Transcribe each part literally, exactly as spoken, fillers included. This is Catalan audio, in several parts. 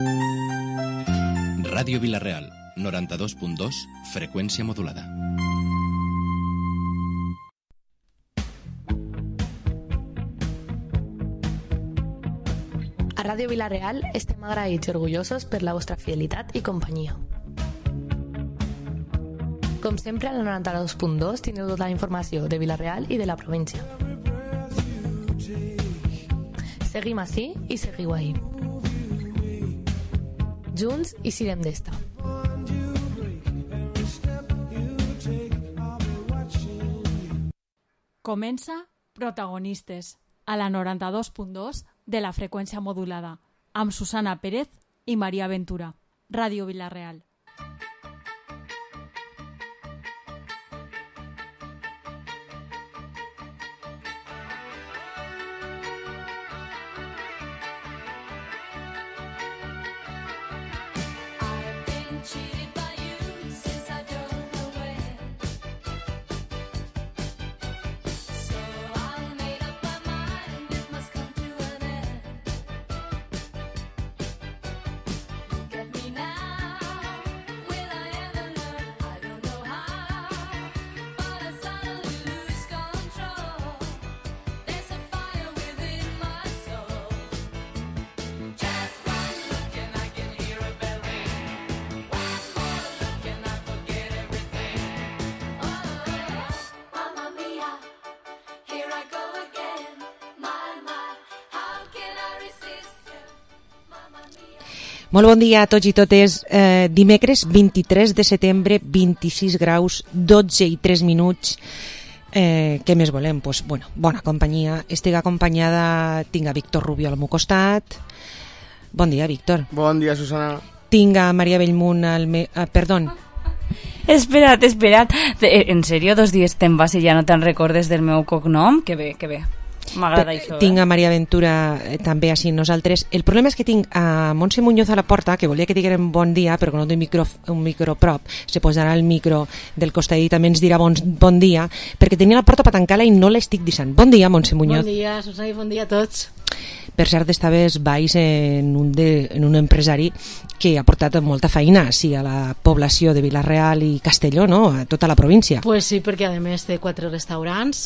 Ràdio Vila-real, noranta-dos punt dos, freqüència modulada. A Ràdio Vila-real estem agraïts i orgullosos per la vostra fidelitat i companyia. Com sempre, al noranta-dos punt dos teniu tota la informació de Vila-real i de la província. Seguim ací i seguiu ahí. Junts i sirem d'esta. Comença Protagonistes, a la noranta-dos punt dos de la freqüència modulada, amb Susana Pérez i Maria Ventura. Ràdio Vila-real. Molt bon dia a tots i totes. Eh, dimecres vint-i-tres de setembre, vint-i-sis graus, dotze i tres minuts. Eh, què més volem? Pues, bueno, bona companyia. Estic acompanyada, tinc a Víctor Rubio al meu costat. Bon dia, Víctor. Bon dia, Susana. Tinc a Maria Bellmunt al... Me... Ah, perdó. Espera't, espera't. En sèrio, dos dies te'n vas i ja no te'n recordes del meu cognom? Que bé, que bé. M'agrada això, tinc eh? a Maria Ventura eh, també així nosaltres. El problema és que tinc a Montse Muñoz a la porta, que volia que diguem bon dia, però que no té un micro, un micro prop, se posarà el micro del costat i també ens dirà bon, bon dia, perquè tenia la porta per tancar-la i no l'estic deixant. Bon dia, Montse Muñoz. Bon dia, Susana, i bon dia a tots. Per cert, estaves baix en un, de, en un empresari que ha portat molta feina sí, a la població de Vila-real i Castelló, no? A tota la província. Pues sí, perquè a més té quatre restaurants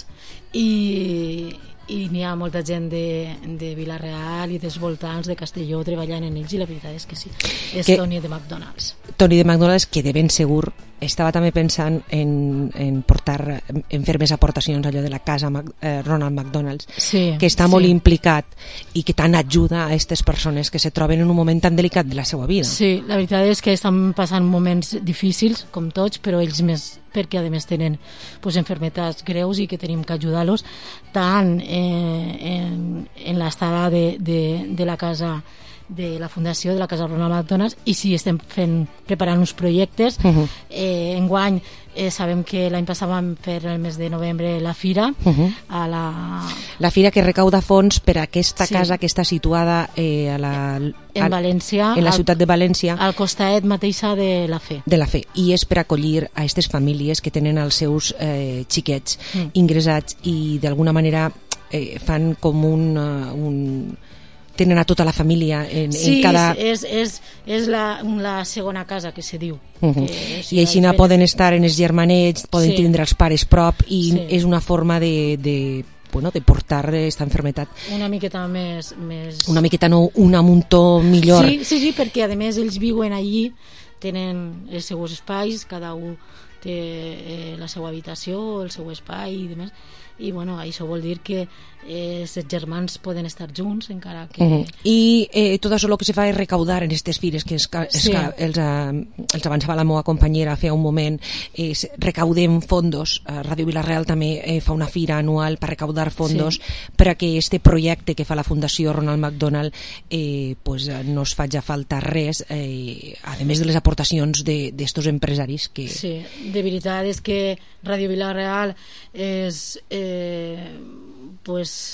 i, i n'hi ha molta gent de, de Vila-real i dels voltants de Castelló treballant en ells, i la veritat és que sí, és que, Toni de McDonald's. Toni de McDonald's, que de ben segur estava també pensant en, en portar, en fer més aportacions allò de la casa eh, Ronald McDonald's, sí, que està sí. molt implicat i que tant ajuda a aquestes persones que se troben en un moment tan delicat de la seva vida. Sí, la veritat és que estan passant moments difícils, com tots, però ells més, perquè a més tenen pues, enfermetats greus i que tenim que ajudar-los tant eh, en, en l'estada de, de, de la casa de la fundació de la Casa Ronald McDonald's, i sí, estem fent, preparant uns projectes. Uh-huh. eh, enguany eh, sabem que l'any passat vam fer el mes de novembre la fira, uh-huh. a la... la fira que recauda fons per a aquesta sí. casa que està situada eh, a la, en a, València, en la al, ciutat de València, al costat mateixa de la Fe de la Fe, i és per acollir a aquestes famílies que tenen els seus eh, xiquets mm. ingressats i d'alguna manera eh, fan com un, uh, un tenen a tota la família en, sí, en cada... és, és, és la, la segona casa que se diu. Uh -huh. que, I així no poden estar en els germanets, poden sí. tindre els pares prop, i sí. és una forma de, de, bueno, de portar aquesta enfermetat una miqueta més, més... una miqueta no, una muntó millor. Sí, sí, sí, perquè a més ells viuen allí, tenen els seus espais, cada un té eh, la seva habitació, el seu espai i demés. I bueno, això vol dir que eh, els germans poden estar junts encara que... Uh-huh. I eh, tot això el que se fa és recaudar en aquestes fires que, es, es, sí. que els, eh, els avançava la meva companyera fa un moment, eh, recaudem fondos. eh, Ràdio Vila-real també eh, fa una fira anual per recaudar fondos sí. per a que este projecte que fa la Fundació Ronald McDonald eh, pues, no es faci falta res, eh, a més de les aportacions d'estos empresaris que... Sí, de veritat és que Ràdio Vila-real és... Eh, pues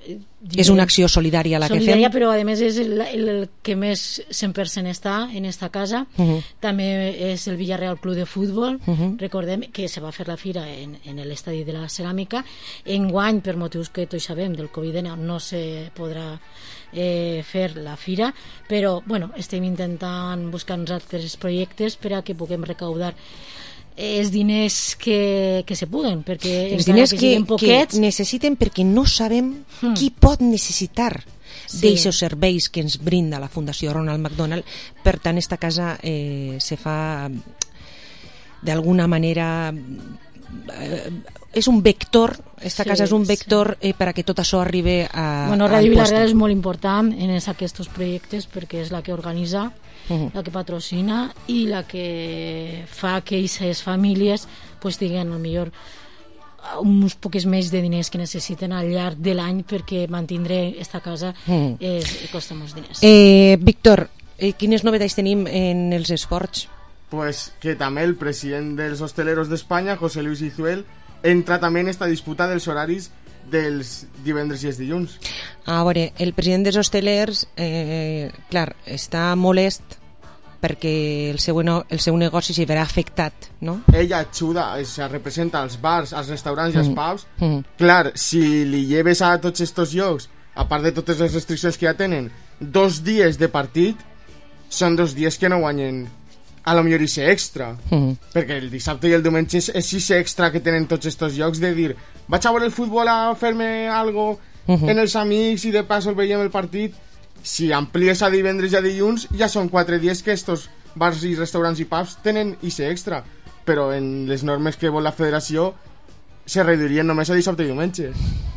és una acció solidària la solidària, que fem. Però a més és el, el, el que més cent per cent està en esta casa. Uh-huh. També és el Villarreal Club de Futbol. Uh-huh. Recordem que se va fer la fira en, en l'estadi de la Ceràmica. Enguany, per motius que tots sabem del Covid no se podrà eh, fer la fira, però bueno, estem intentant buscar uns altres projectes per a que puguem recaudar els diners que, que se puguen, perquè els diners que, que, poquets, que necessiten, perquè no sabem hmm. qui pot necessitar sí. d'aixos serveis que ens brinda la Fundació Ronald McDonald. Per tant, esta casa eh, se fa d'alguna manera eh, és un vector, esta sí, casa és un vector sí. eh, per a que tot això arribi a, bueno, Ràdio Vilarreal és molt important en aquests projectes perquè és la que organitza, uh-huh. la que patrocina i la que fa que aquestes famílies pues, tinguin el millor uns pocs més de diners que necessiten al llarg de l'any perquè mantindre esta casa uh-huh. és, costa molts diners. Eh, Víctor, eh, quines novetats tenim en els esports? Pues que també el president dels hosteleros d'Espanya, José Luis Izuel, entra també en esta disputa dels horaris dels divendres i els dilluns. A veure, el president dels hostelers eh, clar, està molest perquè el seu, no, el seu negoci s'hi verà afectat, no? Ella ajuda, se representa als bars, als restaurants i als pubs. Mm. Clar, si li lleves a tots estos llocs, a part de totes les restriccions que ja tenen, dos dies de partit, són dos dies que no guanyen a lo millor ese extra, uh-huh. perquè el dissabte i el diumenge és, és ese extra que tenen tots estos llocs de dir, vaig a veure el futbol a fer-me algo uh-huh. en els amics i de paso el veiem el partit. Si amplies a divendres i a dilluns ja són quatre dies que estos bars i restaurants i pubs tenen ese extra, però en les normes que vol la federació se reduirien només a dissabte i diumenge.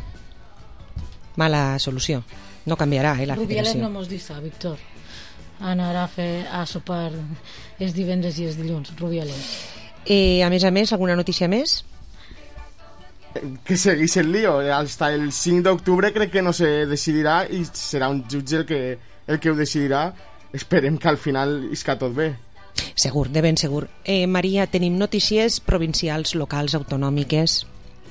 Mala solució, no canviarà eh, la Rubiales federació. No mos dissa, Víctor, anar a fer a sopar els divendres i els dilluns, Rubiales. Eh, a més a més, alguna notícia més? Que seguís el lío. Hasta el cinc d'octubre crec que no se decidirà i serà un jutge el que, el que ho decidirà. Esperem que al final isca tot bé. Segur, de ben segur. Eh, Maria, tenim notícies provincials, locals, autonòmiques.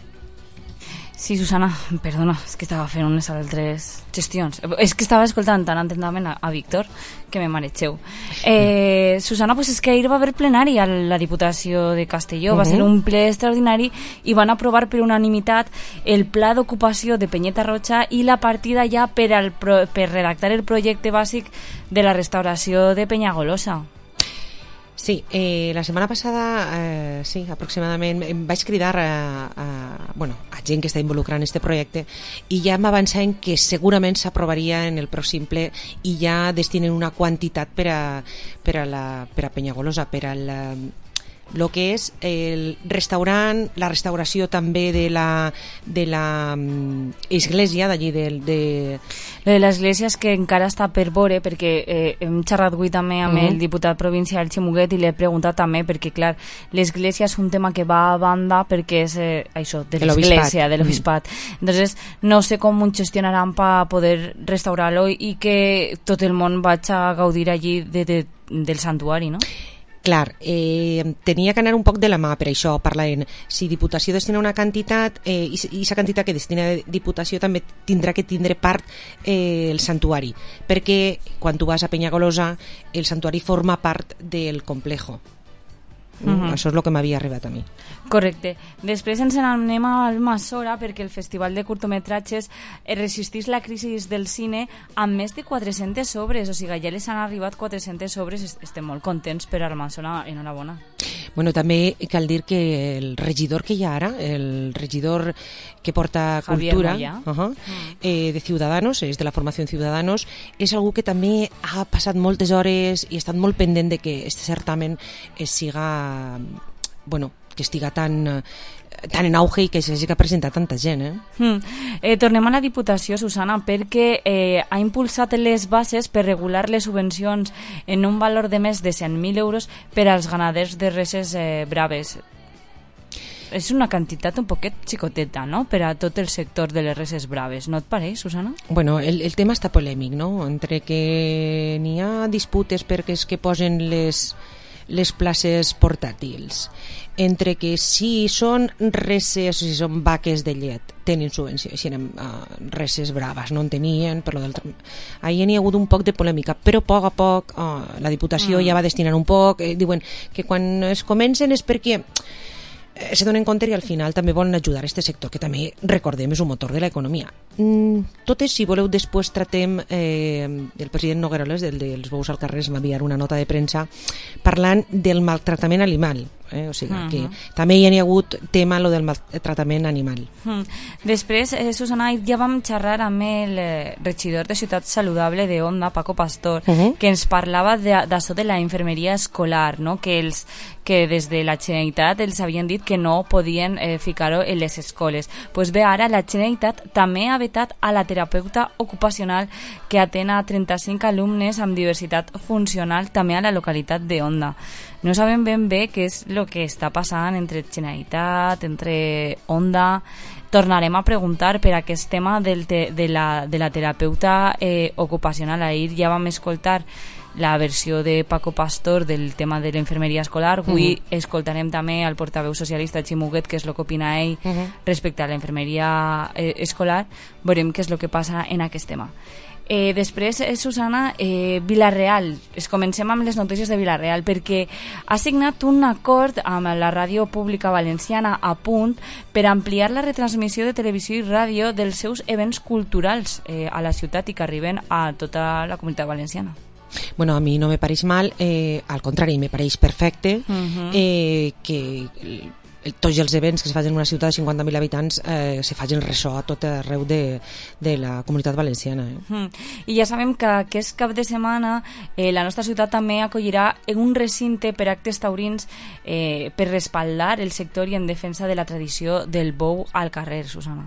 Sí, Susana, perdona, és que estava fent unes altres gestions. És que estava escoltant tan atentament a, a Víctor que me marexeu. Eh, Susana, pues és que ahir va haver plenari a la Diputació de Castelló, uh-huh. va ser un ple extraordinari i van aprovar per unanimitat el pla d'ocupació de Penyeta Roja i la partida ja per, al pro, per redactar el projecte bàsic de la restauració de Penyagolosa. Sí, eh, la setmana passada, eh, sí, aproximadament, em vaig cridar a, a, bueno, a gent que està involucrada en aquest projecte i ja m'avançaven que segurament s'aprovaria en el pròxim ple i ja destinen una quantitat per a, per a, la, per a Penyagolosa, per a la, lo que és el restaurant, la restauració també de la, de la um, església d'allí de, de... Lo de l'església és que encara està per veure perquè eh, hem xerrat avui també amb uh-huh. el diputat provincial Ximuguet i l'he preguntat també perquè clar, l'església és un tema que va a banda perquè és eh, això, de l'església, de l'obispat. Mm. Entonces no sé com ho gestionaran per poder restaurar-lo i que tot el món vaig a gaudir allí de, de, del santuari, no? Clar, eh, tenia que anar un poc de la mà per això, parlant. Si Diputació destina una quantitat eh, i aquesta quantitat que destina Diputació també tindrà que tindre part eh, el santuari, perquè quan tu vas a Penyagolosa el santuari forma part del complejo. Uh-huh. Això és el que m'havia arribat a mi. Correcte. Després ens n'anem al Massora perquè el Festival de Curtometratges resisteix la crisi del cine amb més de quatre-centes obres, o sigui, ja les han arribat quatre-centes obres, estem molt contents per al Massora, enhorabona. Bueno, també cal dir que el regidor que hi ha ara, el regidor que porta Javier Cultura uh-huh, mm. eh, de Ciudadanos, és de la formació Ciudadanos, és algú que també ha passat moltes hores i ha estat molt pendent de que este certamen eh, siga, bueno, que estiga tan, tan en auge i que s'hagi que presentar tanta gent. Eh? Mm. Eh, tornem a la Diputació, Susana, perquè eh, ha impulsat les bases per regular les subvencions en un valor de més de cent mil euros per als ganaders de reses eh, braves. És una quantitat un poquet xicoteta, no?, per a tot el sector de les reses braves. No et pareix, Susana? Bueno, el, el tema està polèmic, no?, entre que n'hi ha disputes perquè és que posen les les places portàtils, entre que si són reses o si són vaques de llet tenen subvenció, si eren uh, reses braves no en tenien, per lo del... ahir n'hi ha hagut un poc de polèmica, però a poc a poc uh, la Diputació mm. ja va destinant un poc, eh, diuen que quan es comencen és perquè eh, se donen compte i al final també volen ajudar a aquest sector, que també, recordem, és un motor de l'economia. Mm, totes, si voleu, després tratem eh, el president Nogueroles, del dels bous al carrer, es va enviar una nota de premsa parlant del maltractament animal. Eh? O sigui, uh-huh. que també hi ha hagut tema lo del maltractament animal. Uh-huh. Després, eh, Susana, ja vam xerrar amb el eh, regidor de Ciutat Saludable de Onda, Paco Pastor, uh-huh. que ens parlava d'això de, de la infermeria escolar, no? que, els, que des de la Generalitat els havien dit que no podien eh, ficar-ho en les escoles. Pues bé, ara la Generalitat també ha vetat a la terapeuta ocupacional que atén a trenta-cinc alumnes amb diversitat funcional també a la localitat de Onda. No sabem ben bé què és el que està passant entre Generalitat, entre Onda. Tornarem a preguntar per aquest tema del te, de, la, de la terapeuta eh, ocupacional. Ahir ja vam escoltar la versió de Paco Pastor del tema de l'infermeria escolar. Avui uh-huh. escoltarem també al portaveu socialista Ximuguet, que és el que opina ell uh-huh. respecte a la infermeria eh, escolar. Veurem què és el que passa en aquest tema. Eh, després, eh, Susana, eh, Vila-real. Es comencem amb les notícies de Vila-real, perquè ha signat un acord amb la ràdio pública valenciana a Punt per ampliar la retransmissió de televisió i ràdio dels seus events culturals eh, a la ciutat i que arriben a tota la comunitat valenciana. Bueno, a mi no me pareix mal, eh, al contrari, me pareix perfecte uh-huh. eh, que tots els events que es facin en una ciutat de cinquanta mil habitants eh, se facin ressò a tot arreu de, de la comunitat valenciana. Eh? Mm. I ja sabem que aquest cap de setmana eh, la nostra ciutat també acollirà un recinte per actes taurins eh, per respaldar el sector i en defensa de la tradició del bou al carrer, Susana.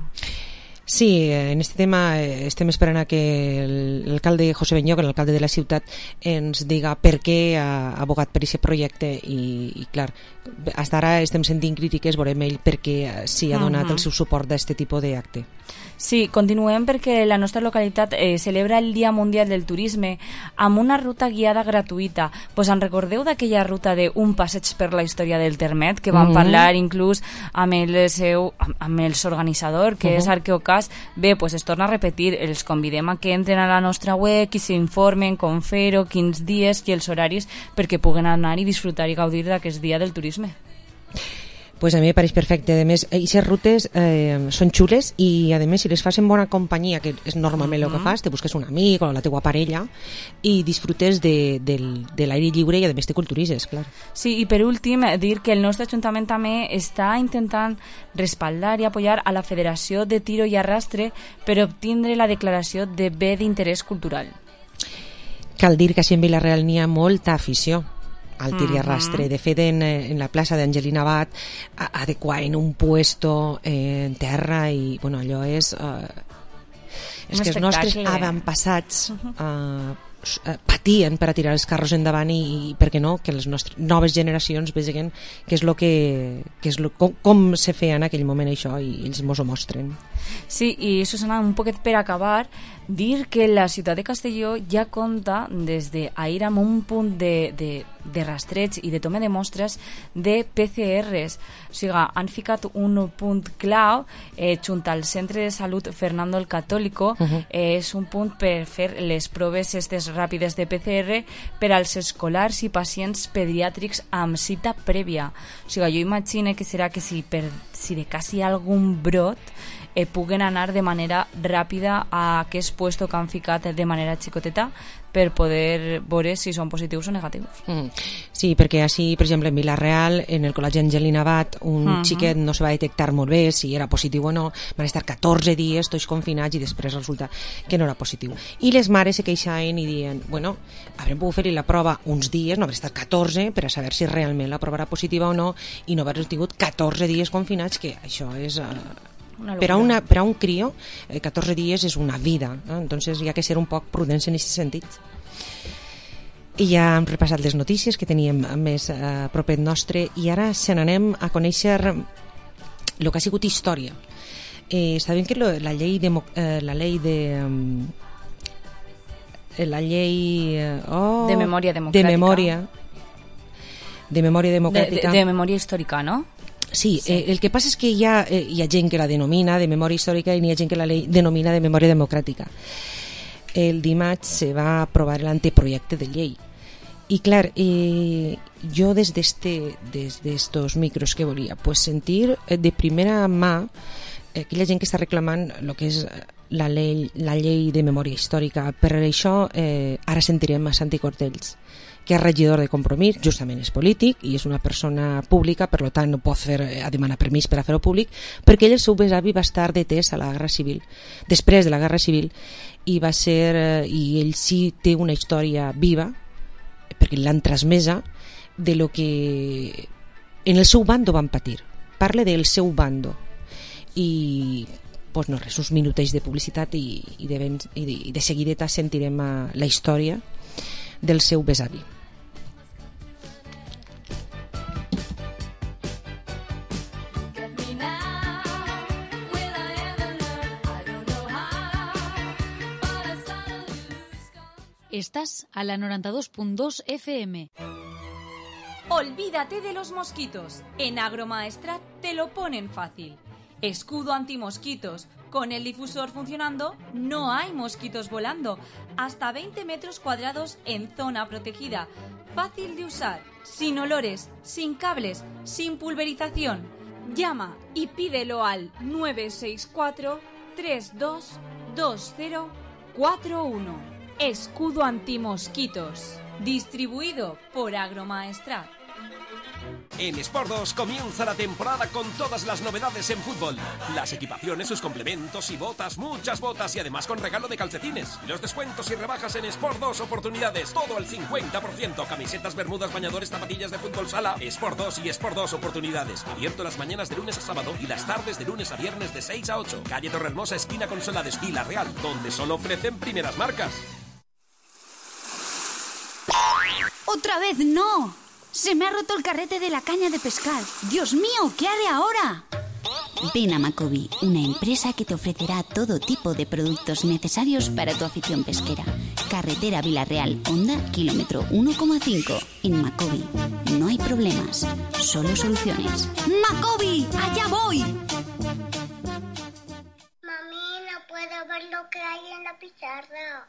Sí, en este tema estem esperant a que l'alcalde José Benyoc, l'alcalde de la ciutat, ens diga per què ha abogat per aquest projecte i, i clar, fins ara estem sentint crítiques, veurem ell per què s'hi ha donat uh-huh. el seu suport d'aquest tipus d'acte. Sí, continuem perquè la nostra localitat eh, celebra el Dia Mundial del Turisme amb una ruta guiada gratuïta. Pues en recordeu d'aquella ruta de un passeig per la història del Termet, que vam uh-huh. parlar inclús amb el seu amb el organitzador, que uh-huh. és Arqueocas? Bé, pues es torna a repetir. Els convidem a que entren a la nostra web i s'informen com fer-ho, quins dies i els horaris perquè puguen anar i disfrutar i gaudir d'aquest Dia del Turisme. Pues a mi me pareix perfecte. A més, aquestes rutes eh, són xules i, a més, si les fas en bona companyia, que és normalment uh-huh. el que fas, te busques un amic o la teua parella i disfrutes de, de, de l'aire lliure i, a més, te culturitzes, clar. Sí, i per últim, dir que el nostre Ajuntament també està intentant respaldar i apoyar a la Federació de Tiro i Arrastre per obtindre la declaració de bé d'interès cultural. Cal dir que així en Vila-real n'hi ha molta afició al tir i arrastre. De fet, en, en la plaça d'Angelina Abad adequant un puesto eh, en terra i, bueno, allò és eh, és que els nostres avantpassats uh, patien per a tirar els carros endavant i, i per què no, que les nostres noves generacions vegin que és lo que, que és lo, com, com se feia en aquell moment això i ells mos ho mostren. Sí, i Susana, un poquet per acabar, dir que la ciutat de Castelló ja compta des d'ahir amb un punt de, de, de rastreig i de toma de mostres de P C Rs. O sigui, han ficat un punt clau eh, junt al Centre de Salut Fernando el Católico. Uh-huh. eh, és un punt per fer les proves estes ràpides de P C R per als escolars i pacients pediàtrics amb cita prèvia. O sigui, jo imagino que serà que si, per, si de cas hi ha algun brot eh, puguen anar de manera ràpida a aquest puesto que han ficat de manera xicoteta per poder veure si són positius o negatius. Mm. Sí, perquè així, per exemple, en Vila-real, en el Col·legi Angelina Abad, un uh-huh. xiquet no se va detectar molt bé si era positiu o no, van estar catorze dies tots confinats i després resulta que no era positiu. I les mares se queixaven i diuen, bueno, haurem pogut fer-li la prova uns dies, no haver estat catorze, per a saber si realment la prova era positiva o no, i no haver tingut catorze dies confinats, que això és... Uh, per a, una, per a un crio eh, catorze dies és una vida, eh? Entonces hi ha que ser un poc prudents en aquest sentit. I ja hem repassat les notícies que teníem més eh, propet nostre i ara se n'anem a conèixer el que ha sigut història. Eh, sabem que lo, la llei de, eh, la llei de um, la llei eh, oh, de memòria democràtica de memòria de memòria democràtica. De, de, de memòria històrica, no? Sí, sí. Eh, el que passa és que hi ha, eh, hi ha gent que la denomina de memòria històrica i hi ha gent que la ley denomina de memòria democràtica. El dimarts se va aprovar l'anteprojecte de llei. I clar, eh, jo des d'este, des d'estos micros que volia pues sentir de primera mà aquella gent que està reclamant el que és la llei, la llei de memòria històrica. Per això eh, ara sentirem a Santi Cortells, que és regidor de Compromís, justament és polític i és una persona pública, per tant no pot fer, a demanar permís per a fer-ho públic, perquè ell, el seu besavi, va estar detès a la Guerra Civil, després de la Guerra Civil, i va ser, i ell sí té una història viva, perquè l'han transmesa, de lo que en el seu bando van patir. Parle del seu bando. I pues no res, uns minutets de publicitat i, i, de, ben, i, de, i de seguideta sentirem la història del seu besavi. Estás a la noventa y dos punto dos F M. Olvídate de los mosquitos. En Agromaestrat te lo ponen fácil. Escudo antimosquitos. Con el difusor funcionando, no hay mosquitos volando. Hasta veinte metros cuadrados en zona protegida. Fácil de usar, sin olores, sin cables, sin pulverización. Llama y pídelo al nueve seis cuatro, tres dos dos cero cuatro uno. Escudo antimosquitos. Distribuido por Agromaestrat. En Sport dos comienza la temporada con todas las novedades en fútbol. Las equipaciones, sus complementos y botas, muchas botas y además con regalo de calcetines. Los descuentos y rebajas en Sport dos oportunidades, todo al cincuenta por ciento. Camisetas, bermudas, bañadores, zapatillas de fútbol sala. Sport dos y Sport dos oportunidades. Abierto las mañanas de lunes a sábado y las tardes de lunes a viernes de seis a ocho. Calle Torrehermosa, esquina con Solades, Vila Real, donde solo ofrecen primeras marcas. ¡Otra vez no! ¡Se me ha roto el carrete de la caña de pescar! ¡Dios mío! ¿Qué haré ahora? Ven a Macobi, una empresa que te ofrecerá todo tipo de productos necesarios para tu afición pesquera. Carretera Vila-Real, Honda, kilómetro uno coma cinco. En Macobi no hay problemas, solo soluciones. ¡Macobi! ¡Allá voy! Mami, no puedo ver lo que hay en la pizarra.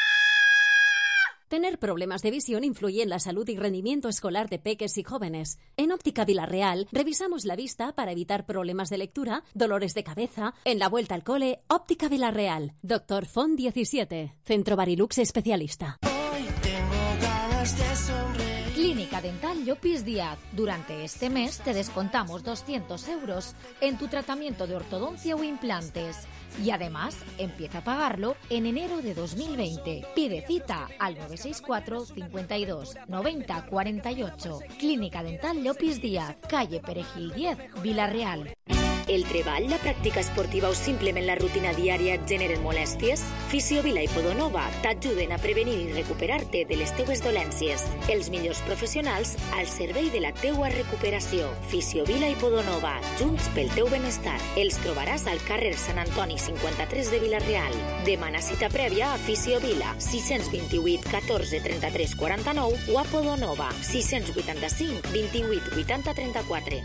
Tener problemas de visión influye en la salud y rendimiento escolar de peques y jóvenes. En Óptica Vila-Real revisamos la vista para evitar problemas de lectura, dolores de cabeza. En la vuelta al cole, Óptica Vila-Real. Doctor Font diecisiete. Centro Barilux especialista. Hoy tengo ganas de sonreír. Clínica Dental Llopis Díaz. Durante este mes te descontamos doscientos euros en tu tratamiento de ortodoncia o implantes. Y además, empieza a pagarlo en enero de dos mil veinte. Pide cita al nueve seis cuatro, cincuenta y dos, noventa, cuarenta y ocho. Clínica Dental Llopis Díaz, calle Perejil diez, Vila-Real. El treball, la pràctica esportiva o simplement la rutina diària et generen molèsties? Fisiovila i Podonova t'ajuden a prevenir i recuperar-te de les teues dolències. Els millors professionals al servei de la teua recuperació. Fisiovila i Podonova, junts pel teu benestar. Els trobaràs al carrer Sant Antoni cinquanta-tres de Vila-Real. Demana cita prèvia a Fisiovila, sis dos vuit, catorze, trenta-tres, quaranta-nou o a Podonova, sis vuitanta-cinc, vint-i-vuit, vuitanta, trenta-quatre.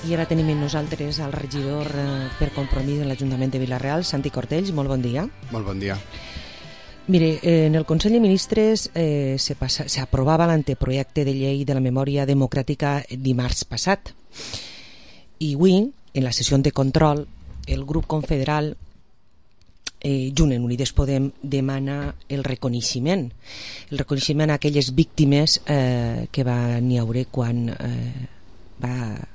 I ara tenim amb nosaltres el regidor eh, per compromís de l'Ajuntament de Vila-real, Santi Cortells. Molt bon dia. Molt bon dia. Mire, eh, en el Consell de Ministres eh, se, passa, se aprovava l'anteprojecte de llei de la memòria democràtica dimarts passat. I avui, en la sessió de control, el grup confederal eh, Junt en Unides Podem demana el reconeixement el reconeixement a aquelles víctimes eh, que van hi haure quan eh, va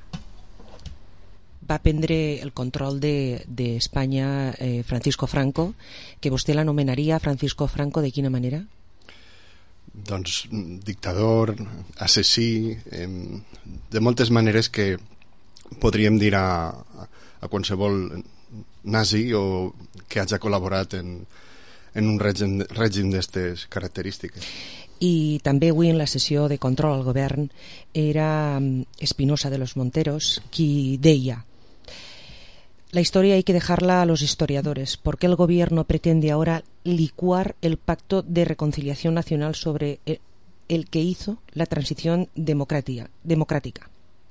va prendre el control d'Espanya de, de eh, Francisco Franco, que vostè l'anomenaria Francisco Franco de quina manera? Doncs dictador, assassí, eh, de moltes maneres que podríem dir a, a qualsevol nazi o que hagi col·laborat en, en un règim, règim d'aquestes característiques. I també avui en la sessió de control al govern era Espinosa de los Monteros qui deia: la historia hay que dejarla a los historiadores. ¿Por qué el gobierno pretende ahora licuar el pacto de reconciliación nacional sobre el, el que hizo la transición democrática? democrática?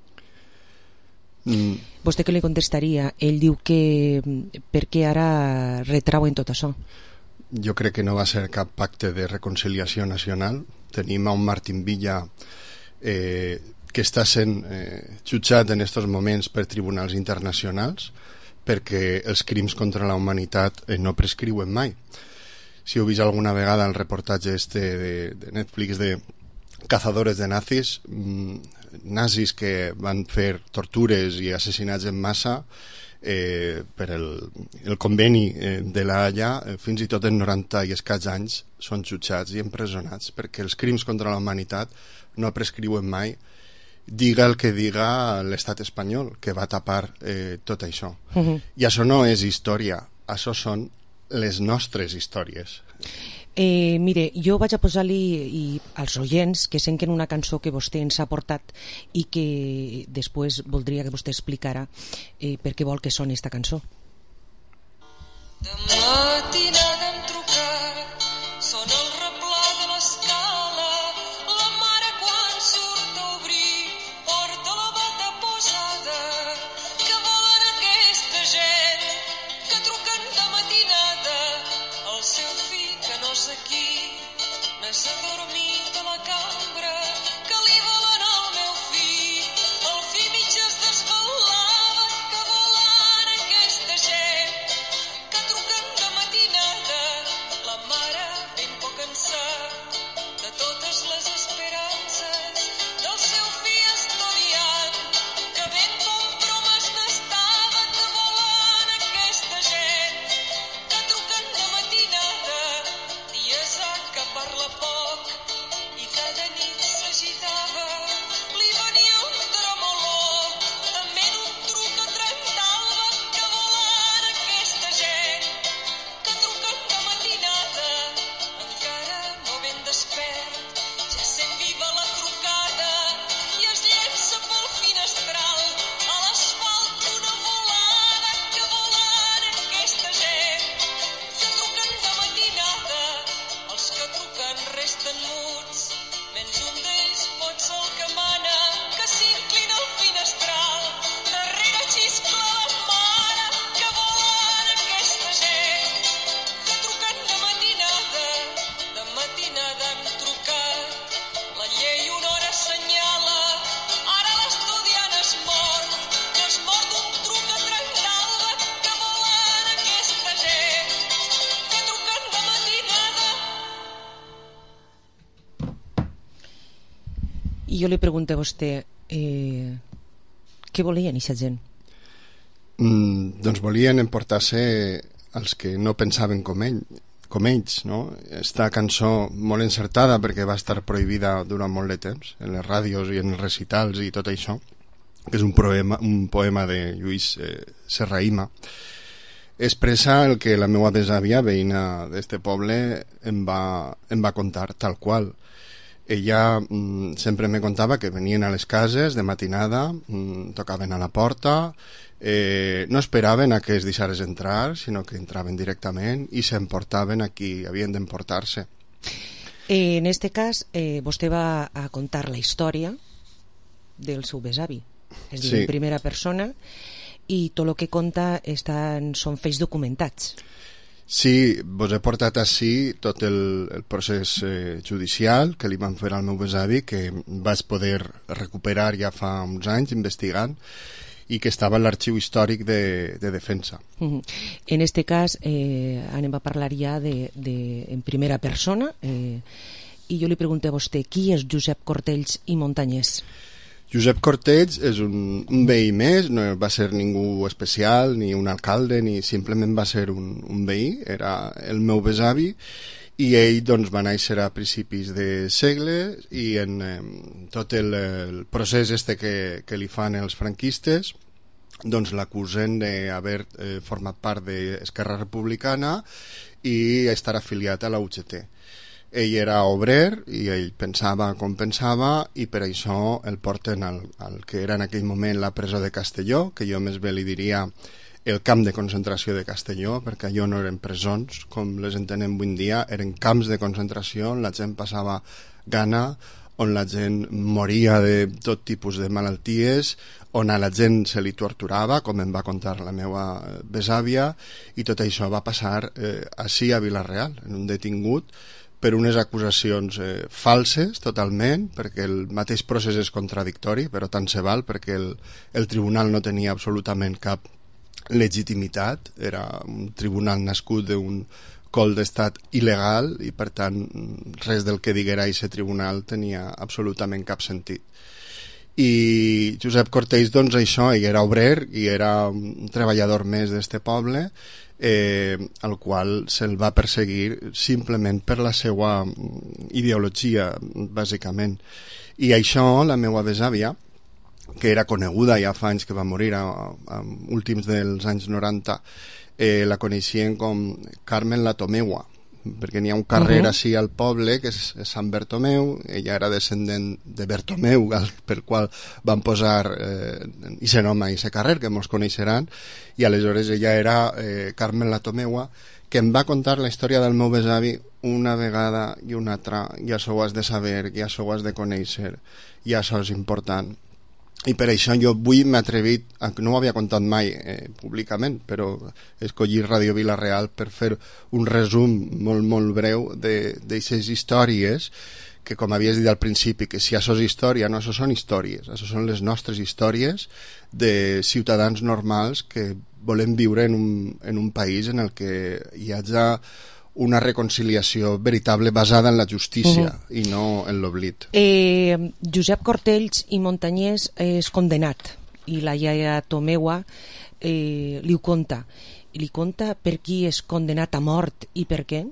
Mm. Vostè què li contestaria? Ell diu que per què ara retrauen tot això? Jo crec que no va ser cap pacte de reconciliació nacional. Tenim a un Martín Villa eh, que està sent eh, jutjat en aquests moments per tribunals internacionals perquè els crims contra la humanitat eh, no prescriuen mai. Si heu vist alguna vegada el reportatge este de, de Netflix de Cazadores de nazis, mmm, nazis que van fer tortures i assassinats en massa eh, per el, el conveni eh, de la Haia, eh, fins i tot en noranta i escaig anys són jutjats i empresonats perquè els crims contra la humanitat no prescriuen mai, diga el que diga l'estat espanyol, que va tapar eh, tot això. Uh-huh. I això no és història, això són les nostres històries. Eh, mire, jo vaig a posar-li i als oients que senten una cançó que vostè ens ha portat i que després voldria que vostè explicara eh, per què vol que soni esta cançó. De matinada hem trucat, sona el replà de l'escala, la mare quan surt a obrir porta la bata posada. Que volen aquesta gent que truquen de matinada? El seu fill que no és aquí, n'és adormit a la cambra. Que li volen al meu fill? El fill mig es desvelava. Que volen aquesta gent que truquen de matinada? La mare ben poc cansat de totes les esperances del seu fill estudiant, que ben compromes n'estava. Que volen aquesta gent que truquen de matinada? Dies ha que parla poc i cada nit s'agitava. Li venia un tremolor, també en un truc a trent'alba. Que volen aquesta gent que truquen de matinada? Encara no ben despert, ja sent viva la trucada i es llença pel finestral a l'asfalt una volada. Que volen aquesta gent que truquen de matinada? Els que truquen resten muts, menys un d'ells pot ser el que mana, que s'inclina al finestral, darrere xiscla la mare. Que volen aquesta gent que truquen de matinada? De matinada hem trucat, la llei una hora assenyala, ara l'estudiant és mort, no és mort un truc a trent'alba. Que volen aquesta gent que truquen de matinada? I jo li pregunto a vostè eh, què volien aquesta gent? Mm, doncs volien emportar-se els que no pensaven com, ell, com ells, no? Esta cançó molt encertada perquè va estar prohibida durant molt de temps en les ràdios i en els recitals i tot això, que és un poema, un poema de Lluís eh, Serrahima, expressa el que la meva besàvia, veïna d'este poble, em va, em va contar tal qual. Ella mm, sempre me contava que venien a les cases de matinada, mm, tocaven a la porta, eh, no esperaven a que es deixares entrar, sinó que entraven directament i s'emportaven a qui havien d'emportar-se. Eh, en este cas, eh, vostè va a contar la història del seu besavi. és dir, sí. en primera persona, i tot el que conta estan, són fets documentats. Sí, vos he portat així tot el, el procés eh, judicial que li van fer al meu besavi, que vaig poder recuperar ja fa uns anys investigant, i que estava en l'arxiu històric de, de defensa. Uh-huh. En este cas eh, anem a parlar ja de, de, en primera persona, eh, i jo li pregunto a vostè, qui és Josep Cortells i Montanyès? Josep Cortells és un, un veí més, no va ser ningú especial, ni un alcalde, ni simplement va ser un, un veí, era el meu besavi, i ell doncs, va néixer a principis de segle, i en eh, tot el, el procés este que, que li fan els franquistes, doncs l'acusen d'haver eh, format part d'Esquerra Republicana i estar afiliat a la U G T. Ell era obrer i ell pensava com pensava, i per això el porten al, al que era en aquell moment la presó de Castelló, que jo més bé li diria el camp de concentració de Castelló, perquè allò no eren presons com les entenem avui en dia, eren camps de concentració on la gent passava gana, on la gent moria de tot tipus de malalties, on a la gent se li torturava, com em va contar la meva besàvia, i tot això va passar eh, així a Vila-real, en un detingut, per unes acusacions eh, falses totalment, perquè el mateix procés és contradictori, però tant se val, perquè el, el tribunal no tenia absolutament cap legitimitat, era un tribunal nascut d'un col d'estat il·legal, i per tant res del que diguera aquest tribunal tenia absolutament cap sentit. I Josep Cortells, doncs això, ell era obrer i era un treballador més d'este poble, eh, al qual se'l va perseguir simplement per la seva ideologia, bàsicament. I això, la meva besàvia, que era coneguda ja fa anys, que va morir a, a últims dels anys noranta, eh, la coneixien com Carmen la Tomeua, perquè n'hi ha un carrer uh-huh. així al poble que és, és Sant Bertomeu, ella era descendent de Bertomeu, per qual van posar eh, i se nom a aquest carrer, que molts coneixeran, i aleshores ella era eh, Carmen la Tomeua, que em va contar la història del meu besavi una vegada i una altra, i això ho has de saber, i això ho has de conèixer, i això és important. I per això jo avui m'he atrevit, no ho havia contat mai eh, públicament, però he escollit Ràdio Vila-real per fer un resum molt, molt breu d'aquestes històries, que com havies dit al principi, que si això és història, no, això són històries, això són les nostres històries de ciutadans normals que volem viure en un, en un país en el que hi hagi una reconciliació veritable basada en la justícia uh-huh. i no en l'oblit. Eh, Josep Cortells i Montanyès és condenat, i la iaia Tomeua eh, li ho conta. Li conta per qui és condenat a mort i per què?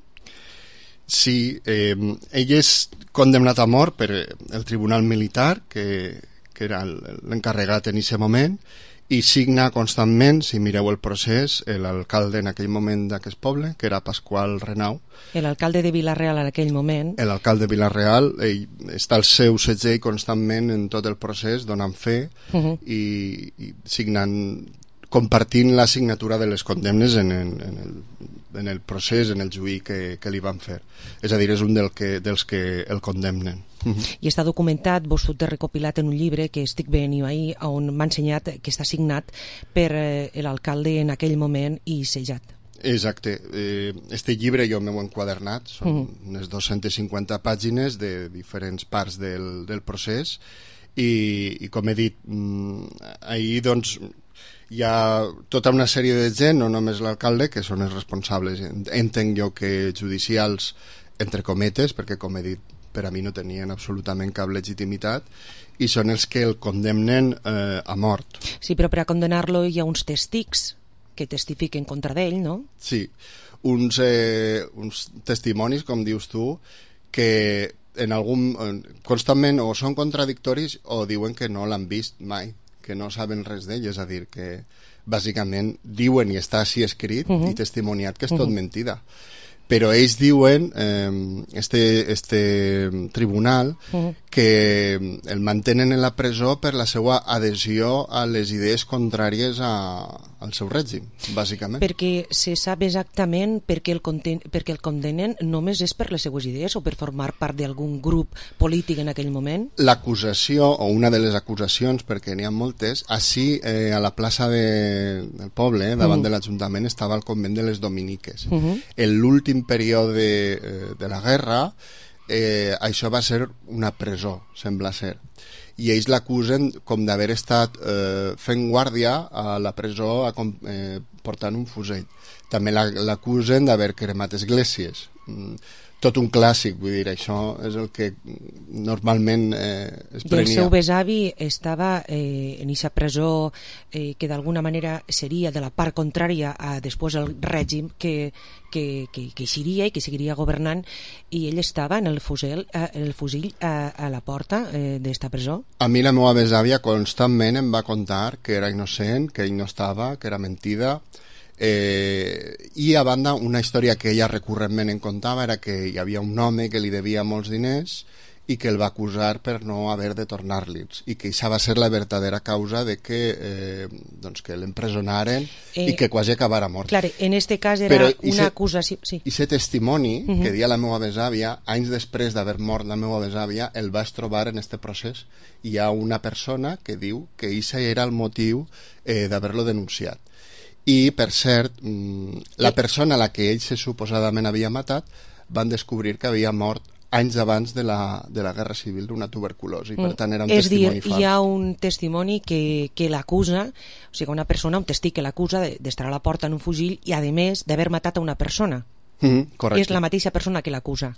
Sí, eh, ell és condemnat a mort per el Tribunal Militar, que, que era l'encarregat en aquest moment, i signa constantment, si mireu el procés, l'alcalde en aquell moment d'aquest poble, que era Pasqual Renau. L'alcalde de Vila-real en aquell moment. L'alcalde de Vila-real, ell està al seu segell constantment en tot el procés, donant fe uh-huh. i, i signant, compartint la signatura de les condemnes en, en, en, el, en el procés, en el juí que, que li van fer. És a dir, és un del que, dels que el condemnen. Uh-huh. I està documentat, vos ho té recopilat en un llibre que estic veient jo ahir, on m'ha ensenyat que està signat per eh, l'alcalde en aquell moment i sellat. Exacte. Eh, este llibre jo m'ho he enquadernat, són uh-huh. unes dues-centes cinquanta pàgines de diferents parts del, del procés, i, i com he dit, ahir doncs hi ha tota una sèrie de gent, no només l'alcalde, que són els responsables, entenc jo que judicials, entre cometes, perquè com he dit, per a mi no tenien absolutament cap legitimitat, i són els que el condemnen eh, a mort. Sí, però per a condenar-lo hi ha uns testics que testifiquen contra d'ell, no? Sí, uns, eh, uns testimonis, com dius tu, que en algun, constantment o són contradictoris o diuen que no l'han vist mai, que no saben res d'ell, és a dir, que bàsicament diuen i està així escrit uh-huh. i testimoniat que és tot uh-huh. mentida. Però ells diuen, eh, este, este tribunal, uh-huh. que el mantenen en la presó per la seva adhesió a les idees contràries a, al seu règim, bàsicament. Perquè se sap exactament per què el, perquè el condenen només és per les seues idees o per formar part d'algun grup polític en aquell moment? L'acusació, o una de les acusacions, perquè n'hi ha moltes, així eh, a la plaça de, del poble, eh, davant uh -huh. de l'Ajuntament, estava el convent de les Dominiques. Uh -huh. En l'últim període eh, de la guerra, Eh, això va ser una presó, sembla ser, i ells l'acusen com d'haver estat eh, fent guàrdia a la presó a, eh, portant un fusell. També l'acusen d'haver cremat esglésies. Mm, tot un clàssic, vull dir, això és el que normalment eh, es prenia. I el seu besavi estava eh, en aquesta presó eh, que d'alguna manera seria de la part contrària a després el règim que, que, que, que eixiria i que seguiria governant, i ell estava en el fusil, eh, en el fusil a, a la porta eh, d'esta presó. A mi la meva besàvia constantment em va contar que era innocent, que ell no estava, que era mentida. Eh, i a banda una història que ella recurrentment em contava era que hi havia un home que li devia molts diners i que el va acusar per no haver de tornar-li'ls, i que això va ser la verdadera causa de que, eh, doncs que l'empresonaren eh, i que quasi acabara mort. Clar, en este cas era Però una acusació... Sí. I aquest testimoni uh -huh. que dia la meva besàvia, anys després d'haver mort la meva besàvia, el vaig trobar en este procés. Hi ha una persona que diu que això era el motiu eh, d'haver-lo denunciat. I, per cert, la persona a la que ell se suposadament havia matat van descobrir que havia mort anys abans de la, de la Guerra Civil d'una tuberculosi, per tant era un és testimoni dir, fals. Hi ha un testimoni que, que l'acusa, o sigui, una persona, un testig que l'acusa d'estar a la porta en un fusil i, a més, d'haver matat a una persona. Mm, correcte. És la mateixa persona que l'acusa.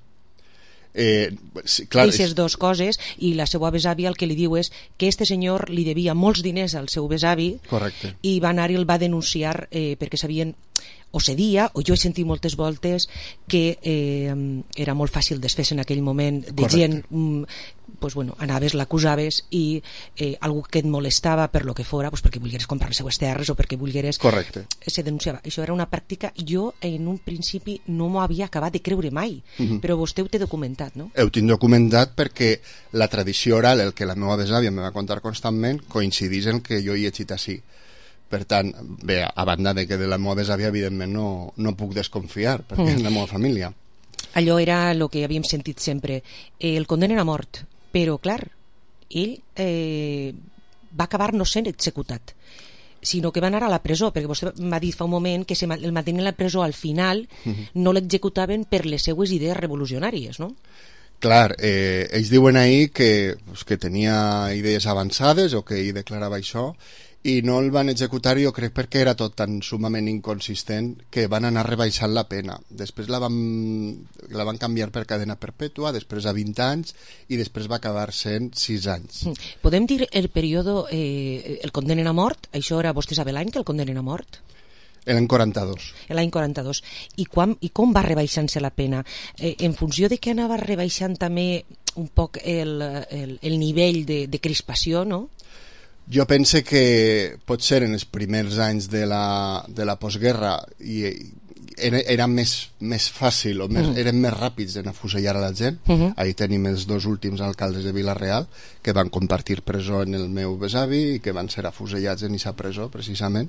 Eh, sí, clar, Deixes és... dues coses, i la seva besàvia el que li diu és que este senyor li devia molts diners al seu besavi. Correcte. I va anar i el va denunciar eh, perquè sabien, o cedia, o jo he sentit moltes voltes que eh, era molt fàcil desfer-se en aquell moment de Correcte. gent, mm, pues, bueno, anaves, l'acusaves i eh, algú que et molestava per lo que fora, pues, perquè volgueres comprar les seues terres o perquè volgueres... Correcte. Se denunciava. Això era una pràctica, jo en un principi no m'ho havia acabat de creure mai, uh -huh. però vostè ho té documentat, no? Ho tinc documentat perquè la tradició oral, el que la meva besàvia me va contar constantment, coincidís en que jo hi he llegit així. Per tant, bé, a banda de que de la meva besàvia, evidentment, no, no puc desconfiar, perquè mm. és la meva família. Allò era el que havíem sentit sempre. Eh, el condenen a mort, però, clar, ell eh, va acabar no sent executat, sinó que va anar a la presó, perquè vostè m'ha dit fa un moment que se el mantenien a la presó al final, mm-hmm. no l'executaven per les seues idees revolucionàries, no? Clar, eh, ells diuen ahir que, pues, que tenia idees avançades o que ell declarava això, i no el van executar, jo crec, perquè era tot tan sumament inconsistent que van anar rebaixant la pena. Després la van, la van canviar per cadena perpètua, després a vint anys, i després va acabar sent sis anys. Podem dir el període, eh, el condenen a mort? Això era, vostè sabe l'any que el condenen a mort? L'any quaranta-dos. L'any quaranta-dos. I, quan, I com va rebaixant-se la pena? Eh, en funció de que anava rebaixant també un poc el, el, el nivell de, de crispació, no? Jo pense que potser en els primers anys de la, de la postguerra i, era, era més, més fàcil o més, uh -huh. eren més ràpids en afusellar a la gent. Uh -huh. Ahí tenim els dos últims alcaldes de Vila-real que van compartir presó en el meu besavi i que van ser afusellats en aquesta presó precisament.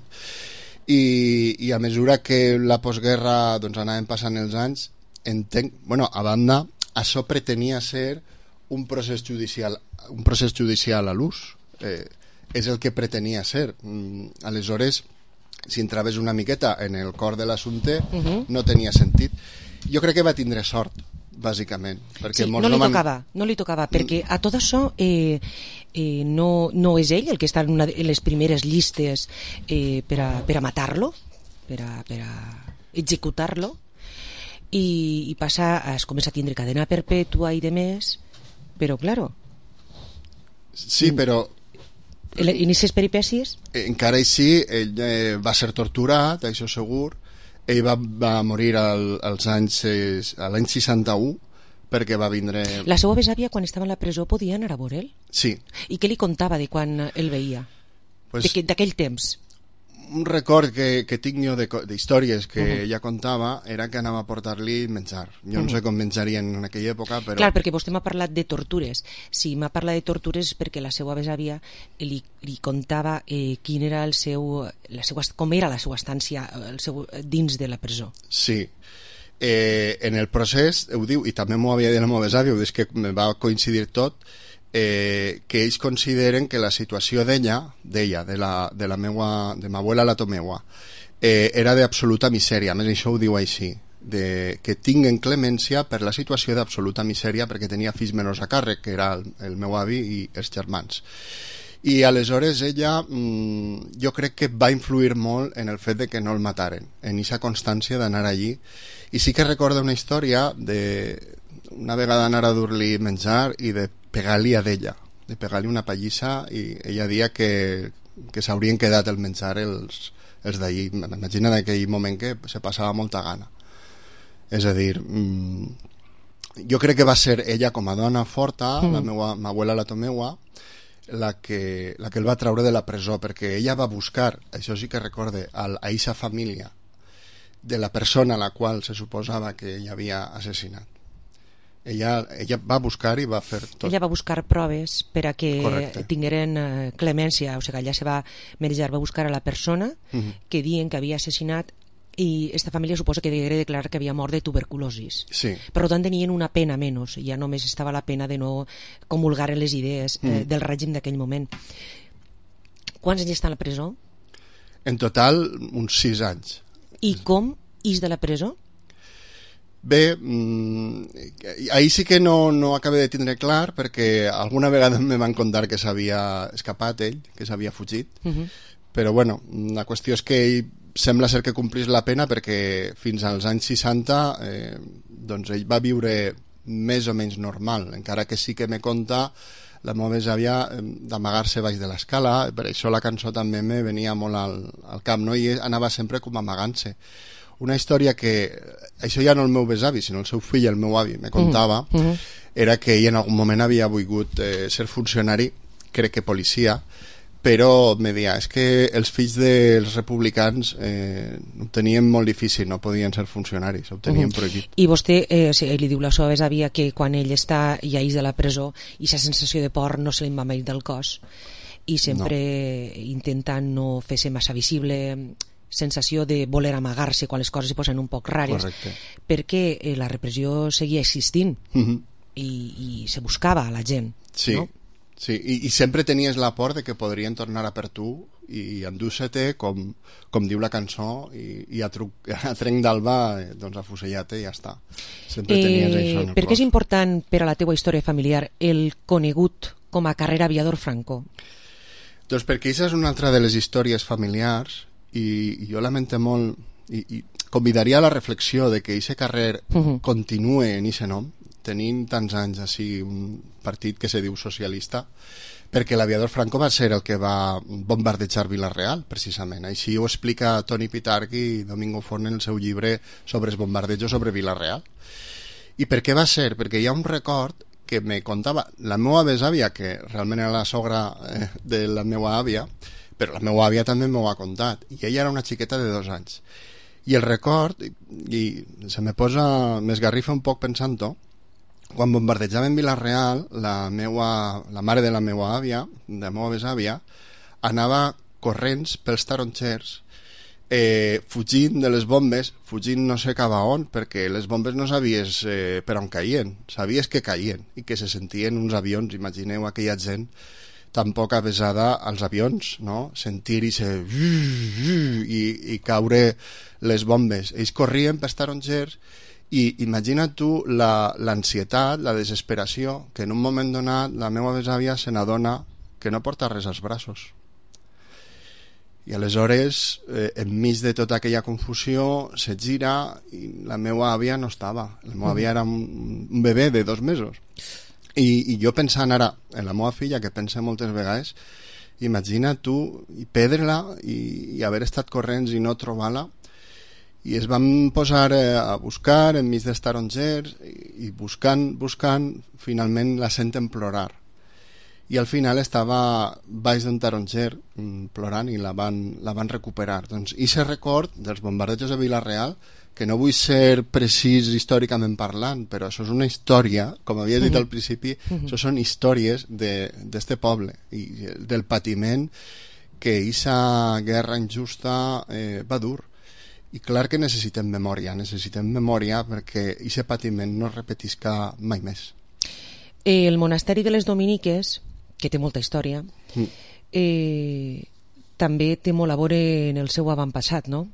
I, i a mesura que la postguerra doncs, anaven passant els anys, entenc, bueno, a banda, això pretenia ser un procés judicial, un procés judicial a l'ús. Eh, és el que pretenia ser. Mm, aleshores, si entraves una miqueta en el cor de l'assumpte, uh -huh. no tenia sentit. Jo crec que va tindre sort, bàsicament. Perquè sí, molts no li no van... tocava, no li tocava, perquè a tot això eh, eh, no, no és ell el que està en, una de les primeres llistes eh, per, a, per a matar-lo, per a, per a executar-lo, i, i passa, es comença a tindre cadena perpètua i de més, però, claro... Sí, però... En aquestes peripècies? Encara així, ell eh, va ser torturat, això segur. Ell va, va morir al, als anys, eh, a l'any seixanta-u, perquè va vindre... La seva besàvia, quan estava en la presó, podia anar a veure ell? Sí. I què li contava de quan el veia? Pues, d'aquell temps? un record que, que tinc jo d'històries que Uh-huh. ella contava era que anava a portar-li menjar. Jo no Uh-huh. sé com menjarien en aquella època, però... Clar, perquè vostè m'ha parlat de tortures. Si m'ha parlat de tortures és perquè la seva besàvia li, li contava eh, quin era el seu, la seva, com era la seva estància el seu, dins de la presó. Sí. Eh, en el procés, ho diu, i també m'ho havia dit la meva besàvia, és que me va coincidir tot, eh, que ells consideren que la situació d'ella, d'ella, de la, de la meua, de ma abuela la Tomeua, eh, era d'absoluta misèria. A més, això ho diu així, de, que tinguen clemència per la situació d'absoluta misèria perquè tenia fills menors a càrrec, que era el, el meu avi i els germans. I aleshores ella, mmm, jo crec que va influir molt en el fet de que no el mataren, en aquesta constància d'anar allí. I sí que recorda una història de una vegada anar a dur-li menjar i de pegar-li a d'ella, de pegar-li una pallissa, i ella dia que, que s'haurien quedat el menjar els, els d'allí. M'imagina d'aquell moment que se passava molta gana. És a dir, mmm, jo crec que va ser ella com a dona forta, mm. la meua, ma abuela la Tomeua, la que, la que el va treure de la presó, perquè ella va buscar, això sí que recorde, a aquesta família de la persona a la qual se suposava que ella havia assassinat. Ella, ella va buscar i va fer tot. Ella va buscar proves per a que Correcte. tingueren eh, clemència, o sigui, ella se va merjar, va buscar a la persona Mhm. que diuen que havia assassinat, i esta família suposa que degué declarar que havia mort de tuberculosis. Sí. Per tant, tenien una pena menys, ja només estava la pena de no comulgar en les idees eh, Mm. del règim d'aquell moment. Quants anys està a la presó? En total, uns sis anys. I com is de la presó? Bé, mmm, ahir sí que no, no acabé de tindre clar, perquè alguna vegada me van contar que s'havia escapat ell, que s'havia fugit, Uh -huh. però bueno, la qüestió és que ell sembla ser que complís la pena, perquè fins als anys seixanta eh, doncs ell va viure més o menys normal, encara que sí que me conta la meva besàvia eh, d'amagar-se baix de l'escala. Per això la cançó també me venia molt al, al cap, no? I anava sempre com amagant-se. Una història que, això ja no el meu besavi, sinó el seu fill, el meu avi, me contava, Mm -hmm. era que ell en algun moment havia volgut eh, ser funcionari, crec que policia, però me deia, és que els fills dels republicans eh, ho tenien molt difícil, no podien ser funcionaris, ho tenien Uh-huh. prohibit. I vostè eh, sí, li diu la seva besàvia que quan ell està ja és de la presó i sa sensació de por no se li va mai del cos, i sempre no. intentant no fer-se massa visible, sensació de voler amagar-se quan les coses es posen un poc rares. Correcte. Perquè eh, la repressió seguia existint. Uh-huh. i, i se buscava a la gent, sí. no? Sí, i, i sempre tenies la por de que podrien tornar a per tu i endur-se-te, com, com diu la cançó, i, i a, truc, a trenc d'alba eh, doncs afusellar-te i ja està. Sempre tenies eh, això en el per què cos. és important per a la teua història familiar el conegut com a carrer aviador Franco? Doncs perquè aquesta és una altra de les històries familiars, i, i jo lamento molt, i, i convidaria a la reflexió de que aquest carrer Uh-huh. continue en aquest nom, tenint tants anys així un partit que se diu socialista, perquè l'aviador Franco va ser el que va bombardejar Vila-real, precisament. Així ho explica Toni Pitarch i Domingo Forn en el seu llibre sobre els bombardejos sobre Vila-real. I per què va ser? Perquè hi ha un record que me contava la meva besàvia, que realment era la sogra eh, de la meva àvia, però la meva àvia també m'ho ha contat, i ella era una xiqueta de dos anys. I el record, i, i se me posa, m'esgarrifa un poc pensant-ho, quan bombardejaven Vila-real, la, meua, la mare de la meva àvia, de la meva besàvia, anava corrents pels taronxers, eh, fugint de les bombes, fugint no sé cap a on, perquè les bombes no sabies eh, per on caien, sabies que caien i que se sentien uns avions. Imagineu aquella gent tan poc avesada als avions, no? Sentir i se... i, i caure les bombes. Ells corrien pels taronxers i imagina't tu l'ansietat, la, la desesperació, que en un moment donat la meva besàvia se n'adona que no porta res als braços. I aleshores, eh, enmig de tota aquella confusió, se gira i la meva àvia no estava. La meva àvia era un, un bebè de dos mesos. I, i jo pensant ara en la meva filla, que pensa moltes vegades, imagina tu i perdre-la i, i haver estat corrents i no trobar-la, i es van posar eh, a buscar enmig dels tarongers i, i buscant, buscant, finalment la senten plorar. i al final estava baix d'un taronger plorant i la van, la van recuperar. Doncs aquest record dels bombardejos de Vila-real, que no vull ser precís històricament parlant, però això és una història, com havia dit al principi, uh-huh. això són històries d'este poble i del patiment que aquesta guerra injusta eh, va dur. I clar que necessitem memòria, necessitem memòria perquè aquest patiment no es repetisca mai més. El monasteri de les Dominiques, que té molta història, mm. eh, també té molt a veure en el seu avantpassat, no?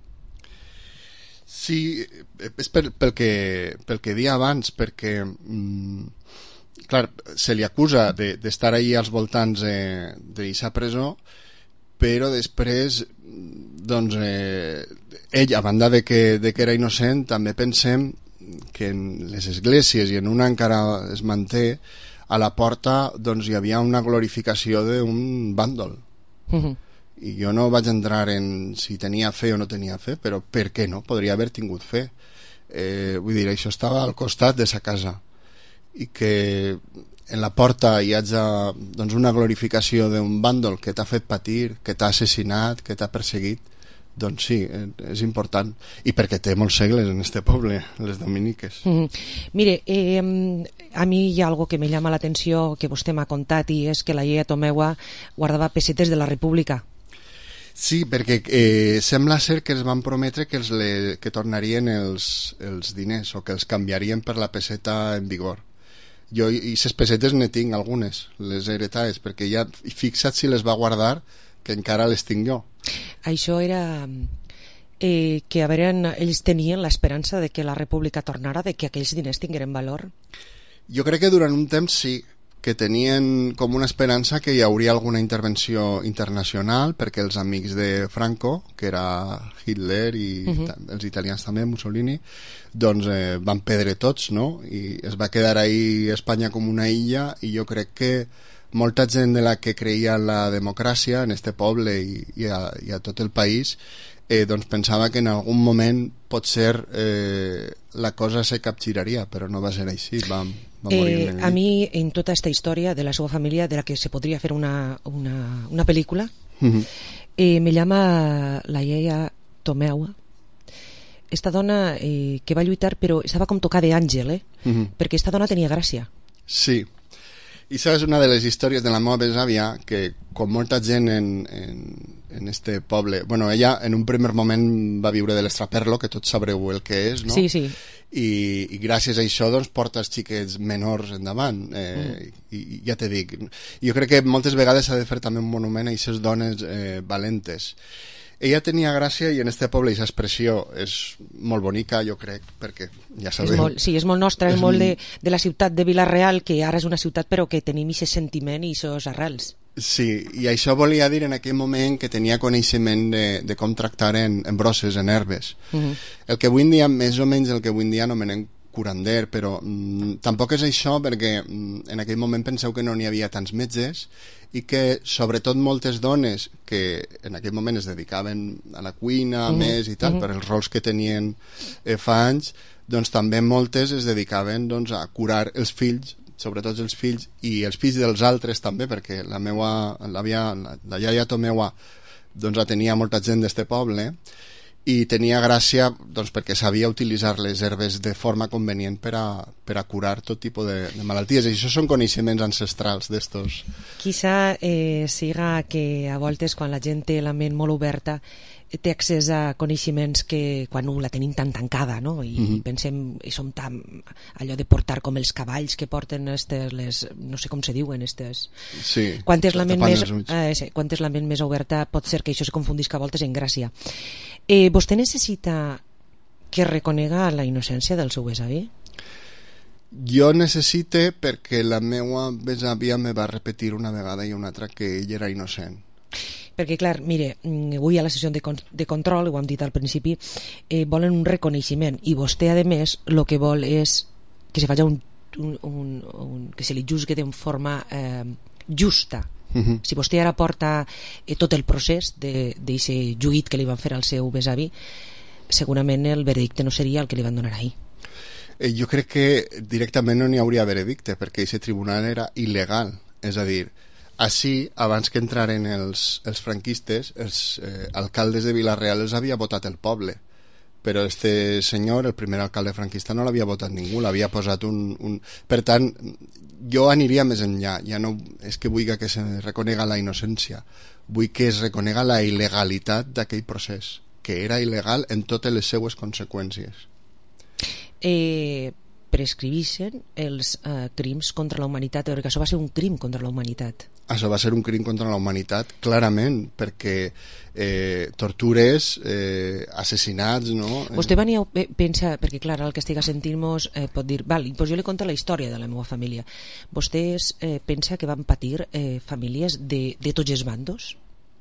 Sí, és per, pel, que, pel que dia abans, perquè mm, clar, se li acusa d'estar de, ahí als voltants eh, d'aquesta presó, però després doncs eh, ell, a banda de que, de que era innocent, també pensem que en les esglésies i en una encara es manté, a la porta doncs hi havia una glorificació d'un bàndol. Uh-huh. I jo no vaig entrar en si tenia fe o no tenia fe, però per què no? Podria haver tingut fe. Eh, vull dir, això estava al costat de sa casa i que en la porta hi hagi doncs, una glorificació d'un bàndol que t'ha fet patir, que t'ha assassinat, que t'ha perseguit, doncs sí, és important. I perquè té molts segles en este poble, les Dominiques. Mm-hmm. Mire, eh, a mi hi ha algo que me llama l'atenció que vostè m'ha contat, i és que la iaia Tomeua guardava pessetes de la República. Sí, perquè eh, sembla ser que els van prometre que, els le, que tornarien els, els diners o que els canviarien per la peseta en vigor. Jo i ses pessetes ne tinc algunes, les heretades, perquè ja fixa't si les va guardar, que encara les tinc jo. Això era eh, que a veure, ells tenien l'esperança de que la República tornara, de que aquells diners tingueren valor? Jo crec que durant un temps sí, que tenien com una esperança que hi hauria alguna intervenció internacional, perquè els amics de Franco, que era Hitler i uh-huh. els italians també, Mussolini, doncs eh, van perdre tots, no? I es va quedar ahí Espanya com una illa, i jo crec que molta gent de la que creia en la democràcia en este poble i, i, a, i a tot el país eh, doncs pensava que en algun moment potser eh, la cosa se capgiraria, però no va ser així, va, va morir. Eh, a mi, en tota aquesta història de la seva família, de la que se podria fer una, una, una pel·lícula, uh-huh. eh, me llama la iaia Tomeua, esta dona eh, que va lluitar però estava com tocada d'àngel, eh? Uh-huh. Perquè esta dona tenia gràcia. Sí. I això és una de les històries de la meva besàvia, que com molta gent en, en, en este poble, bueno, ella en un primer moment va viure de l'estraperlo, que tots sabreu el que és, no? Sí, sí. I, i gràcies a això doncs porta els xiquets menors endavant, eh, mm. i, i ja te dic, jo crec que moltes vegades s'ha de fer també un monument a aquestes dones eh, valentes. Ella tenia gràcia, i en este poble aquesta expressió és molt bonica, jo crec, perquè ja sabeu... És molt, sí, és molt nostra, és, és molt de, de la ciutat de Vila-real, que ara és una ciutat però que tenim aquest sentiment i aquests arrels. Sí, i això volia dir en aquell moment que tenia coneixement de, de com tractar en, en brosses, en herbes. Uh-huh. El que avui en dia, més o menys el que avui en dia anomenem curander, però mm, tampoc és això, perquè mm, en aquell moment penseu que no n'hi havia tants metges i que sobretot moltes dones que en aquell moment es dedicaven a la cuina uh-huh. més i tal, uh-huh. per els rols que tenien eh, fa anys, doncs també moltes es dedicaven doncs, a curar els fills, sobretot els fills i els fills dels altres també, perquè la meua, l'àvia, la, la iaia Tomeua doncs la tenia molta gent d'este poble, i tenia gràcia doncs, perquè sabia utilitzar les herbes de forma convenient per a, per a curar tot tipus de, de malalties, i això són coneixements ancestrals d'estos. Quizá eh, siga que a voltes quan la gent té la ment molt oberta té accés a coneixements que quan no la tenim tan tancada, no? I mm-hmm. pensem, i som tan allò de portar com els cavalls que porten estes, les, no sé com se diuen estes. Sí, quan és la ment més, eh, sí, quan és la ment més oberta pot ser que això se confundisca a voltes en gràcia. Eh, vostè necessita que reconega la innocència del seu besavi? Jo necessite perquè la meua besàvia me va repetir una vegada i una altra que ell era innocent. Perquè, clar, mire, avui a la sessió de, con de control, ho hem dit al principi, eh, volen un reconeixement, i vostè, a més, el que vol és que se faci un, un, un, un que se li juzgue de forma eh, justa. Uh-huh. Si vostè ara porta eh, tot el procés d'aquest juït que li van fer al seu besavi, segurament el veredicte no seria el que li van donar ahir. Eh, jo crec que directament no n'hi hauria veredicte, perquè aquest tribunal era il·legal, és a dir, així, abans que entraren els, els franquistes, els eh, alcaldes de Vila-real els havia votat el poble, però este senyor, el primer alcalde franquista, no l'havia votat ningú, l'havia posat un, un... Per tant, jo aniria més enllà, ja no és que vull que se reconega la innocència, vull que es reconega la il·legalitat d'aquell procés, que era il·legal en totes les seues conseqüències. Eh, prescrivixen els eh, crims contra la humanitat, perquè això va ser un crim contra la humanitat. Això va ser un crim contra la humanitat, clarament, perquè eh, tortures, eh, assassinats, no? Vostè venia, pensa, perquè clar, el que estiga sentint-nos eh, pot dir, val, doncs jo li conto la història de la meva família. Vostès eh, pensa que van patir eh, famílies de, de tots els bandos?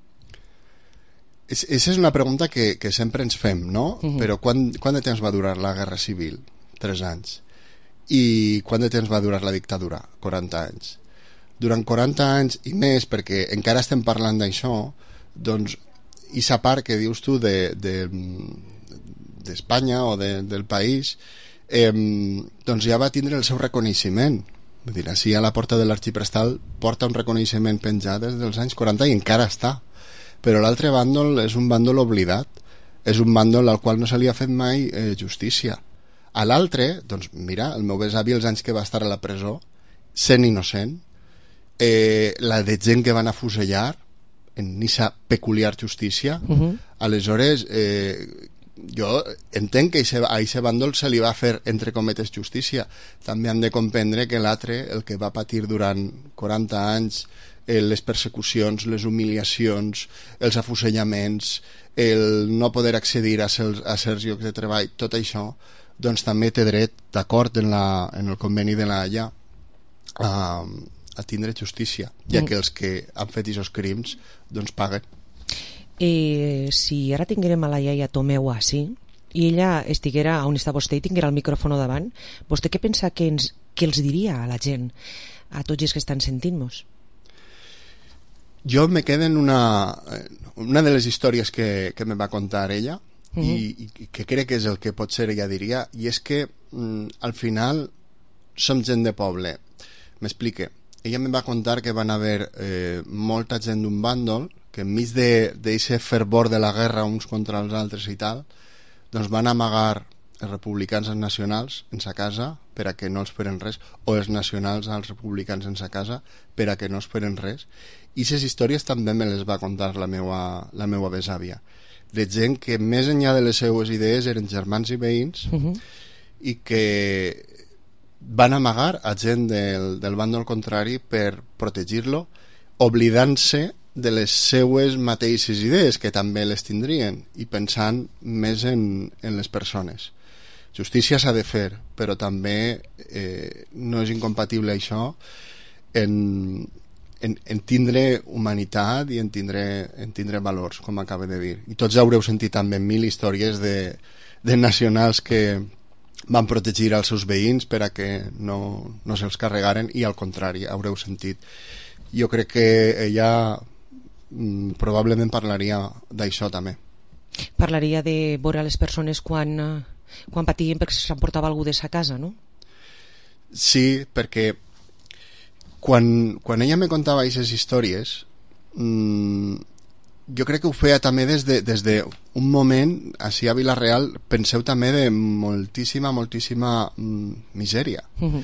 Esa és una pregunta que, que sempre ens fem, no? Uh-huh. Però quan, quant de temps va durar la Guerra Civil? Tres anys. I quant de temps va durar la dictadura? quaranta anys. Durant quaranta anys i més, perquè encara estem parlant d'això, doncs, i sa part que dius tu de, de, d'Espanya o de, del país, eh, doncs ja va tindre el seu reconeixement. Vull dir, així a la porta de l'Arxiprestal porta un reconeixement penjat des dels anys quaranta i encara està. Però l'altre bàndol és un bàndol oblidat, és un bàndol al qual no se li ha fet mai eh, justícia. A l'altre, doncs mira, el meu besavi els anys que va estar a la presó, sent innocent, eh, la de gent que van afusellar en aquesta peculiar justícia, uh-huh. Aleshores eh, jo entenc que a aquest bàndol se li va fer entre cometes justícia. També han de comprendre que l'altre, el que va patir durant quaranta anys, eh, les persecucions, les humiliacions, els afusellaments, el no poder accedir a, ser, a certs llocs de treball, tot això, doncs també té dret, d'acord en, la, en el conveni de la Haia, a, a tindre justícia, ja que els que han fet aquests crims doncs paguen. Eh, si ara tinguérem a la iaia Tomeu així i ella estiguera on està vostè i tinguera el micròfon davant, vostè què pensa que, ens, que els diria a la gent, a tots els que estan sentint-nos? Jo me quedo en una, una de les històries que, que me va contar ella, uh-huh. i, i que crec que és el que potser ella diria, i és que mm, al final som gent de poble. M'explique. Ella me va contar que van haver eh, molta gent d'un bàndol que enmig d'aquest fervor de la guerra uns contra els altres i tal, doncs van amagar els republicans als nacionals en sa casa per a que no els feren res, o els nacionals als republicans en sa casa per a que no els feren res. I aquestes històries també me les va contar la meua, la meua besàvia, de gent que més enllà de les seues idees eren germans i veïns, uh-huh. i que van amagar a gent del, del bàndol contrari per protegir-lo, oblidant-se de les seues mateixes idees, que també les tindrien, i pensant més en, en les persones. Justícia s'ha de fer, però també eh, no és incompatible això en, en, en tindre humanitat i en tindre, en tindre valors, com acaba de dir. I tots haureu sentit també mil històries de, de nacionals que van protegir els seus veïns per a que no, no se'ls carregaren, i al contrari, haureu sentit. Jo crec que ella mm, probablement parlaria d'això també. Parlaria de veure les persones quan, quan patien perquè s'emportava algú de sa casa, no? Sí, perquè quan, quan ella me contava aquestes històries, mmm, jo crec que ho feia també des de, des de un moment, així a Vila-real, penseu també de moltíssima, moltíssima mm, misèria. Uh-huh.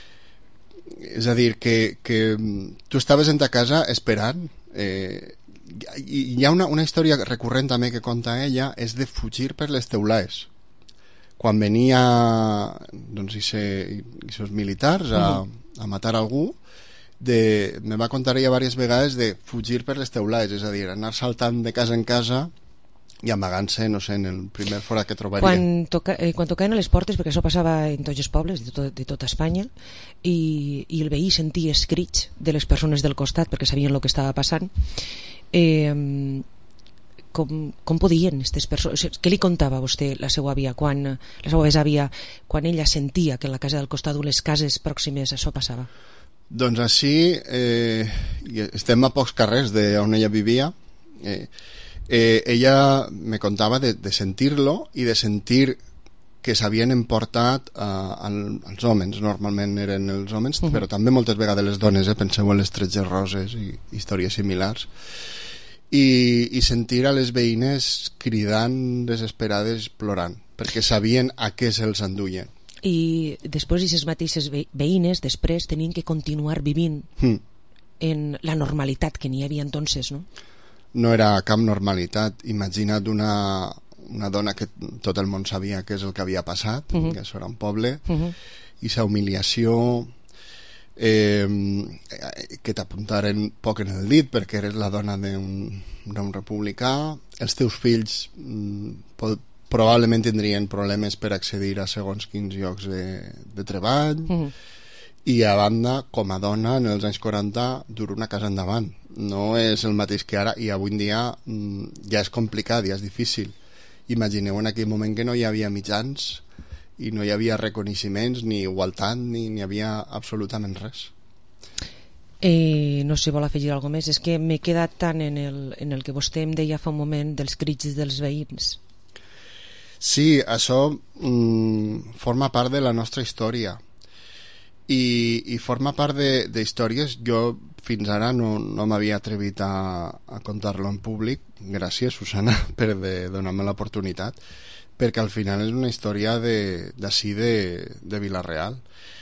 És a dir, que, que tu estaves en ta casa esperant. Eh, i hi ha una, una història recurrent també que conta ella, és de fugir per les teulades. Quan venia doncs, aquests militars a, a matar algú, de, me va contar ella diverses vegades de fugir per les teulades, és a dir, anar saltant de casa en casa i amagant-se, no sé, en el primer forat que trobaria. Quan, toca, eh, quan tocaven a les portes, perquè això passava en tots els pobles de, tot, de tota Espanya, i, i el veí sentia els crits de les persones del costat perquè sabien el que estava passant, eh, com, com podien aquestes persones, què li contava vostè la seva àvia quan, la seva besàvia, quan ella sentia que en la casa del costat o les cases pròximes això passava? Doncs així eh, estem a pocs carrers d'on ella vivia. eh, eh, ella me contava de, de sentir-lo i de sentir que s'havien emportat uh, al, als homes, normalment eren els homes, uh -huh. però també moltes vegades les dones, eh? Penseu en les tretze roses i històries similars, i, i sentir a les veïnes cridant desesperades, plorant, perquè sabien a què se'ls enduien. I després aquestes mateixes veïnes després tenien que continuar vivint mm. en la normalitat que n'hi havia entonces, no? No era cap normalitat. Imagina't una, una dona que tot el món sabia què és el que havia passat, uh -huh. que això era un poble, uh -huh. i sa humiliació, eh, que t'apuntaren poc en el dit perquè eres la dona d'un republicà, els teus fills mm, pot, probablement tindrien problemes per accedir a segons quins llocs de, de treball, uh -huh. i a banda, com a dona en els anys quaranta dur una casa endavant no és el mateix que ara, i avui en dia mm, ja és complicat, ja és difícil. Imagineu en aquell moment que no hi havia mitjans i no hi havia reconeixements ni igualtat, ni hi havia absolutament res. Eh, no sé, vol afegir alguna més? És que m'he quedat tant en el, en el que vostè em deia fa un moment dels crits dels veïns. Sí, això mm, forma part de la nostra història i, i forma part d'històries. Jo fins ara no, no m'havia atrevit a, a contar-lo en públic. Gràcies, Susana, per donar-me l'oportunitat, perquè al final és una història d'ací de, de, de Vila-real,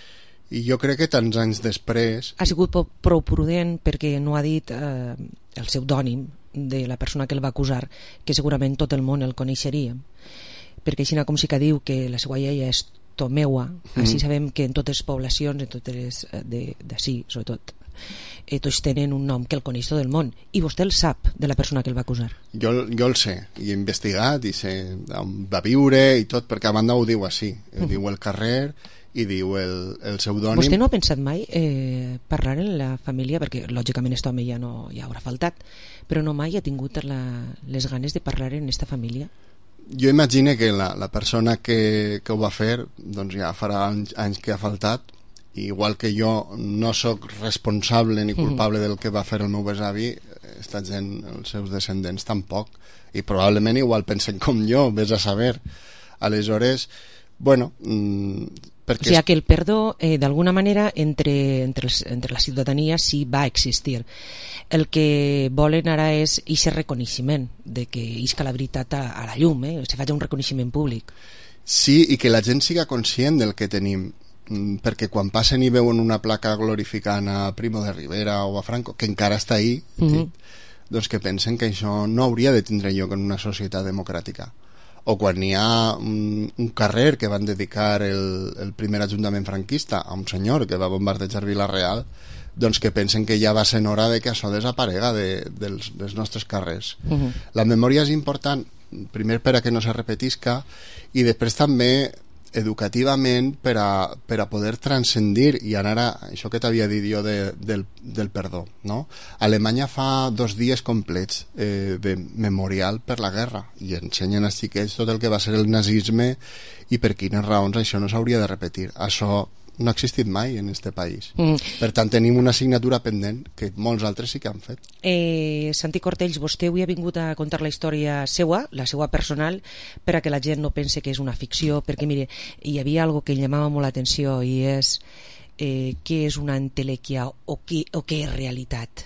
i jo crec que tants anys després... Ha sigut prou prudent perquè no ha dit eh, el pseudònim de la persona que el va acusar, que segurament tot el món el coneixeria, perquè així com sí que diu que la seva iaia és Tomeua, mm. així sabem que en totes les poblacions, en totes d'ací, sobretot, eh, tots tenen un nom que el coneix tot el món, i vostè el sap de la persona que el va acusar. Jo, jo el sé, i he investigat i sé on va viure i tot, perquè a banda ho diu així, ho mm. diu el carrer i diu el, el pseudònim. Vostè no ha pensat mai eh, parlar en la família, perquè lògicament aquest home ja no ja haurà faltat, però no mai ha tingut la, les ganes de parlar en aquesta família? Jo imagino que la, la persona que, que ho va fer doncs ja farà anys, anys que ha faltat, igual que jo no sóc responsable ni culpable mm-hmm. del que va fer el meu besavi, esta gent, els seus descendents tampoc, i probablement igual pensen com jo, vés a saber. Aleshores, bueno, mmm, perquè... O sigui que el perdó eh, d'alguna manera entre, entre, els, entre la ciutadania sí va existir. El que volen ara és aquest reconeixement de que isca la veritat a, a la llum, eh? Se faci un reconeixement públic. Sí, i que la gent siga conscient del que tenim, perquè quan passen i veuen una placa glorificant a Primo de Rivera o a Franco, que encara està ahí, mm-hmm. doncs que pensen que això no hauria de tindre lloc en una societat democràtica. O quan hi ha un, un carrer que van dedicar el, el primer ajuntament franquista a un senyor que va bombardejar Vila-real, doncs que pensen que ja va ser hora de que això desaparega de, dels, dels nostres carrers. Uh-huh. La memòria és important, primer per a que no se repetisca, i després també educativament per a, per a poder transcendir i anar a això que t'havia dit jo de, del, del perdó, no? Alemanya fa dos dies complets eh, de memorial per la guerra i ensenyen als xiquets tot el que va ser el nazisme i per quines raons això no s'hauria de repetir. Això no ha existit mai en este país. Mm. Per tant, tenim una assignatura pendent que molts altres sí que han fet. Eh, Santi Cortells, vostè avui ha vingut a contar la història seua, la seua personal, per a que la gent no pense que és una ficció, perquè, mire, hi havia algo que llamava molt l'atenció i és eh, què és una entelèquia o què, o què és realitat.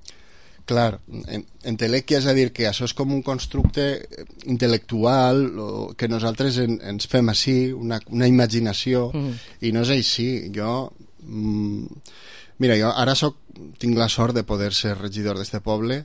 Clar, en, entelèquia és a dir que això és com un constructe intel·lectual que nosaltres en, ens fem així, una, una imaginació, mm. i no és així. Jo, mm, mira, jo ara soc, tinc la sort de poder ser regidor d'este poble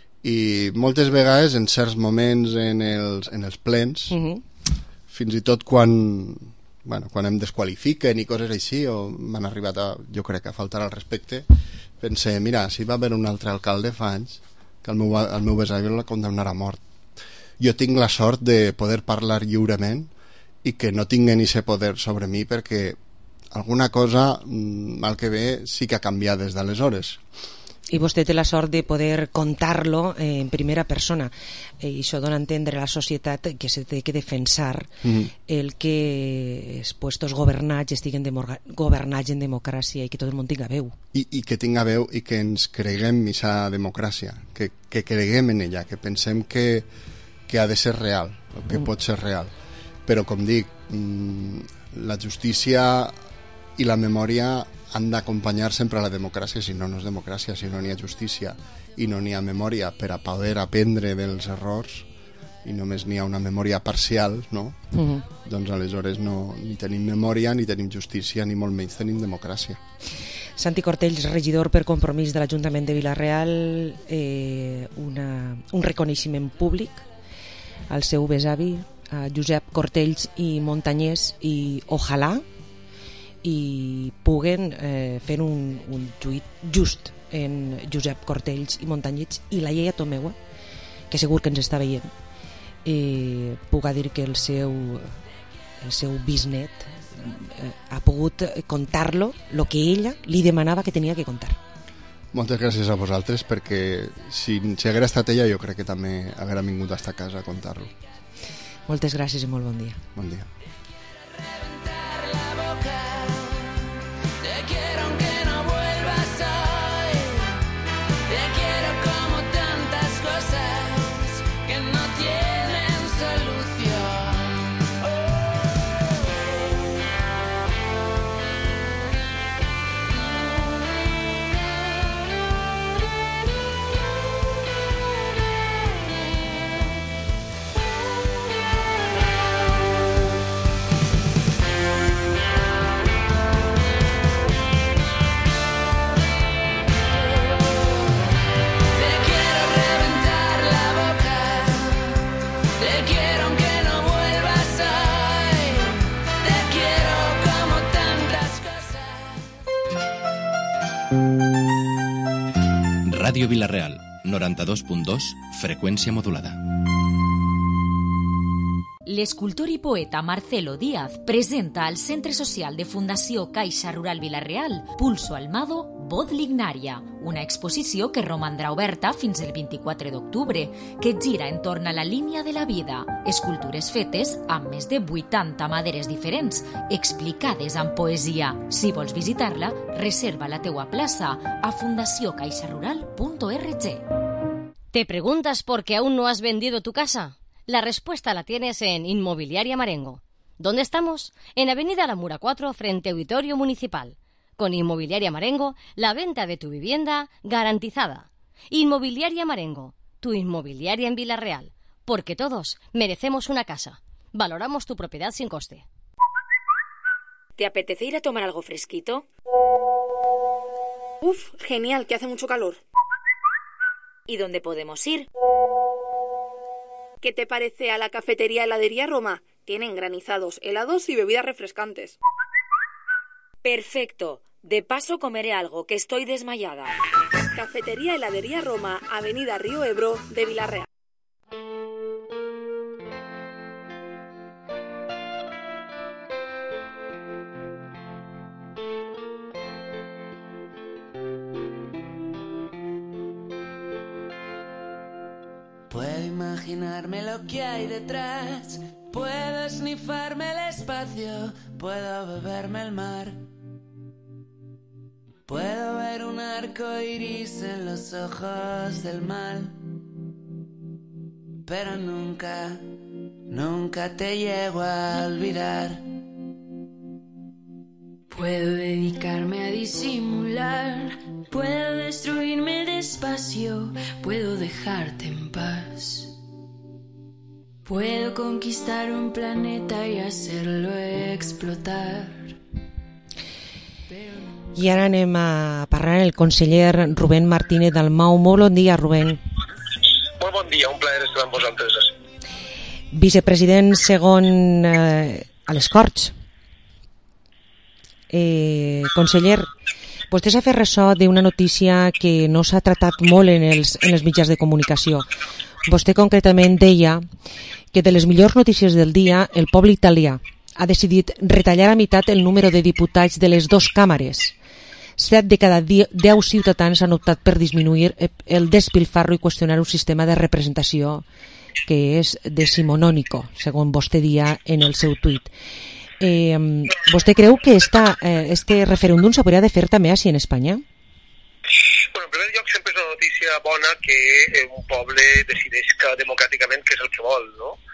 i moltes vegades en certs moments en els, en els plens, mm-hmm. fins i tot quan, bueno, quan em desqualifiquen i coses així, o m'han arribat a, jo crec, a faltar al respecte, pensé, mira, si va haver un altre alcalde fa anys que el meu, el meu besavi la condemnarà a mort. Jo tinc la sort de poder parlar lliurement i que no tinguen ese poder sobre mi, perquè alguna cosa, mal que bé, sí que ha canviat des d'aleshores. I vostè té la sort de poder contar-lo en primera persona, i això dona a entendre a la societat que se té que defensar mm-hmm. el que els puestos governats estiguen governats en democràcia i que tot el món tinga veu. I, i que tinga veu i que ens creguem en aquesta democràcia, que, que creguem en ella, que pensem que, que ha de ser real, que mm. pot ser real. Però, com dic, mm, la justícia i la memòria han d'acompanyar sempre la democràcia, si no, no és democràcia, si no n'hi ha justícia i no n'hi ha memòria per a poder aprendre dels errors i només n'hi ha una memòria parcial, no? Uh-huh. Doncs aleshores no, ni tenim memòria, ni tenim justícia, ni molt menys tenim democràcia. Santi Cortells, regidor per Compromís de l'Ajuntament de Vila-real, eh, una, un reconeixement públic al seu besavi, a Josep Cortells i Montanyès, i ojalà i puguen eh, fer un, un juit just en Josep Cortells i Montanyès i la Lleia Tomeua, que segur que ens està veient, eh, puga dir que el seu, el seu bisnet eh, ha pogut contar-lo el que ella li demanava que tenia que contar. Moltes gràcies a vosaltres, perquè si, si haguera estat ella jo crec que també haguera vingut a esta casa a contar-lo. Moltes gràcies i molt bon dia. Bon dia. Ràdio Vila-real, noranta-dos punt dos, freqüència modulada. L'escultor i poeta Marcelo Díaz presenta al Centre Social de Fundació Caixa Rural Vila-real Pulso Almado, Voz Lignaria, una exposició que romandrà oberta fins el vint-i-quatre d'octubre, que gira entorn a la línia de la vida, escultures fetes amb més de vuitanta maderes diferents, explicades amb poesia. Si vols visitar-la, reserva la teua plaça a fundació caixa rural punto org. ¿Te preguntas por qué aún no has vendido tu casa? La respuesta la tienes en Inmobiliaria Marengo. ¿Dónde estamos? En Avenida La Mura cuatro, frente a Auditorio Municipal. Con Inmobiliaria Marengo, la venta de tu vivienda garantizada. Inmobiliaria Marengo, tu inmobiliaria en Vila-real. Porque todos merecemos una casa. Valoramos tu propiedad sin coste. ¿Te apetece ir a tomar algo fresquito? Uf, genial, que hace mucho calor. ¿Y dónde podemos ir? ¿Qué te parece a la cafetería Heladería Roma? Tienen granizados, helados y bebidas refrescantes. Perfecto. De paso comeré algo, que estoy desmayada. Cafetería Heladería Roma, Avenida Río Ebro de Vila-real. Puedo imaginarme lo que hay detrás, puedo esnifarme el espacio, puedo beberme el mar. Puedo ver un arco iris en los ojos del mal, pero nunca, nunca te llego a olvidar. Puedo dedicarme a disimular, puedo destruirme despacio, puedo dejarte en paz. Puedo conquistar un planeta y hacerlo explotar. I ara anem a parlar amb el conseller Rubén Martínez Dalmau. Molt bon dia, Rubén. Molt bon dia, un plaer estar amb vosaltres. Vicepresident segon eh, a les Corts. Eh, conseller, vostè s'ha fet ressò d'una notícia que no s'ha tratat molt en els, en els mitjans de comunicació. Vostè concretament deia que de les millors notícies del dia, el poble italià ha decidit retallar a meitat el número de diputats de les dues càmeres. Set de cada deu ciutadans han optat per disminuir el despilfarro i qüestionar un sistema de representació que és decimonònico, segons vostè dia en el seu tuit. Eh, ¿Vostè creu que esta, eh, este referèndum s'hauria de fer també així en Espanya? Bueno, en primer lloc, sempre és una notícia bona que un poble decideix democràticament què és el que vol, no?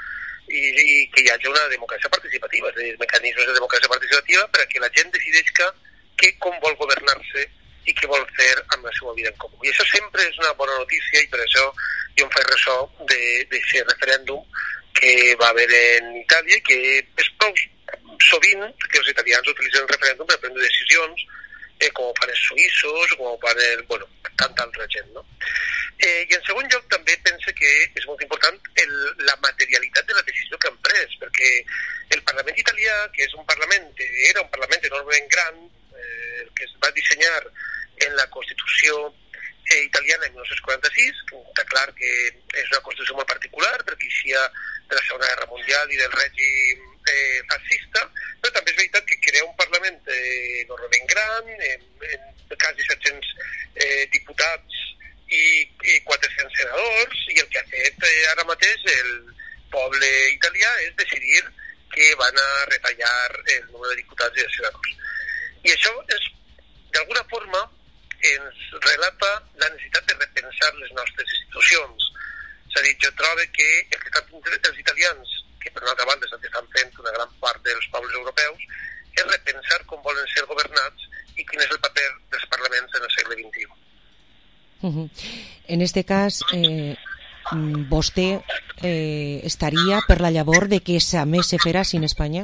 i, i que hi hagi una democràcia participativa, és a dir, mecanismes de democràcia participativa perquè la gent decideixi que, com vol governar-se i què vol fer amb la seva vida en comú. I això sempre és una bona notícia i per això jo em faig ressò d'aquest referèndum que va haver en Itàlia, que és prou sovint que els italians utilitzen el referèndum per prendre decisions, eh, com ho fan els suïssos, com ho fan el, bueno, tanta altra gent, no? Eh, I en segon lloc també pense que és molt important el, la materialitat de la decisió que han pres, perquè el Parlament italià, que és un Parlament, era un Parlament enormement gran, eh, que es va dissenyar en la Constitució eh, italiana en mil nou-cents quaranta-sis, que està clar que és una Constitució molt particular, perquè eixia de la Segona Guerra Mundial i del règim eh, fascista, però també és veritat que crea un Parlament eh, enormement gran, en, en quasi set-cents eh, diputats i, i quatre-cents senadors, i el que ha fet eh, ara mateix el poble italià és decidir que van a retallar el número de diputats i de senadors. I això és, d'alguna forma, ens relata la necessitat de repensar les nostres institucions. És a dir, jo trobo que el que estan fent els italians, que per una altra banda és el que estan fent una gran part dels pobles europeus, és repensar com volen ser governats i quin és el paper dels parlaments en el segle vint-i-u. Uh-huh. En este cas, eh, vostè eh, estaria per la llavor de que a més se farà sin Espanya?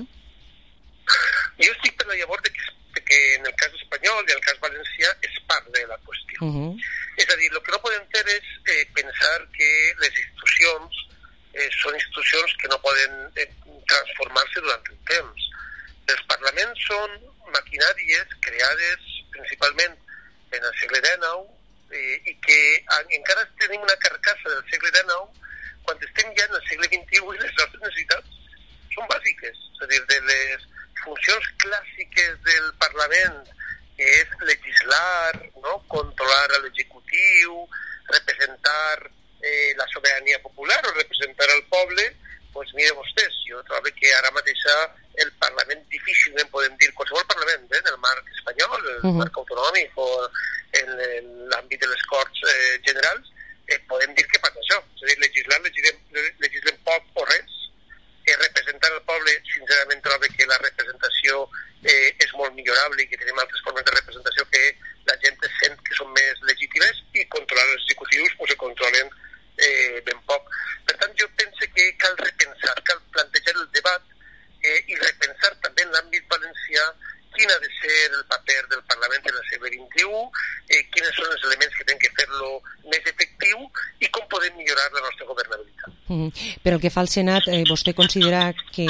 Jo estic per la llavor de que, de que en el cas espanyol i en el cas valencià es parli de la qüestió. Uh-huh. És a dir, el que no podem fer és eh, pensar que les institucions eh, són institucions que no poden eh, transformar-se durant el temps. Els parlaments són maquinàries creades principalment en el segle dinou eh, i que en, encara tenim una carcassa del segle dinou quan estem ja en el segle vint-i-u i les nostres necessitats són bàsiques. És a dir, de les funcions clàssiques del Parlament, que és legislar, no? Controlar l'executiu, representar eh, la sobirania popular o representar el poble, doncs mire vostès, jo trobo que ara mateix el Parlament difícilment podem dir, qualsevol Parlament, eh, en el marc espanyol, el uh-huh. marc autonòmic o en, en l'àmbit de les Corts eh, Generals, eh, podem dir que passa això. És a dir, legislar, legislem, legislem poc o res. Eh, representar el poble, sincerament trobo que la representació eh, és molt millorable i que tenim altres formes de representació que la gent sent que són més legítimes i controlar els executius o se controlen eh, ben poc. Per tant, jo penso que cal repensar, cal plantejar el debat eh, i repensar també en l'àmbit valencià quin ha de ser el paper del Parlament en el segle vint-i-u, eh, quins són els elements que tenen que fer-lo més efectiu i com podem millorar la nostra governabilitat. Mm. Però el que fa el Senat, eh, vostè considera que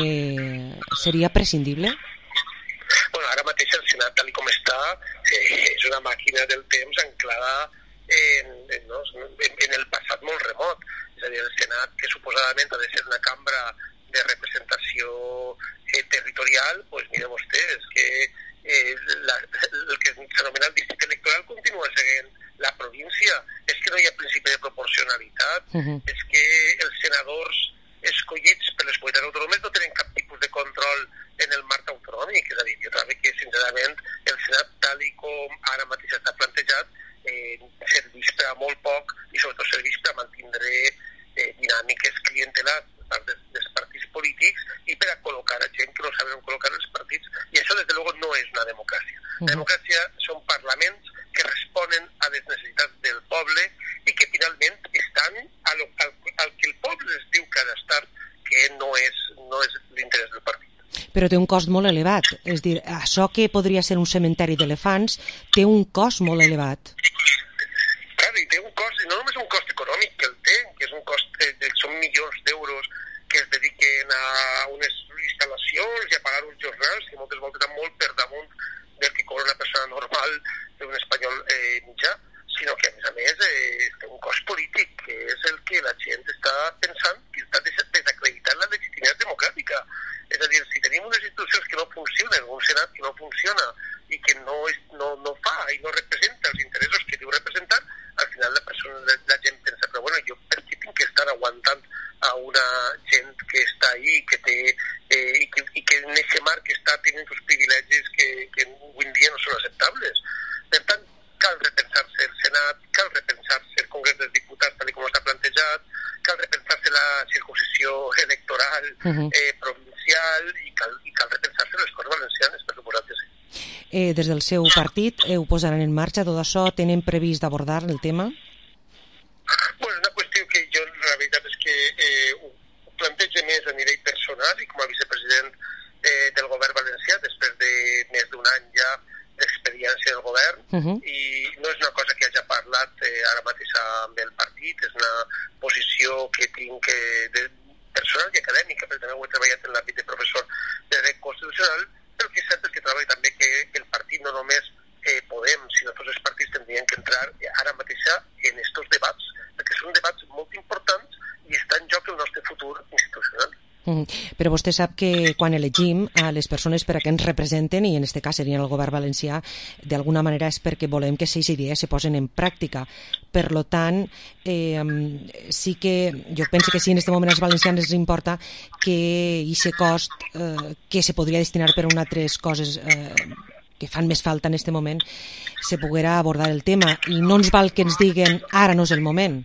seria prescindible? Bueno, ara mateix el Senat, tal com està, eh, és una màquina del temps anclada en, en, no, en, en el passat molt remot. És a dir, el Senat, que suposadament ha de ser una cambra de representació eh, territorial, doncs mira vostès que eh, la, el que s'anomena el districte electoral continua seguint la província. És que no hi ha principi de proporcionalitat, uh-huh. és que els senadors escollits per les comunitats autònomes no tenen cap tipus de control en el marc autonòmic. És a dir, jo trobo que sincerament el Senat, tal i com ara mateix està plantejat, eh, serveix per a molt poc i sobretot serveix per a mantindre eh, dinàmiques clientelars dels, dels partits polítics i per a col·locar a gent que no saben on col·locar els partits, i això des de luego no és una democràcia. Uh-huh. La democràcia són parlaments que responen a les necessitats del poble i que finalment estan a lo, al, al que el poble es diu que ha d'estar, que no és, no és l'interès del partit. Però té un cost molt elevat. És dir, això que podria ser un cementeri d'elefants té un cost molt elevat. Clar, i té un cost, i no només un cost econòmic que el té, que és un cost, eh, són milions d'euros que es dediquen a unes instal·lacions i a pagar uns jornals que moltes voltes estan molt per damunt del que cobra una persona normal d'un espanyol eh, mitjà, sinó que a més a més eh, té un cost polític, que és el que la gent està pensant que està desacreditant la legitimitat democràtica. És a dir, si tenim unes institucions que no funcionen, un Senat que no funciona i que no, és, no, no fa i no representa els interessos que diu representar, al final la, persona, la, la gent pensa, però bueno, jo per què tinc que estar aguantant a una gent que està ahí que té, eh, i, que, i que en aquest marc està tenint uns privilegis que, que avui en dia no són acceptables. Per tant, cal repensar-se el Senat, cal repensar-se el Congrés dels Diputats tal com està plantejat, cal repensar-se la uh-huh. eh, provincial, i cal, i cal repensar-se les Corts Valencianes, per suposat que sí. Eh, des del seu partit eh, ho posaran en marxa, tot això? Tenen previst d'abordar el tema? Bueno, una qüestió que jo, la veritat és que eh, ho, ho plantejo més a nivell personal i com a vicepresident eh, del govern valencià, després de més d'un any ja d'experiència del govern, uh-huh. i no és una cosa que hagi parlat eh, ara mateix amb el partit, és una posició que tinc eh, de personal i acadèmica, perquè també ho he treballat en l'àmbit de professor de dret constitucional, però el que és cert és que trobo també que el partit no només eh, Podem, sinó tots els partits tindrien que entrar ara mateix en aquests debats, perquè són debats molt importants i està en joc el nostre futur institucional. Mm. Però vostè sap que quan elegim a les persones per a què ens representen, i en aquest cas serien el govern valencià, d'alguna manera és perquè volem que aquestes idees se posen en pràctica. Per lo tant, eh, sí que jo penso que sí, en aquest moment als valencians els importa que aquest cost eh, que se podria destinar per a unes altres coses eh, que fan més falta en aquest moment, se poguera abordar el tema, i no ens val que ens diguen ara no és el moment.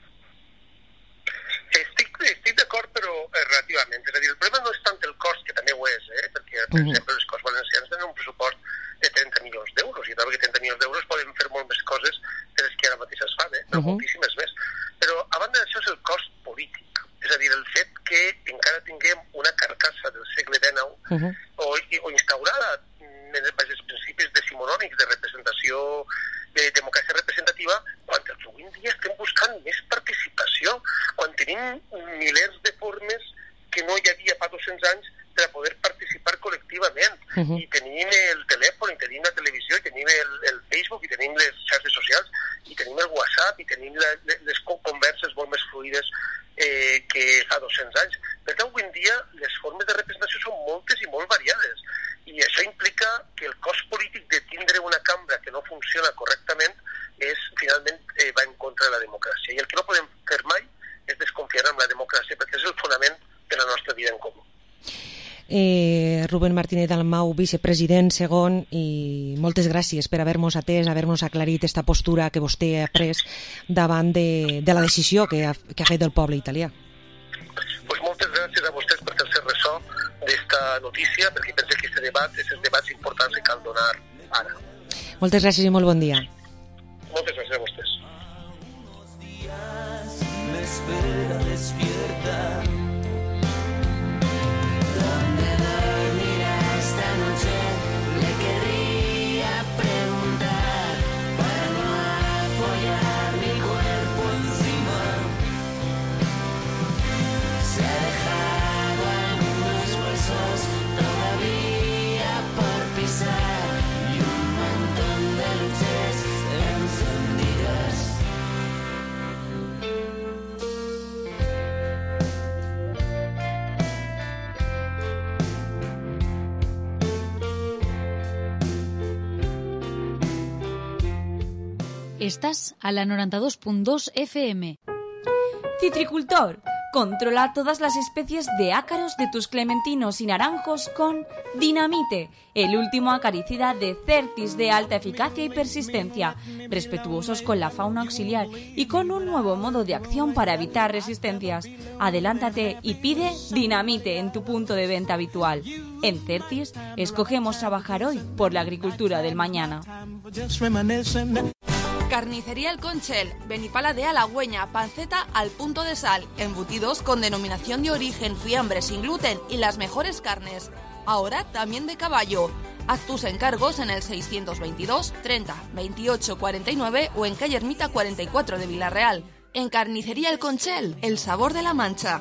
Estic d'acord, però eh, relativament. És a dir, el problema no és tant el cost, que també ho és, eh? perquè, per uh-huh. exemple, les Corts Valencianes tenen un pressupost de trenta milions d'euros, i trobo que trenta milions d'euros poden fer molt més coses de les que ara mateix es fan, eh? però uh-huh. moltíssimes més. Però, a banda d'això, és el cost polític. És a dir, el fet que encara tinguem una carcassa del segle dinou uh-huh. o, o instaurada en els principis decimonònics de representació, de democràcia representativa, quan avui en dia estem buscant més participació, quan tenim milers de formes que no hi havia fa dos-cents anys per a poder participar col·lectivament. Uh-huh. I tenim el telèfon, i tenim la televisió, i tenim el, el Facebook, i tenim les xarxes socials, i tenim el WhatsApp, i tenim la, les converses molt més fluides eh, que fa dos-cents anys. Per tant, avui en dia les formes de representació són moltes i molt variades. I això implica que el cost polític de tindre una cambra que no funciona correctament és, finalment, eh, va en contra de la democràcia. I el que no podem fer mai és desconfiar en la democràcia, perquè és el fonament de la nostra vida en comú. Eh, Rubén Martínez Dalmau, vicepresident segon, i moltes gràcies per haver-nos atès, haver-nos aclarit aquesta postura que vostè ha pres davant de, de la decisió que ha, que ha fet el poble italià. Pues moltes gràcies a vostès per fer-se ressò d'esta notícia, perquè penso que aquest debat és els debats importants que cal donar ara. Moltes gràcies i molt bon dia. Moltes gràcies a vostès. Me espera despierta. ¿Dónde dormirá esta noche? Le querría preguntar para no apoyar mi cuerpo encima. Se ha dejado algunos huesos todavía por pisar y un montón de luces encendidas. Estás a la noventa y dos punto dos F M. Citricultor, controla todas las especies de ácaros de tus clementinos y naranjos con Dinamite, el último acaricida de Certis de alta eficacia y persistencia, respetuosos con la fauna auxiliar y con un nuevo modo de acción para evitar resistencias. Adelántate y pide Dinamite en tu punto de venta habitual. En Certis, escogemos trabajar hoy por la agricultura del mañana. Carnicería El Conchel, Benipala de Halagüeña, panceta al punto de sal, embutidos con denominación de origen, fiambre sin gluten y las mejores carnes. Ahora también de caballo. Haz tus encargos en el seiscientos veintidós treinta veintiocho cuarenta y nueve o en calle Ermita cuarenta y cuatro de Villarreal. En Carnicería El Conchel, el sabor de la Mancha.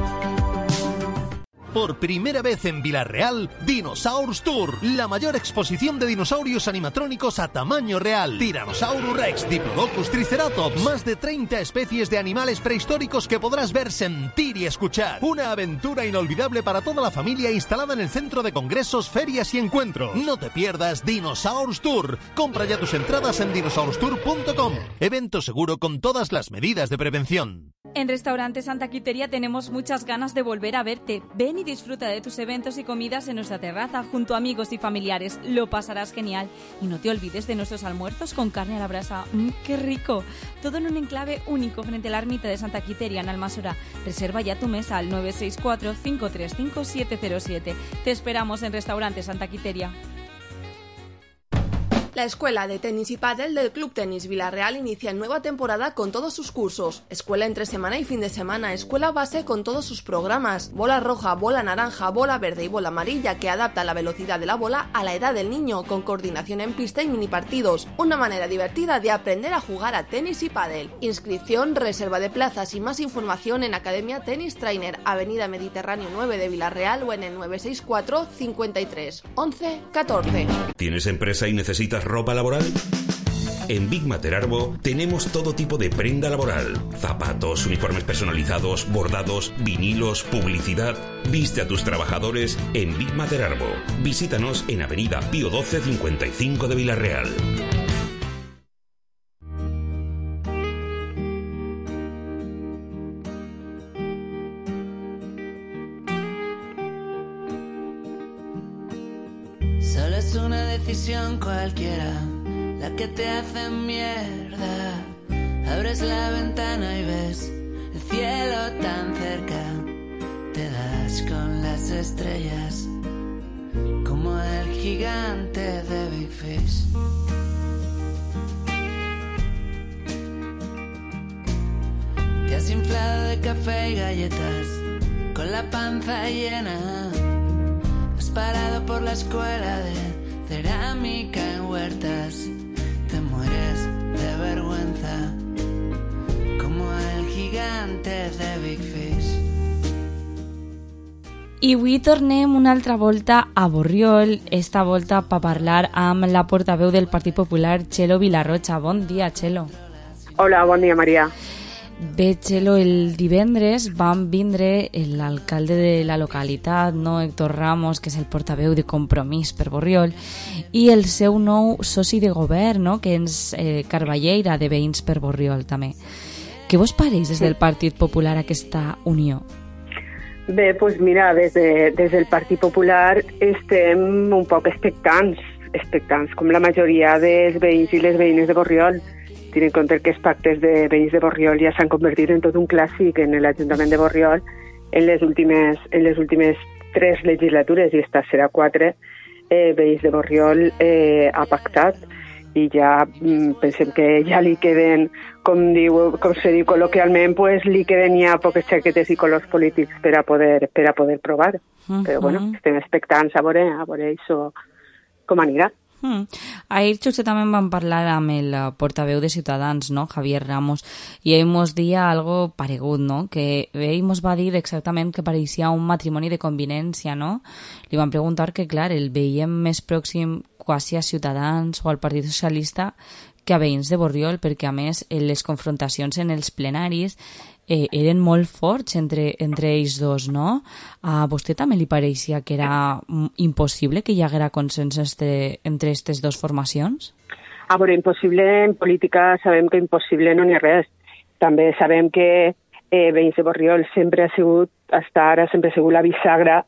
Por primera vez en Villarreal, Dinosaurs Tour, la mayor exposición de dinosaurios animatrónicos a tamaño real. Tyrannosaurus Rex, Diplodocus, Triceratops, más de treinta especies de animales prehistóricos que podrás ver, sentir y escuchar. Una aventura inolvidable para toda la familia instalada en el centro de congresos, ferias y encuentros. No te pierdas Dinosaurs Tour. Compra ya tus entradas en dinosaurs tour punto com. Evento seguro con todas las medidas de prevención. En Restaurante Santa Quiteria tenemos muchas ganas de volver a verte. Ven y disfruta de tus eventos y comidas en nuestra terraza junto a amigos y familiares. Lo pasarás genial. Y no te olvides de nuestros almuerzos con carne a la brasa. ¡Mmm, qué rico! Todo en un enclave único frente a la ermita de Santa Quiteria en Almasora. Reserva ya tu mesa al nueve seis cuatro, cinco tres cinco, siete cero siete. Te esperamos en Restaurante Santa Quiteria. La Escuela de Tenis y Pádel del Club Tenis Villarreal inicia nueva temporada con todos sus cursos. Escuela entre semana y fin de semana, escuela base con todos sus programas. Bola roja, bola naranja, bola verde y bola amarilla que adapta la velocidad de la bola a la edad del niño con coordinación en pista y mini partidos. Una manera divertida de aprender a jugar a tenis y pádel. Inscripción, reserva de plazas y más información en Academia Tenis Trainer, Avenida Mediterráneo nueve de Villarreal o en el nueve seis cuatro, cincuenta y tres, once, catorce. ¿Tienes empresa y necesitas ropa laboral? En Big Mater Arbo tenemos todo tipo de prenda laboral: zapatos, uniformes personalizados, bordados, vinilos, publicidad. Viste a tus trabajadores en Big Mater Arbo. Visítanos en Avenida Pío doce, cincuenta y cinco de Villarreal. Solo es una decisión cualquiera la que te hace mierda. Abres la ventana y ves el cielo tan cerca. Te das con las estrellas como el gigante de Big Fish. Te has inflado de café y galletas con la panza llena. Has parado por la escuela de cerámica en Huertas. Te mueres de vergüenza como el gigante de Big Fish. I avui tornem una altra volta a Borriol, esta volta per parlar amb la portaveu del Partit Popular, Txelo Vilarrocha. Bon dia, Txelo. Hola, bon dia, Maria. Bé, Txelo, el divendres van vindre l'alcalde de la localitat, no, Héctor Ramos, que és el portaveu de Compromís per Borriol, i el seu nou soci de govern, no, que és eh, Carballeira, de Veïns per Borriol, també. Què vos pareix des del Partit Popular aquesta unió? Bé, doncs mira, des, de, des del Partit Popular estem un poc expectants, expectants, com la majoria dels veïns i les veïnes de Borriol. Tenint en compte que els pactes de veïns de Borriol ja s'han convertit en tot un clàssic en l'Ajuntament de Borriol en les últimes, en les últimes tres legislatures, i esta serà quatre, eh, veïns de Borriol eh, ha pactat, i ja mm, pensem que ja li queden, com, diu, com se diu col·loquialment, pues, li queden ja poques xaquetes i colors polítics per a poder, per a poder provar. Uh-huh. Però bueno, estem expectants a veure, a veure això com anirà. Hmm. Ahir, Xuxa, també vam parlar amb el portaveu de Ciutadans, no? Javier Ramos, i ell mos dia algo paregut, no? Que ell mos va dir exactament que pareixia un matrimoni de convivència, no? Li van preguntar que, clar, el veiem més pròxim quasi a Ciutadans o al Partit Socialista que a veïns de Borriol, perquè a més les confrontacions en els plenaris eh, eren molt forts entre, entre ells dos, no? A vostè també li pareixia que era impossible que hi haguera consens este, entre aquestes dues formacions? A veure, impossible en política sabem que impossible no n'hi ha res. També sabem que eh, veïns de Borriol sempre ha sigut, hasta ara sempre ha sigut la bisagra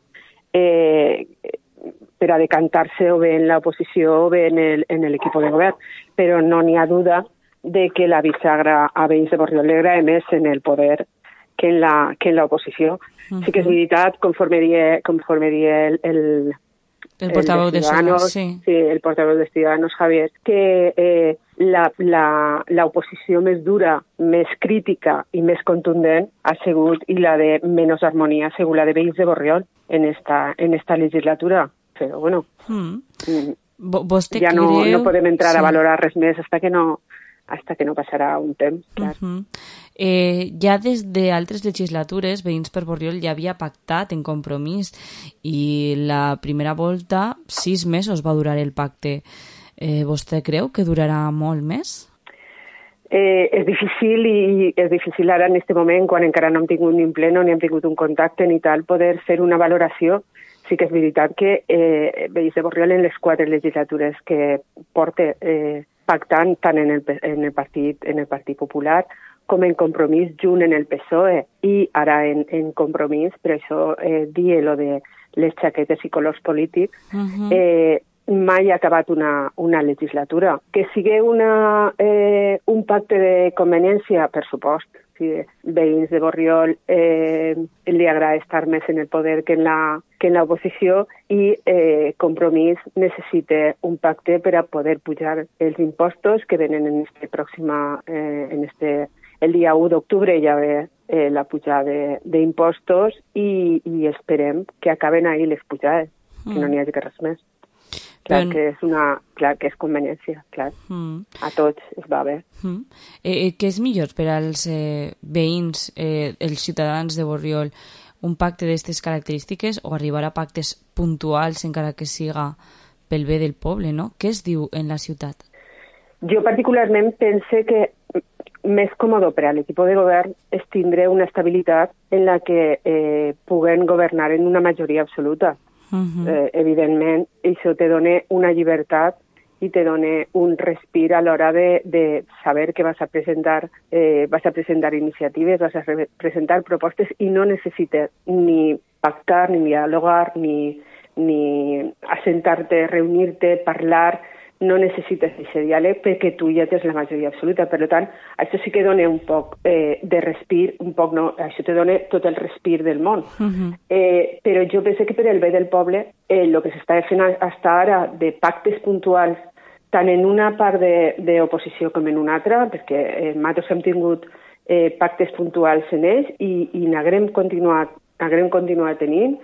eh, per a decantar-se o bé en l'oposició o bé en l'equip de govern, però no n'hi ha duda de que la bisagra a veïns de Borriol li agrada més en el poder que en la que en l'oposició. Uh-huh. Sí que és veritat, conforme dia, conforme dia el, el, el portaveu de Ciudadanos, sí. Sí, el portaveu de Ciudadanos, Javier, que eh, la, la, l'oposició més dura, més crítica i més contundent ha sigut, i la de menys harmonia, ha sigut la de veïns de Borriol en esta, en esta legislatura. Però, bueno, mm. ¿Vostè ja no, creu... no podem entrar sí. a valorar res més hasta que no, hasta que no passarà un temps, clar. Uh-huh. eh, ja des d'altres legislatures, Veïns per Borriol ja havia pactat en Compromís, i la primera volta, sis mesos va durar el pacte. Eh, vostè creu que durarà molt més? Eh, és difícil, i és difícil ara en aquest moment, quan encara no hem tingut ni un pleno ni hem tingut un contacte ni tal, poder fer una valoració. Sí que és veritat que eh, Veïns de Borriol en les quatre legislatures que porta eh, pactant tant en el, en el partit en el Partit Popular com en Compromís junt en el P S O E i ara en, en Compromís, per això eh, dir lo de les xaquetes i colors polítics, uh-huh. eh, mai ha acabat una, una legislatura. Que sigui una, eh, un pacte de conveniència, per supost. Si veïns de Borriol eh, li agrada estar més en el poder que en la que en l'oposició i eh, Compromís necessita un pacte per a poder pujar els impostos que venen en este pròxima, eh, en este, el dia u d'octubre ja ve eh, la pujada d'impostos i, i esperem que acaben ahir les pujades, mm. que no n'hi hagi que res més. Clar ben... que és una, clar que és conveniència, clar. Mm. A tots es va bé. Mm. Eh, què és millor per als eh, veïns, eh, els ciutadans de Borriol, un pacte d'aquestes característiques o arribar a pactes puntuals encara que siga pel bé del poble, no? Què es diu en la ciutat? Jo particularment pense que més còmode per a l'equip de govern és tindre una estabilitat en la que eh, puguen governar en una majoria absoluta. Uh-huh. Eh, evidentment, això te dona una llibertat i te dona un respir a l'hora de, de saber que vas a presentar eh, vas a presentar iniciatives, vas a re- presentar propostes i no necessites ni pactar, ni dialogar, ni, ni assentar-te, reunir-te, parlar. No necessites aquest diàleg perquè tu ja tens la majoria absoluta. Per tant, això sí que dona un poc eh, de respir, un poc no, això te dona tot el respir del món. Uh-huh. Eh, però jo penso que per el bé del poble, eh, el que s'està fent fins ara de pactes puntuals, tant en una part d'oposició com en una altra, perquè eh, nosaltres hem tingut eh, pactes puntuals en ells i, i n'haguem continuat, n'haguem continuat tenint,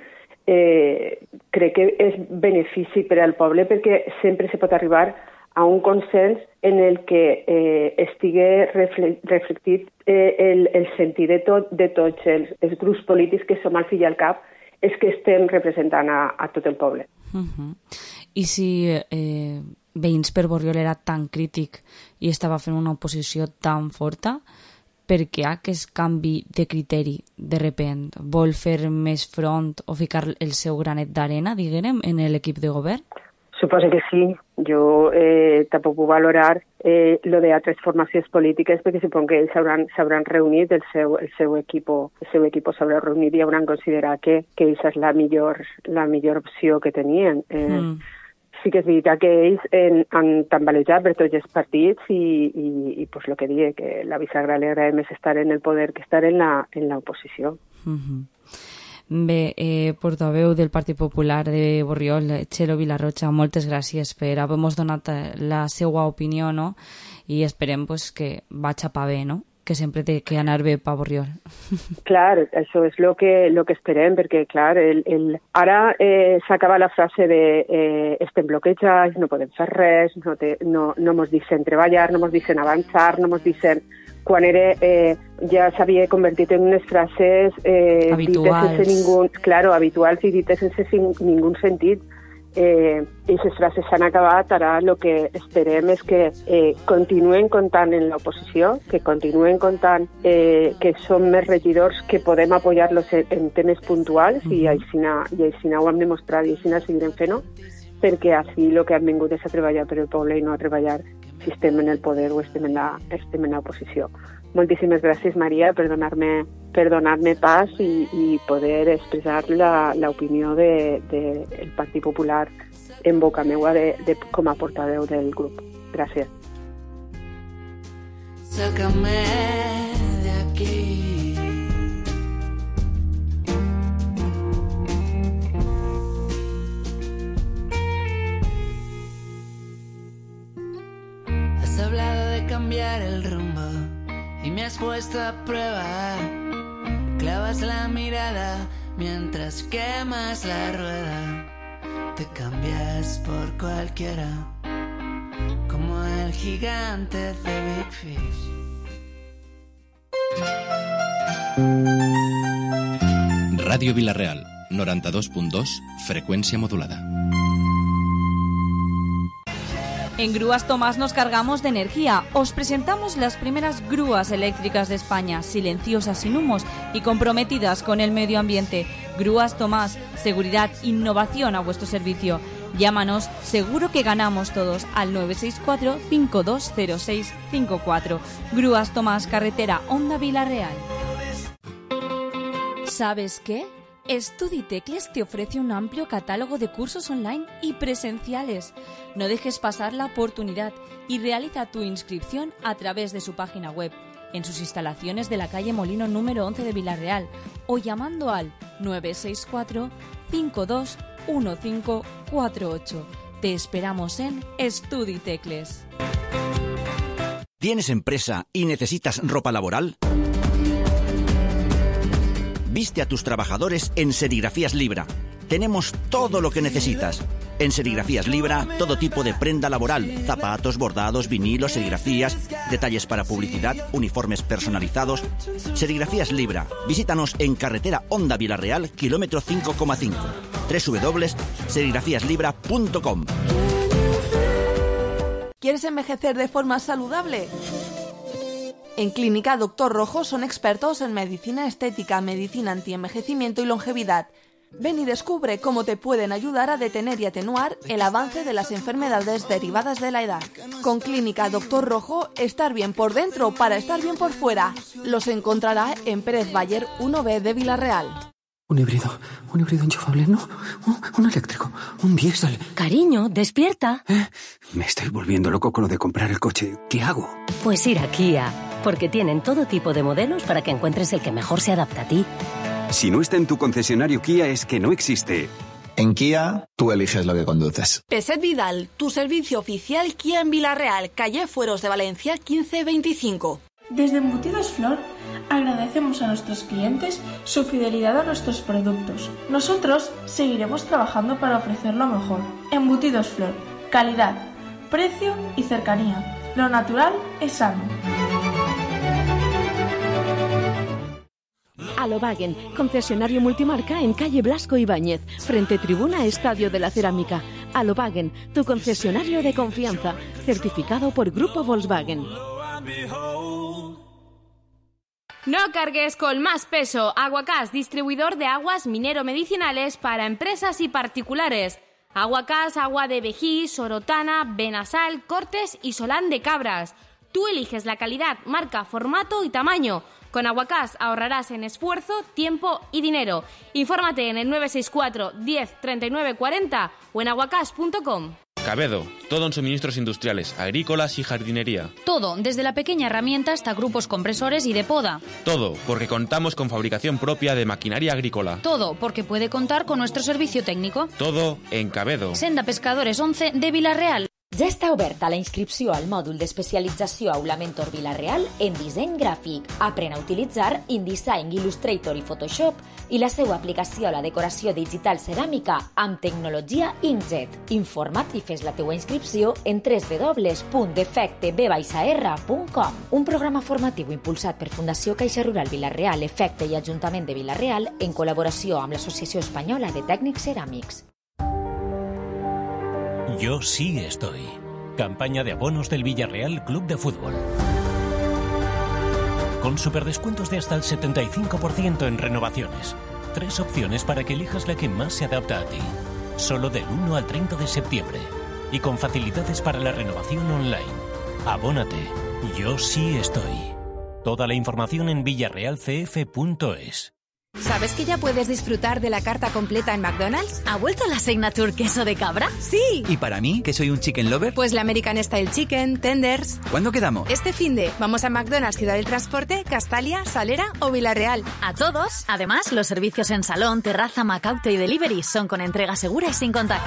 Eh, crec que és benefici per al poble perquè sempre se pot arribar a un consens en el que eh, estigui refle- reflectit eh, el, el sentit de, tot, de tots els, els grups polítics que som al fi i al cap és que estem representant a, a tot el poble. Uh-huh. I si eh, Veïns per Borriol era tan crític i estava fent una oposició tan forta, per què aquest canvi de criteri de repent? Vol fer més front o ficar el seu granet d'arena, diguem, en l'equip de govern? Suposo que sí. Jo eh, tampoc puc valorar eh, lo de altres formacions polítiques perquè supongo que ells s'hauran reunit, el seu, el seu equip el seu equip s'haurà reunit i hauran considerat que, que aquesta és la millor, la millor opció que tenien. Eh, mm. Sí que és veritat que ells en, han tambalejat per tots els partits i, i, i pues, el que digue, que la bisagra li agrada més estar en el poder que estar en la, en l'oposició. Mm-hmm. Bé, eh, portaveu del Partit Popular de Borriol, Txelo Vilarrocha, moltes gràcies per haver-nos donat la seva opinió, no? I esperem pues, que vaig a pa bé, no? Que sempre té que anar bé pa Borriol. Clar, això és el que, lo que esperem, perquè, clar, el, el... ara eh, s'acaba la frase de eh, estem bloquejats, no podem fer res, no, te, no, no mos deixen treballar, no mos deixen avançar, no mos deixen... Quan era, eh, ja s'havia convertit en unes frases eh, habituals. Dites sense ningú, claro, habituals i dites sense ningú sentit. Eh, aquestes frases s'han acabat, ara el que esperem és que eh, continuen comptant en l'oposició, que continuen comptant eh, que som més regidors, que podem apoyar-los en, en temes puntuals mm-hmm. i aixina, i aixina ho hem demostrat i aixina seguirem fent-ho, perquè així el que han vingut és a treballar per el poble i no a treballar si estem en el poder o estem en la, estem en l'oposició. Moltíssimes gràcies, Maria, per donar-me per donar-me pas i, i poder expressar l'opinió del de, de Partit Popular en boca meua de, de, com a portaveu del grup. Gràcies. Sácame de aquí. Has hablado de cambiar el rumbo y me has puesto a prueba. Clavas la mirada mientras quemas la rueda. Te cambias por cualquiera, como el gigante de Big Fish. Radio Vilareal, noventa y dos punto dos, frecuencia modulada. En Grúas Tomás nos cargamos de energía. Os presentamos las primeras grúas eléctricas de España, silenciosas, sin humos y comprometidas con el medio ambiente. Grúas Tomás, seguridad, innovación a vuestro servicio. Llámanos, seguro que ganamos todos, al nueve seis cuatro, cinco dos cero seis cinco cuatro. Grúas Tomás, carretera Onda Vila-real. ¿Sabes qué? StudiTecles te ofrece un amplio catálogo de cursos online y presenciales. No dejes pasar la oportunidad y realiza tu inscripción a través de su página web, en sus instalaciones de la calle Molino número once de Vila-real o llamando al nueve seis cuatro, cinco dos uno cinco cuatro ocho. Te esperamos en StudiTecles. ¿Tienes empresa y necesitas ropa laboral? Viste a tus trabajadores en Serigrafías Libra. Tenemos todo lo que necesitas. En Serigrafías Libra, todo tipo de prenda laboral, zapatos, bordados, vinilos, serigrafías, detalles para publicidad, uniformes personalizados. Serigrafías Libra. Visítanos en carretera Onda Vila-real, kilómetro cinco coma cinco. doble u doble u doble u punto serigrafías libra punto com. ¿Quieres envejecer de forma saludable? En Clínica Doctor Rojo son expertos en medicina estética, medicina antienvejecimiento y longevidad. Ven y descubre cómo te pueden ayudar a detener y atenuar el avance de las enfermedades derivadas de la edad. Con Clínica Doctor Rojo, estar bien por dentro para estar bien por fuera. Los encontrará en Pérez Bayer uno B de Vila-real. Un híbrido, un híbrido enchufable, no, un, un eléctrico, un diésel. Cariño, despierta. ¿Eh? Me estoy volviendo loco con lo de comprar el coche. ¿Qué hago? Pues ir a Kia, porque tienen todo tipo de modelos para que encuentres el que mejor se adapta a ti. Si no está en tu concesionario Kia es que no existe. En Kia, tú eliges lo que conduces. Peset Vidal, tu servicio oficial Kia en Vila-real, calle Fueros de Valencia quince veinticinco. Desde Embutidos Flor agradecemos a nuestros clientes su fidelidad a nuestros productos. Nosotros seguiremos trabajando para ofrecer lo mejor. Embutidos Flor, calidad, precio y cercanía. Lo natural es sano. Alobagen, concesionario multimarca en calle Blasco Ibáñez, frente tribuna Estadio de la Cerámica. Alobagen, tu concesionario de confianza, certificado por Grupo Volkswagen. No cargues con más peso. Aguacás, distribuidor de aguas minero-medicinales para empresas y particulares. Aguacás, agua de Vejí, Sorotana, Benasal, Cortes y Solán de Cabras. Tú eliges la calidad, marca, formato y tamaño. Con Aguacás ahorrarás en esfuerzo, tiempo y dinero. Infórmate en el nueve seis cuatro, diez, treinta y nueve cuarenta o en aguacás punto com. Cabedo, todo en suministros industriales, agrícolas y jardinería. Todo, desde la pequeña herramienta hasta grupos compresores y de poda. Todo, porque contamos con fabricación propia de maquinaria agrícola. Todo, porque puede contar con nuestro servicio técnico. Todo en Cabedo. Senda Pescadores once de Vila-real. Ja està oberta la inscripció al mòdul d'especialització Aula Mentor Vila-real en disseny gràfic. Aprèn a utilitzar InDesign, Illustrator i Photoshop i la seva aplicació a la decoració digital ceràmica amb tecnologia Inkjet. Informa't i fes la teua inscripció en w w w punt defecte b r punt com. Un programa formatiu impulsat per Fundació Caixa Rural Vila-real, Efecte i Ajuntament de Vila-real en col·laboració amb l'Associació Espanyola de Tècnics Ceràmics. Yo sí estoy. Campaña de abonos del Villarreal Club de Fútbol. Con superdescuentos de hasta el setenta y cinco por ciento en renovaciones. Tres opciones para que elijas la que más se adapta a ti. Solo del uno al treinta de septiembre. Y con facilidades para la renovación online. Abónate. Yo sí estoy. Toda la información en villarreal c f punto es. ¿Sabes que ya puedes disfrutar de la carta completa en McDonald's? ¿Ha vuelto la Signature queso de cabra? ¡Sí! ¿Y para mí, que soy un chicken lover? Pues la American Style Chicken, Tenders... ¿Cuándo quedamos? Este finde, vamos a McDonald's Ciudad del Transporte, Castalia, Salera o Vila-real. A todos. Además, los servicios en salón, terraza, Macauto y delivery son con entrega segura y sin contacto.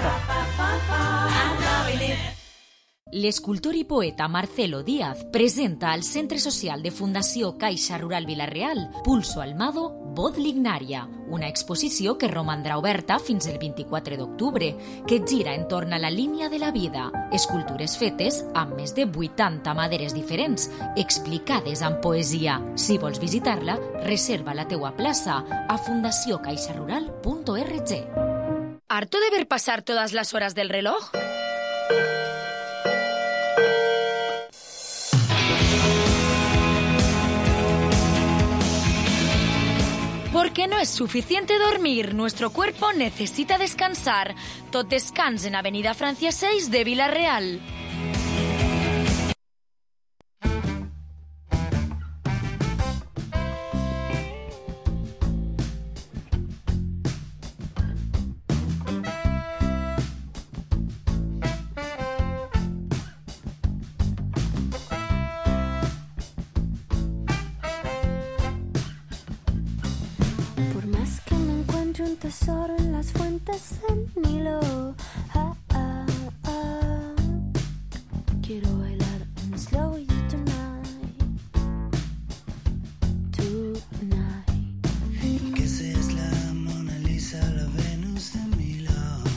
L'escultor i poeta Marcelo Díaz presenta al Centre Social de Fundació Caixa Rural Vila-real Pulso Almado, Voz Lignària, una exposició que romandrà oberta fins el vint-i-quatre d'octubre, que gira entorn a la línia de la vida, escultures fetes amb més de vuitanta maderes diferents, explicades amb poesia. Si vols visitar-la, reserva la teua plaça a fundació caixa rural punto org. ¿Harto de ver pasar todas las horas del reloj? ¿Por que no es suficiente dormir, nuestro cuerpo necesita descansar. Tot descans en Avenida Francia seis de Vila-real. Tesoro en las fuentes del Nilo. Ah, ah, ah. Quiero bailar un slow you tonight. Tonight. Que seas la Mona Lisa, la Venus de Milo.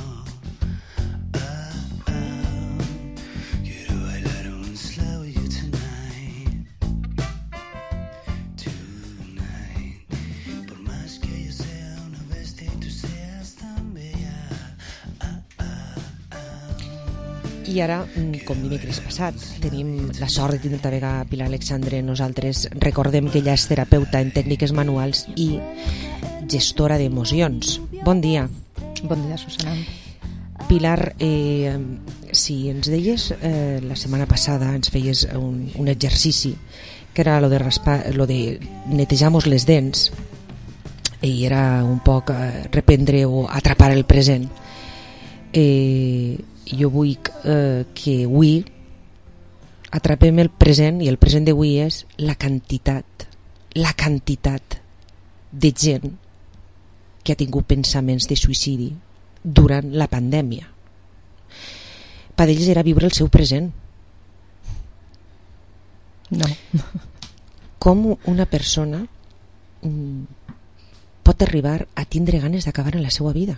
Ah, ah. Quiero bailar un slow you tonight. Tonight. Por más que yo sea una bestia y tú seas tan bella. Ah, ah, ah. I ara, com dimecres passat, tenim la sort de tindre també a Pilar Alexandre. Nosaltres recordem que ella és terapeuta en tècniques manuals i gestora d'emocions. Bon dia. Bon dia, Susana. Pilar, eh, si ens deies eh, la setmana passada, ens feies un, un exercici que era lo de, raspar, lo de netejar-nos les dents, i era un poc eh, reprendre o atrapar el present. Eh, jo vull eh, que avui atrapem el present, i el present d'avui és la quantitat la quantitat de gent que ha tingut pensaments de suïcidi durant la pandèmia. Per ells era viure el seu present. No. Com una persona mm, pot arribar a tindre ganes d'acabar en la seva vida?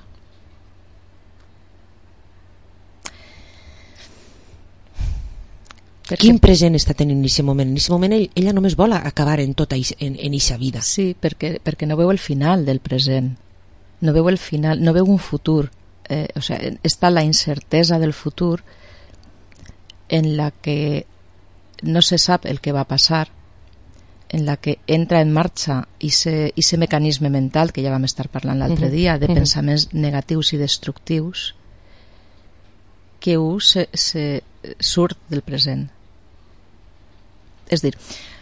Perquè... Quin present està tenint en aquest moment? En aquest moment ell, ella només vol acabar en tota en eixa vida. Sí, perquè, perquè no veu el final del present, no veu el final, no veu un futur. Eh, o sea, està la incertesa del futur en la que no se sap el que va passar, en la que entra en marxa ese mecanisme mental que ja vam estar parlant l'altre uh-huh. dia, de uh-huh. pensaments negatius i destructius, que un se, se surt del present. És dir,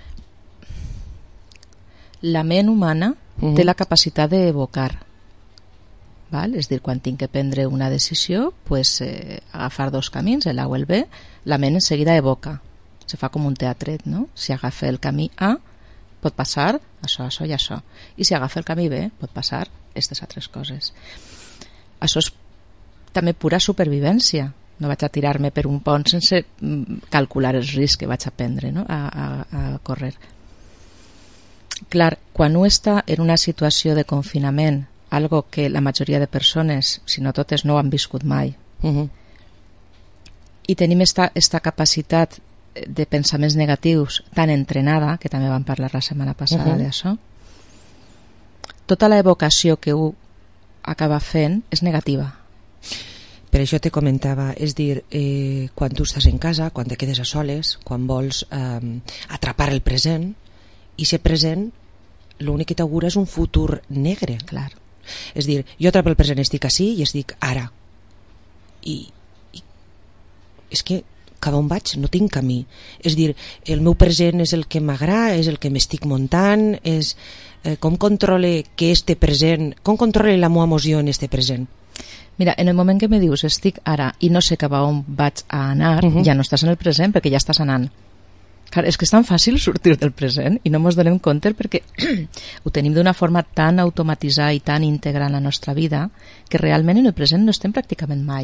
la ment humana uh-huh. té la capacitat d'evocar. Val? És dir, quan tinc que prendre una decisió, pues, eh, agafar dos camins, el A o el B, la ment en seguida evoca. Se fa com un teatret, no? Si agafa el camí A, pot passar això, això i això. I si agafa el camí B, pot passar aquestes altres coses. Això és també pura supervivència. No vaig a tirar-me per un pont sense calcular els riscs que vaig a prendre, no? a, a, a córrer. Clar, quan un està en una situació de confinament, algo que la majoria de persones, si no totes, no ho han viscut mai, uh-huh. i tenim esta, esta capacitat de pensaments negatius tan entrenada, que també vam parlar la setmana passada uh-huh. d'això, tota la evocació que un acaba fent és negativa. Per això te comentava, és dir, eh, quan tu estàs en casa, quan te quedes a soles, quan vols eh, atrapar el present, i ser present l'únic que t'augura és un futur negre. Clar. És dir, jo atrapo el present, estic ací i estic ara. I, i és que cap on vaig no tinc camí. És dir, el meu present és el que m'agrada, és el que m'estic muntant, és eh, com controle que este present, com controle la meva emoció en este present. Mira, en el moment que me dius estic ara i no sé cap a on vaig a anar, uh-huh. ja no estàs en el present perquè ja estàs anant. Clar, és que és tan fàcil sortir del present i no ens donem compte perquè ho tenim d'una forma tan automatitzada i tan íntegra en la nostra vida que realment en el present no estem pràcticament mai.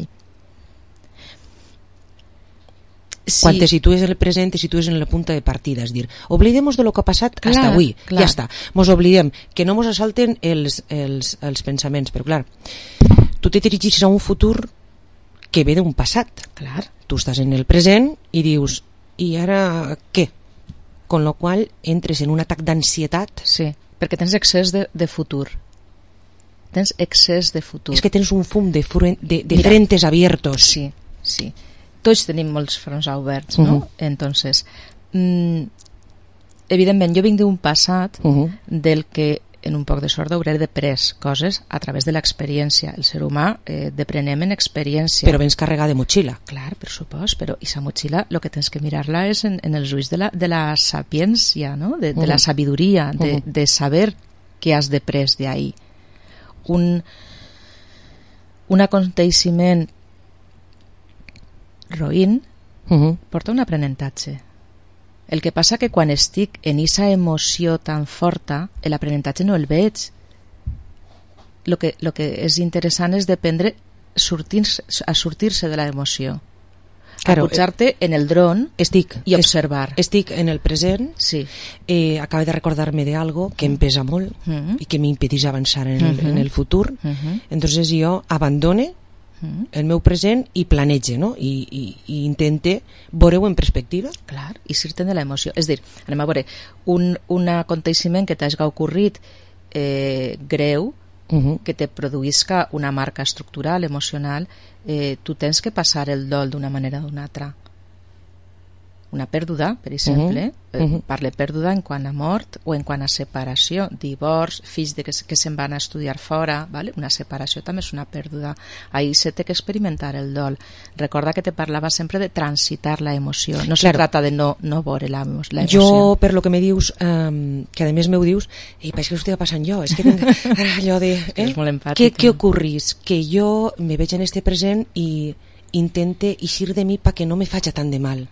Sí. Quan te situes en el present, te situes en la punta de partida, és dir, oblidem-nos de lo que ha passat clar, hasta avui, clar. Ja està, mos oblidem, que no mos assalten els, els, els pensaments, però clar, tu te dirigis a un futur que ve d'un passat. Clar. Tu estàs en el present i dius, i ara què? Con lo qual entres en un atac d'ansietat. Sí, perquè tens excés de, de futur. Tens excés de futur. És que tens un fum de, fru- de, de frentes abiertos. Sí, sí. Tots tenim molts fronts oberts, no? Uh-huh. Entonces, mm, evidentment, jo vinc d'un passat uh-huh. del que en un poc de sort d'haver després coses a través de l'experiència. El ser humà eh, deprenem en experiència. Però vens carregar de motxilla. Clar, per supost, però i sa motxilla el que tens que mirar-la és en, en els ulls de la, de la sapiència, no? de, de uh-huh. la sabidoria, de, uh-huh. de saber què has després d'ahí. Un, un aconteixement roïn uh-huh. porta un aprenentatge. El que passa que quan estic en esa emoció tan forta, l'aprenentatge no el veig. El que, lo que és interessant és dependre sortir, a sortir-se de l'emoció. Claro, a pujar-te en el dron estic, i observar. Estic en el present, sí. eh, acabo de recordar-me d'algo que em pesa molt uh-huh. i que m'impedeix avançar en el, uh-huh. en el futur. Uh-huh. Entonces jo abandone el meu present i planege, no? I, i, i intente veure-ho en perspectiva. Clar, i sortir de l'emoció. És dir, anem a veure, un, un aconteixement que t'hagi ocorrit eh, greu, uh-huh. que te produïsca una marca estructural, emocional, eh, tu tens que passar el dol d'una manera o d'una altra. Una pèrdua, per exemple, uh-huh. uh-huh. parle pèrdua en quant a mort o en quant a separació, divorç, fills de que, que se'n van a estudiar fora, ¿vale? Una separació també és una pèrdua. Ahí se té que experimentar el dol. Recorda que te parlava sempre de transitar la emoció, no claro. se trata de no, no veure la, la emoció. Jo, per lo que me dius, um, que a més me ho dius, i pareix que ho estic passant jo, és que tinc allò de... Eh? És molt empàtica. Què, què ocorrís? Que jo me veig en este present i intente eixir de mi perquè no me faci tant de mal.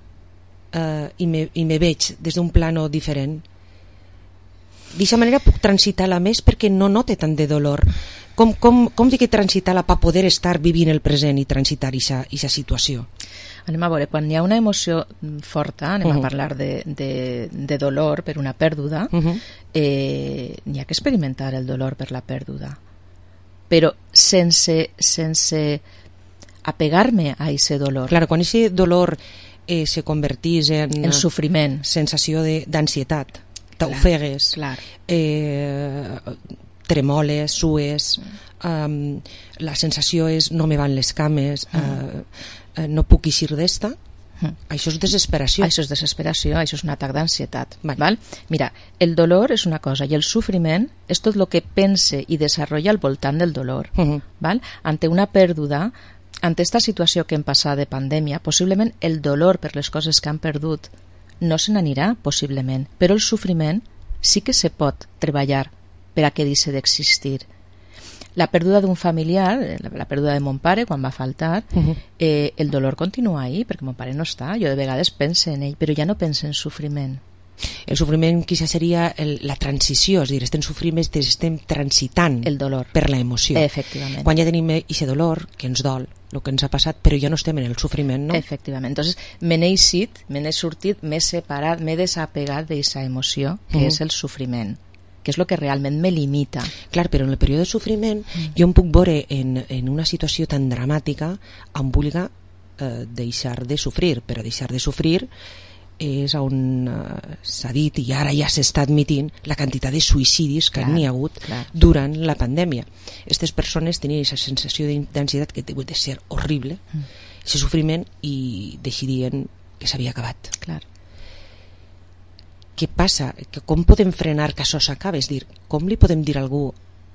Uh, i, me, i me veig des d'un plano diferent. D'aquesta manera puc transitar-la més perquè no note tant de dolor. Com, com, com dic que transitar-la per poder estar vivint el present i transitar aquesta situació? Anem a veure, quan hi ha una emoció forta, anem uh-huh. a parlar de, de, de dolor per una pèrdua, uh-huh. eh, n'hi ha que experimentar el dolor per la pèrdua, però sense, sense apegar-me a aquest dolor. Claro, quan aquest dolor Eh, se convertís en, en sofriment, sensació d'ansietat, t'ofegues, eh, tremoles, sues, um, la sensació és no me van les cames, mm. eh, no puc eixir d'esta, mm. això és desesperació. Això és desesperació, això és un atac d'ansietat. Vale. Val? Mira, el dolor és una cosa i el sofriment és tot el que pense i desenvolupa al voltant del dolor. Mm-hmm. Val? Ante una pèrdua, ante esta situació que hem passat de pandèmia, possiblement el dolor per les coses que han perdut no se n'anirà, possiblement, però el sofriment sí que se pot treballar per a que deixi d'existir. La pèrdua d'un familiar, la pèrdua de mon pare quan va faltar, uh-huh. eh, el dolor continua ahí, perquè mon pare no està, jo de vegades pense en ell, però ja no pense en sofriment. El sofriment quizá seria el, la transició, és a dir, estem sofrint, estem transitant el dolor per la emoció. Efectivament. Quan ja tenim aquest dolor, que ens dol, el que ens ha passat, però ja no estem en el sofriment, no? Efectivament. Entonces, me n'he eixit, me n'he sortit, m'he separat, m'he desapegat d'aquesta emoció, que uh-huh. és el sofriment, que és el que realment me limita. Clar, però en el període de sofriment uh-huh. jo em puc veure en, en una situació tan dramàtica on vulgui eh, deixar de sofrir, però deixar de sofrir és on uh, s'ha dit i ara ja s'està admitint la quantitat de suïcidis que n'hi ha hagut clar. Durant la pandèmia. Aquestes persones tenien aquesta sensació d'ansietat que deu de ser horrible, aquest mm. sofriment, i decidien que s'havia acabat. Clar. Què passa? Que com podem frenar que això s'acabi? És dir, com li podem dir a algú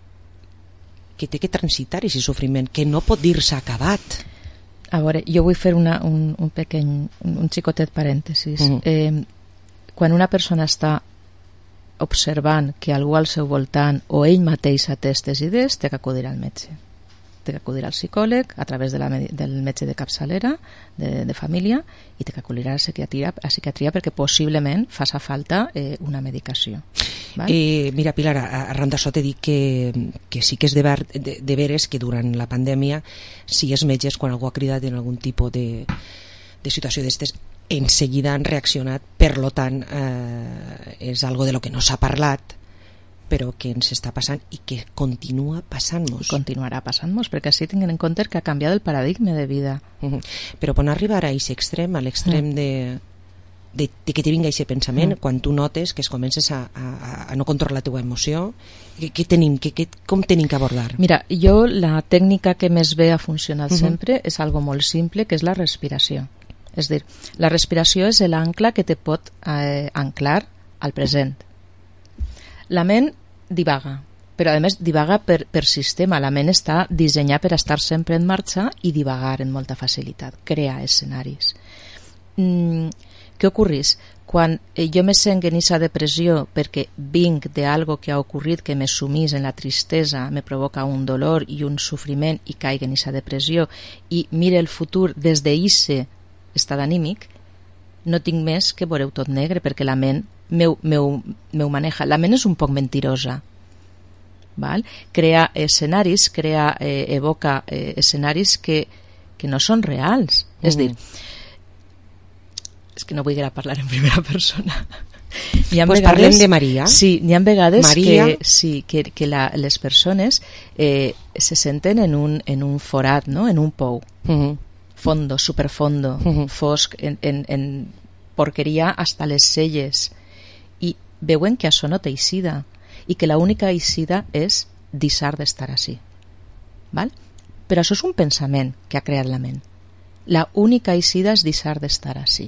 que té que transitar aquest sofriment, que no pot dir-se acabat? A veure, jo vull fer una, un, un pequeñ, un, un xicotet parèntesis. Uh-huh. Eh, quan una persona està observant que algú al seu voltant o ell mateix té aquestes idees, té que acudir al metge. Té que acudir al psicòleg a través de la, del metge de capçalera, de, de família, i té que acudir a la psiquiatria, a psiquiatria perquè possiblement faça falta eh, una medicació. Eh, mira, Pilar, arran d'això t'he dit que, que sí que és de, ver, de, de veres que durant la pandèmia, si els metges, quan algú ha cridat en algun tipus de, de situació d'estes, en seguida han reaccionat, per lo tant, eh, és algo de lo que no s'ha parlat, però que ens està passant i que continua passant-nos. I continuarà passant-nos, perquè així tinguem en compte que ha canviat el paradigma de vida. Uh-huh. Però quan arribar a aquest extrem, a l'extrem uh-huh. de... De, de que te vinga aquest pensament, mm. quan tu notes que es comences a, a, a no controlar la teva emoció, que, que tenim, que, que, com tenim que abordar? Mira, jo la tècnica que més bé ha funcionat mm-hmm. sempre és algo molt simple, que és la respiració. És dir, la respiració és l'ancla que te pot eh, anclar al present. La ment Divaga. Però a més divaga per, per sistema. La ment està dissenyada per estar sempre en marxa i divagar en molta facilitat, crear escenaris. Mm, què ocorrís? Quan eh, jo me sent en aquesta depressió perquè vinc d'algo que ha ocorrit que me sumís en la tristesa, me provoca un dolor i un sofriment i caic en aquesta depressió i mire el futur des d'eixe estat anímic, no tinc més que veureu tot negre perquè la ment meu, meu, meu maneja. La ment és un poc mentirosa. Val? Crea escenaris, crea, eh, evoca eh, escenaris que, que no són reals. Mm. És dir, és que no vull parlar en primera persona. Hi ha pues vegades, parlem de Maria. Sí, hi ha vegades Maria. que, sí, que, que la, les persones eh, se senten en un, en un forat, no? En un pou. Mm-hmm. Fondo, superfondo, mm-hmm. fosc, en, en, en porqueria hasta les celles. I veuen que això no té eixida i que l'única eixida és deixar d'estar així. Val? Però això és un pensament que ha creat la ment. La única eixida és deixar d'estar així.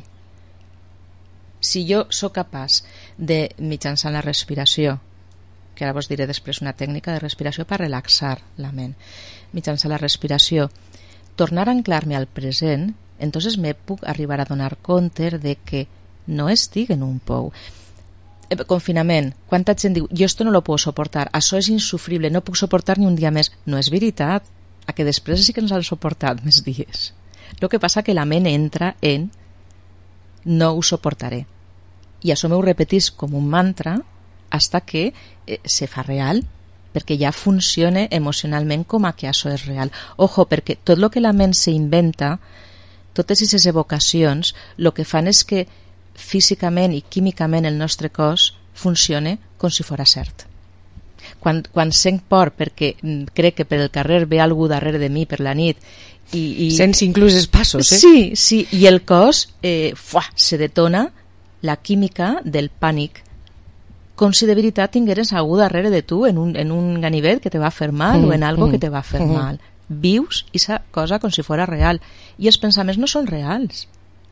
Si jo sóc capaç de, mitjançant la respiració, que ara vos diré després una tècnica de respiració per relaxar la ment, mitjançant la respiració, tornar a anclar-me al present, entonces me puc arribar a donar compte de que no estic en un pou. Eh, confinament, quanta gent diu jo esto no lo puedo soportar, això és insufrible, no puc suportar ni un dia més. No és veritat, a que després sí que ens han suportat més dies. El que passa que la ment entra en no ho suportaré i això m'ho repetís com un mantra hasta que eh, se fa real, perquè ja funciona emocionalment com a que això és real. Ojo, perquè tot el que la ment s'inventa, totes aquestes evocacions, el que fan és que físicament i químicament el nostre cos funciona com si fos cert. Quan, quan sent por perquè crec que per el carrer ve algú darrere de mi per la nit i, i... sents inclús els passos, eh? Sí, sí, i el cos eh, fuà, se detona la química del pànic com si de veritat tingueres algú darrere de tu en un, en un ganivet que te va fer mal mm, o en algo mm, que te va fer mm. mal. Vius aquesta cosa com si fos real i els pensaments no són reals.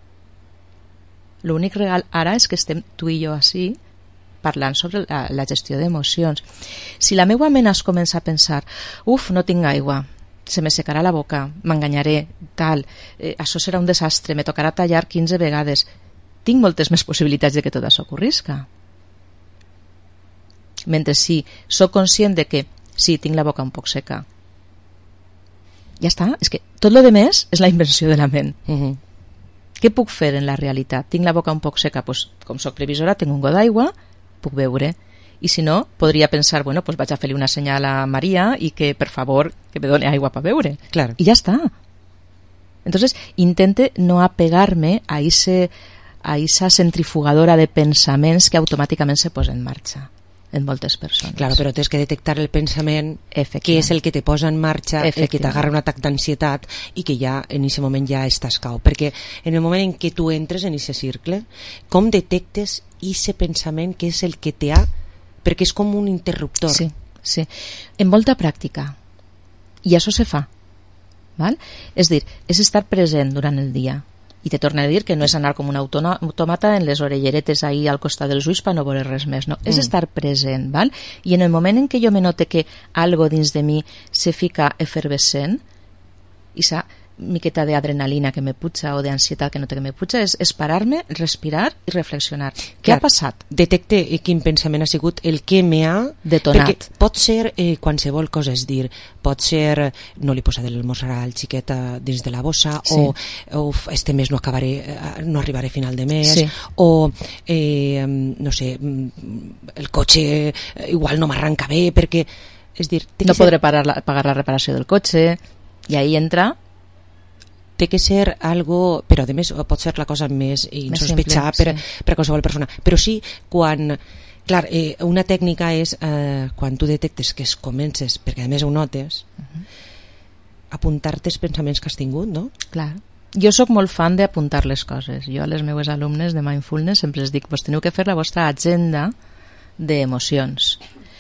L'únic real ara és que estem tu i jo així parlant sobre la, la gestió d'emocions. Si la meva ment es comença a pensar uf, no tinc aigua, se me secarà la boca, m'enganyaré, tal, eh, això serà un desastre, me tocarà tallar quinze vegades, tinc moltes més possibilitats de que tot això ocorrisca. Mentre si sóc conscient de que sí, tinc la boca un poc seca, ja està, és que tot lo de més és la invenció de la ment. Uh-huh. Què puc fer en la realitat? Tinc la boca un poc seca, pues, com soc previsora, tinc un got d'aigua, puc beure. I si no, podria pensar, bueno, pues vaig a fer-li una senyal a Maria i que, per favor, que me doni aigua per beure. Claro. I ja està. Entonces, intente no apegar-me a ese, a esa centrifugadora de pensaments que automàticament se posa en marxa en moltes persones. Claro, però tens que detectar el pensament que és el que te posa en marxa, el que t'agarra un atac d'ansietat i que ja en aquest moment ja estàs cau. Perquè en el moment en què tu entres en aquest cercle, com detectes aquest pensament que és el que te ha... Perquè és com un interruptor. Sí, sí. En molta pràctica. I això se fa. Val? És dir, és estar present durant el dia. I te torno a dir que no és anar com un automata en les orelleretes ahí al costat dels ulls per no veure res més, no. Mm. És estar present, val? I en el moment en què jo me note que algo dins de mi se fica efervescent, i sa miqueta d'adrenalina que me puja o d'ansietat que no té que me puja, és, és parar-me, respirar i reflexionar. Què Clar, ha passat? Detecte quin pensament ha sigut el que me ha detonat. Perquè pot ser eh, qualsevol cosa, és dir, pot ser no li posa de l'almorzar al xiquet dins de la bossa, sí. o, o este mes no acabaré, no arribaré a final de mes, sí. o eh, no sé, el cotxe igual no m'arranca bé perquè, és dir, no podré ser... pagar, la, pagar la reparació del cotxe, i ahí entra té que ser algo, però a més pot ser la cosa més insospechada per, sí. per a qualsevol persona, però sí quan, clar, eh, una tècnica és eh, quan tu detectes que es comences, perquè a més ho notes, uh-huh. apuntar-te els pensaments que has tingut, no? Clar. Jo sóc molt fan d'apuntar les coses. Jo a les meves alumnes de Mindfulness sempre els dic, vos teniu que fer la vostra agenda d'emocions.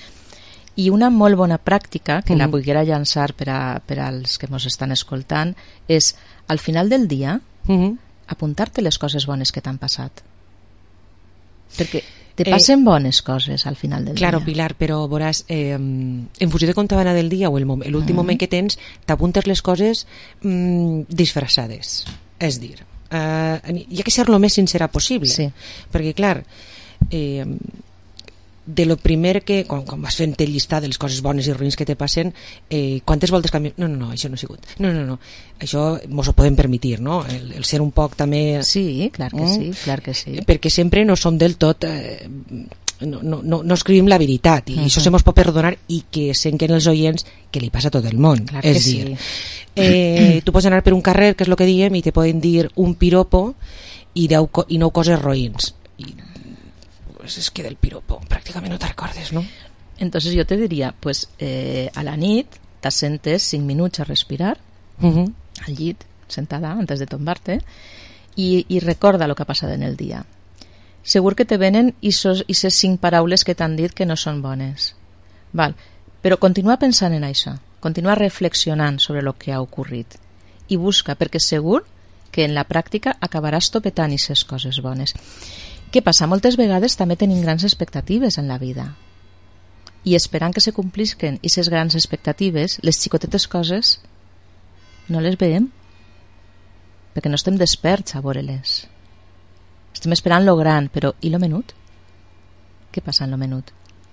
I una molt bona pràctica, que uh-huh. la volguera llançar per, a, per als que ens estan escoltant, és al final del dia uh-huh. apuntar-te les coses bones que t'han passat. Perquè Te passen eh, bones coses al final del claro, dia. Claro, Pilar, però veuràs, eh, en funció de com te va anar del dia o l'últim el uh-huh. moment que tens, t'apuntes les coses mm, disfressades. És dir, eh, hi ha que ser lo més sincera possible. Sí. Perquè, clar, eh, de lo primer que, quan, quan vas fent el llistat de les coses bones i ruïns que te passen, eh, quantes voltes canvies? No, no, no, això no ha sigut. No, no, no, això mos ho podem permitir, no? El, el ser un poc també... Sí, clar que mm? sí, clar que sí. Perquè sempre no som del tot... Eh, no, no, no, no escrivim la veritat, i uh-huh. això se mos pot perdonar, i que senten els oients que li passa a tot el món. Clar és que dir, sí. eh, tu pots anar per un carrer, que és el que diem, i te poden dir un piropo i, deu, i nou coses roïns. I pues es que del piropo pràcticament no te recordes, ¿no? Entonces yo te diría, pues eh, a la nit t'assentes cinc minuts a respirar uh-huh. al llit, sentada antes de tombar-te, i, i recorda el que ha passat en el dia. Segur que te venen isos, ises cinc paraules que t'han dit que no són bones. Val. Però continua pensant en això, continua reflexionant sobre el que ha ocorrit i busca, perquè segur que en la pràctica acabaràs topetant ises coses bones. Què passa? Moltes vegades també tenim grans expectatives en la vida i esperant que se complisquen aquestes grans expectatives, les xicotetes coses no les veiem perquè no estem desperts a veure-les. Estem esperant lo gran, però i lo menut? Què passa en lo menut?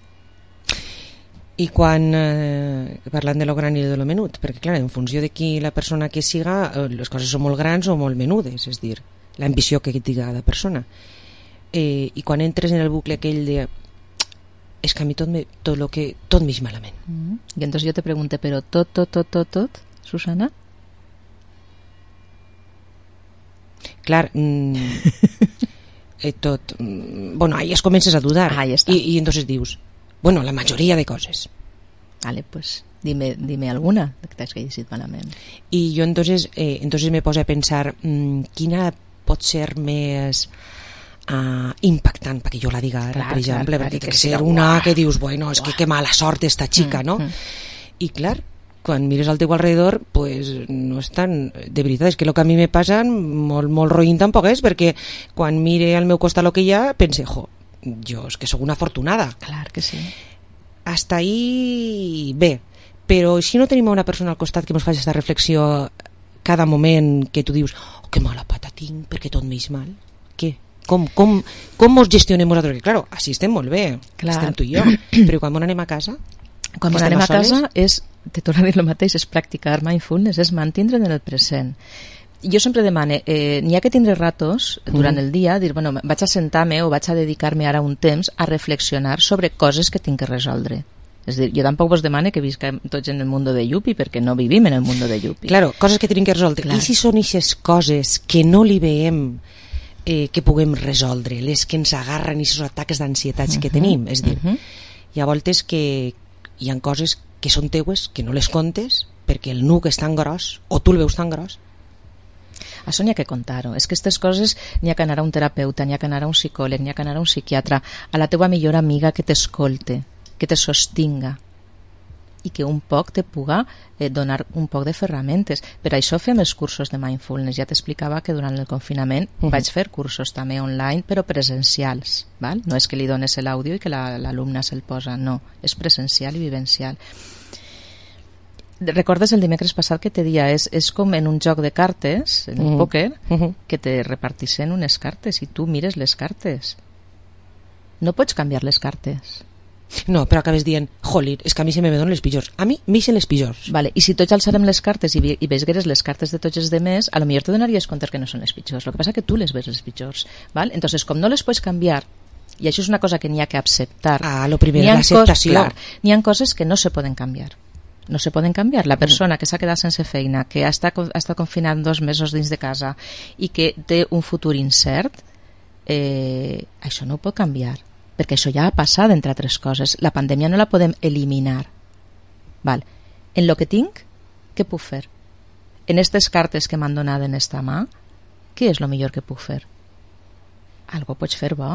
I quan eh, parlant de lo gran i de lo menut, perquè clar, en funció de qui la persona que siga, eh, les coses són molt grans o molt menudes, és dir, l'ambició que diga la persona. Eh, i quan entres en el bucle aquell de és que a mi tot, me, tot lo que tot m'ix malament. Mm-hmm. I entonces jo te pregunte, però tot, tot, tot, tot, tot, Susana? Clar, mm, eh, tot mm, bueno, ahí es comences a dudar. Ahí está. I, i entonces dius, bueno, la majoria de coses. Vale, pues dime, dime alguna que t'has llegit malament. I jo entonces, eh, entonces me poso a pensar mm, quina pot ser més Uh, impactant perquè jo la diga ara, clar, per exemple, clar, perquè té que ser una uah, que dius, bueno, és que que mala sort esta xica, mm, no? Mm. I clar, quan mires al teu alrededor, pues no és tan... De veritat, és que el que a mi me passa molt, molt roïn tampoc és, perquè quan mire al meu costat el que hi ha, pense, jo, jo és que sóc una afortunada. Clar que sí. Hasta ahí bé, però si no tenim una persona al costat que ens faci aquesta reflexió cada moment que tu dius, oh, que mala pata tinc, perquè tot m'eix mal, què? Com, com, com mos gestionem nosaltres? Que, claro, així estem molt bé, clar. Estem tu i jo, però quan anem a casa, quan anem a casa és, te torno a dir el mateix, és practicar mindfulness, és mantindre en el present. Jo sempre demane, eh, n'hi ha que tindre ratos durant mm. el dia, dir, bueno, vaig a sentar-me o vaig a dedicar-me ara un temps a reflexionar sobre coses que tinc que resoldre. És dir, jo tampoc vos demane que visquem tots en el mundo de Yupi, perquè no vivim en el mundo de Yupi. Claro, coses que tenim que resoldre. Clar. I si són aquestes coses que no li veiem Eh, que puguem resoldre, les que ens agarren i aquests atacs d'ansietats uh-huh, que tenim, és dir, uh-huh. hi ha voltes que hi ha coses que són teues que no les contes perquè el nuc és tan gros o tu el veus tan gros. Això n'hi ha que contar-ho, és que aquestes coses n'hi ha que anar a un terapeuta, n'hi ha que anar a un psicòleg, n'hi ha que anar a un psiquiatre, a la teva millor amiga que t'escolte, que te sostinga i que un poc te puga eh, donar un poc de ferramentes. Per això fem els cursos de mindfulness. Ja t'explicava que durant el confinament uh-huh. vaig fer cursos també online, però presencials. Val? No és que li dones l'àudio i que la, l'alumna se'l posa, no. És presencial i vivencial. Recordes el dimecres passat que te dia és, és com en un joc de cartes, en el uh-huh. pòquer, uh-huh. que te repartissen unes cartes i tu mires les cartes. No pots canviar les cartes. No, però acabes dient, jolir, és que a mi se me donen les pitjors. A mi m'ixen les pitjors. Vale, i si tots alçarem les cartes i, i veigueres les cartes de tots els demés, a lo millor te donaries compte que no són les pitjors. El que passa és que tu les ves les pitjors. Val? Entonces, com no les pots canviar, i això és una cosa que n'hi ha que acceptar. Ah, lo primer, l'acceptació. Clar, n'hi ha coses que no se poden canviar. No se poden canviar. La persona que s'ha quedat sense feina, que ha estat, ha estat confinat dos mesos dins de casa i que té un futur incert, eh, això no ho pot canviar. Perquè això ja ha passat, entre altres coses. La pandèmia no la podem eliminar. Val. En lo que tinc, què puc fer? En aquestes cartes que m'han donat en esta mà, què és el millor que puc fer? Algo pots fer bo.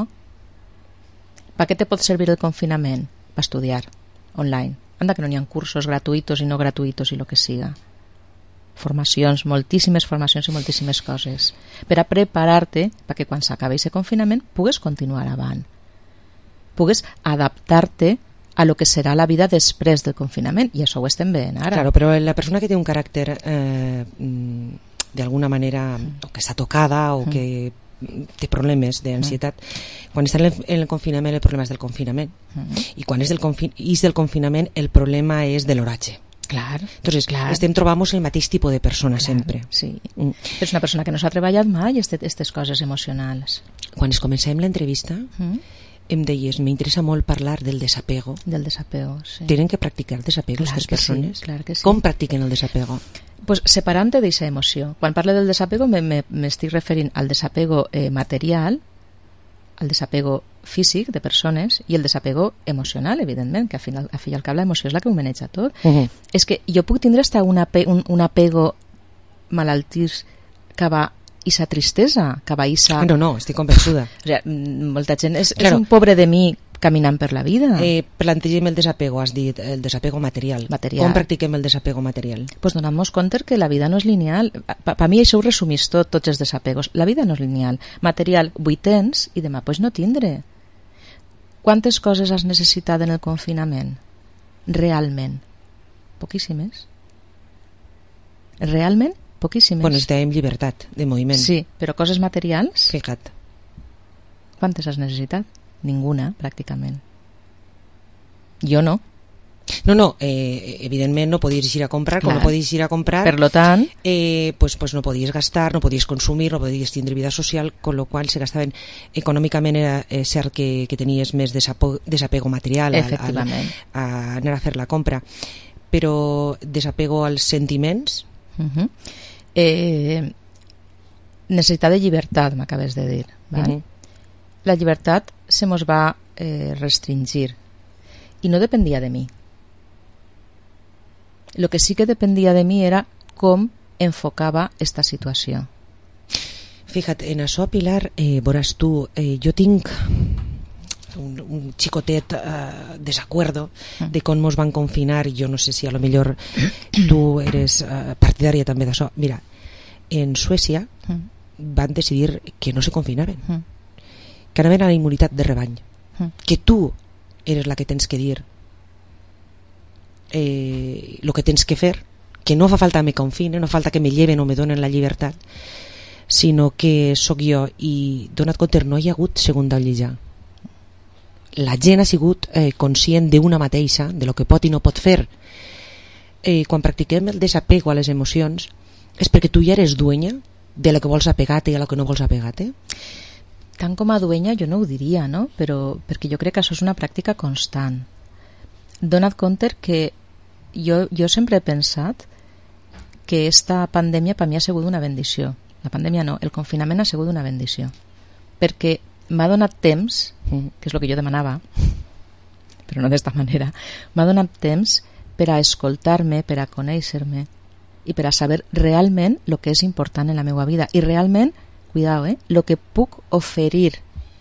Per què te pot servir el confinament? Per estudiar, online. Anda que no n'hi ha cursos gratuïtos i no gratuïtos i el que siga. Formacions, moltíssimes formacions i moltíssimes coses. Per a preparar-te perquè quan s'acabi aquest confinament pugues continuar avant. pugues adaptar-te a lo que serà la vida després del confinament, i això ho estem veient ara. Claro, però la persona que té un caràcter eh, d'alguna manera o que està tocada o que té problemes d'ansietat, quan està en el, en el confinament el problema és del confinament, i quan és del, confi és del confinament el problema és de l'oratge. Clar, Entonces, clar. estem trobant el mateix tipus de persona Clar, sempre. Sí. Mm. És una persona que no s'ha treballat mai aquestes coses emocionals. Quan es comencem l'entrevista, mm. em deies, m'interessa molt parlar del desapego. Del desapego, sí. Tenen que practicar desapego aquestes persones? Sí, clar que sí. Com practiquen el desapego? Pues separant-te d'aquesta emoció. Quan parlo del desapego m'estic referint al desapego eh, material, al desapego físic de persones i el desapego emocional, evidentment, que al final, al fi i al cap la emoció és la que ho maneja tot. Uh -huh. És que jo puc tindre hasta un, ape un, un apego malaltís que va esa tristesa, que va esa... No, no, estic convençuda. O sea, molta gent és, claro. és un pobre de mi caminant per la vida. Eh, plantegem el desapego, has dit, el desapego material. material. Com practiquem el desapego material? Pues donant-nos compte que la vida no és lineal. Per pa mi això ho resumís tot, tots els desapegos. La vida no és lineal. Material, avui tens i demà pues no tindré. Quantes coses has necessitat en el confinament? Realment? Poquíssimes. Realment? Poquíssimes. Bueno, necessitàvem llibertat de moviment. Sí, però coses materials? Fija't. Quantes has necessitat? Ninguna, pràcticament. Jo no. No, no, eh, evidentment no podies ir a comprar, Clar. com no podies ir a comprar, per lo tant, eh, pues, pues no podies gastar, no podies consumir, no podies tindre vida social, con lo qual se gastaven econòmicament, era eh, cert que, que tenies més desapego, desapego material al, al, a anar a fer la compra, però desapego als sentiments. Uh-huh. eh, necessitat de llibertat, m'acabes de dir, val? Uh-huh. La llibertat se mos va eh, restringir i no dependia de mi. Lo que sí que dependia de mi era com enfocava esta situació. Fíjate, en això, Pilar, eh, veuràs tu, eh, jo tinc un, un xicotet eh, desacuerdo mm. de com mos van confinar, jo no sé si a lo millor tu eres eh, partidària també d'això. Mira, en Suècia mm. van decidir que no se confinaven, mm. que anaven a la immunitat de rebany, mm. que tu eres la que tens que dir eh, lo que tens que fer, que no fa falta me confine, no falta que me lleven o me donen la llibertat, sinó que sóc jo, i donat compte, no hi ha hagut segunda olla. La gent ha sigut eh, conscient d'una mateixa, de lo que pot i no pot fer. Eh, quan practiquem el desapego a les emocions és perquè tu ja eres duenya de lo que vols apegar-te i a lo que no vols apegar-te. Tant com a duenya jo no ho diria, no? Però perquè jo crec que això és una pràctica constant. Dona't compte que jo, jo sempre he pensat que esta pandèmia per mi ha sigut una bendició. La pandèmia no, el confinament ha sigut una bendició. Perquè m'ha donat temps, que és el que jo demanava, però no d'esta manera, m'ha donat temps per a escoltar-me, per a conèixer-me i per a saber realment el que és important en la meva vida. I realment, cuidao, eh, el que puc oferir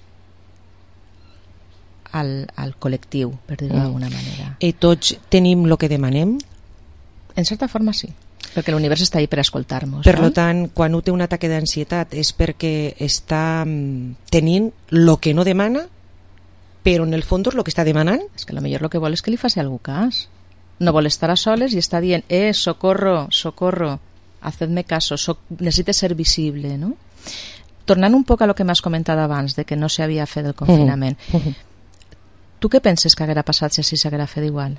al, al col·lectiu, per dir-ho mm. d'alguna manera. I tots tenim el que demanem? En certa forma sí, perquè l'univers està ahí per escoltar-nos. Per no? tant, quan un té un atac d'ansietat és perquè està tenint el que no demana, però en el fons el que està demanant... És que potser el que vol és que li faci algú cas. No vol estar a soles i està dient, eh, socorro, socorro, hacedme caso, soc, necessite ser visible, no? Tornant un poc a lo que m'has comentat abans, de que no s'havia fet el confinament, uh -huh. tu què penses que haguera passat si així s'haguera fet igual?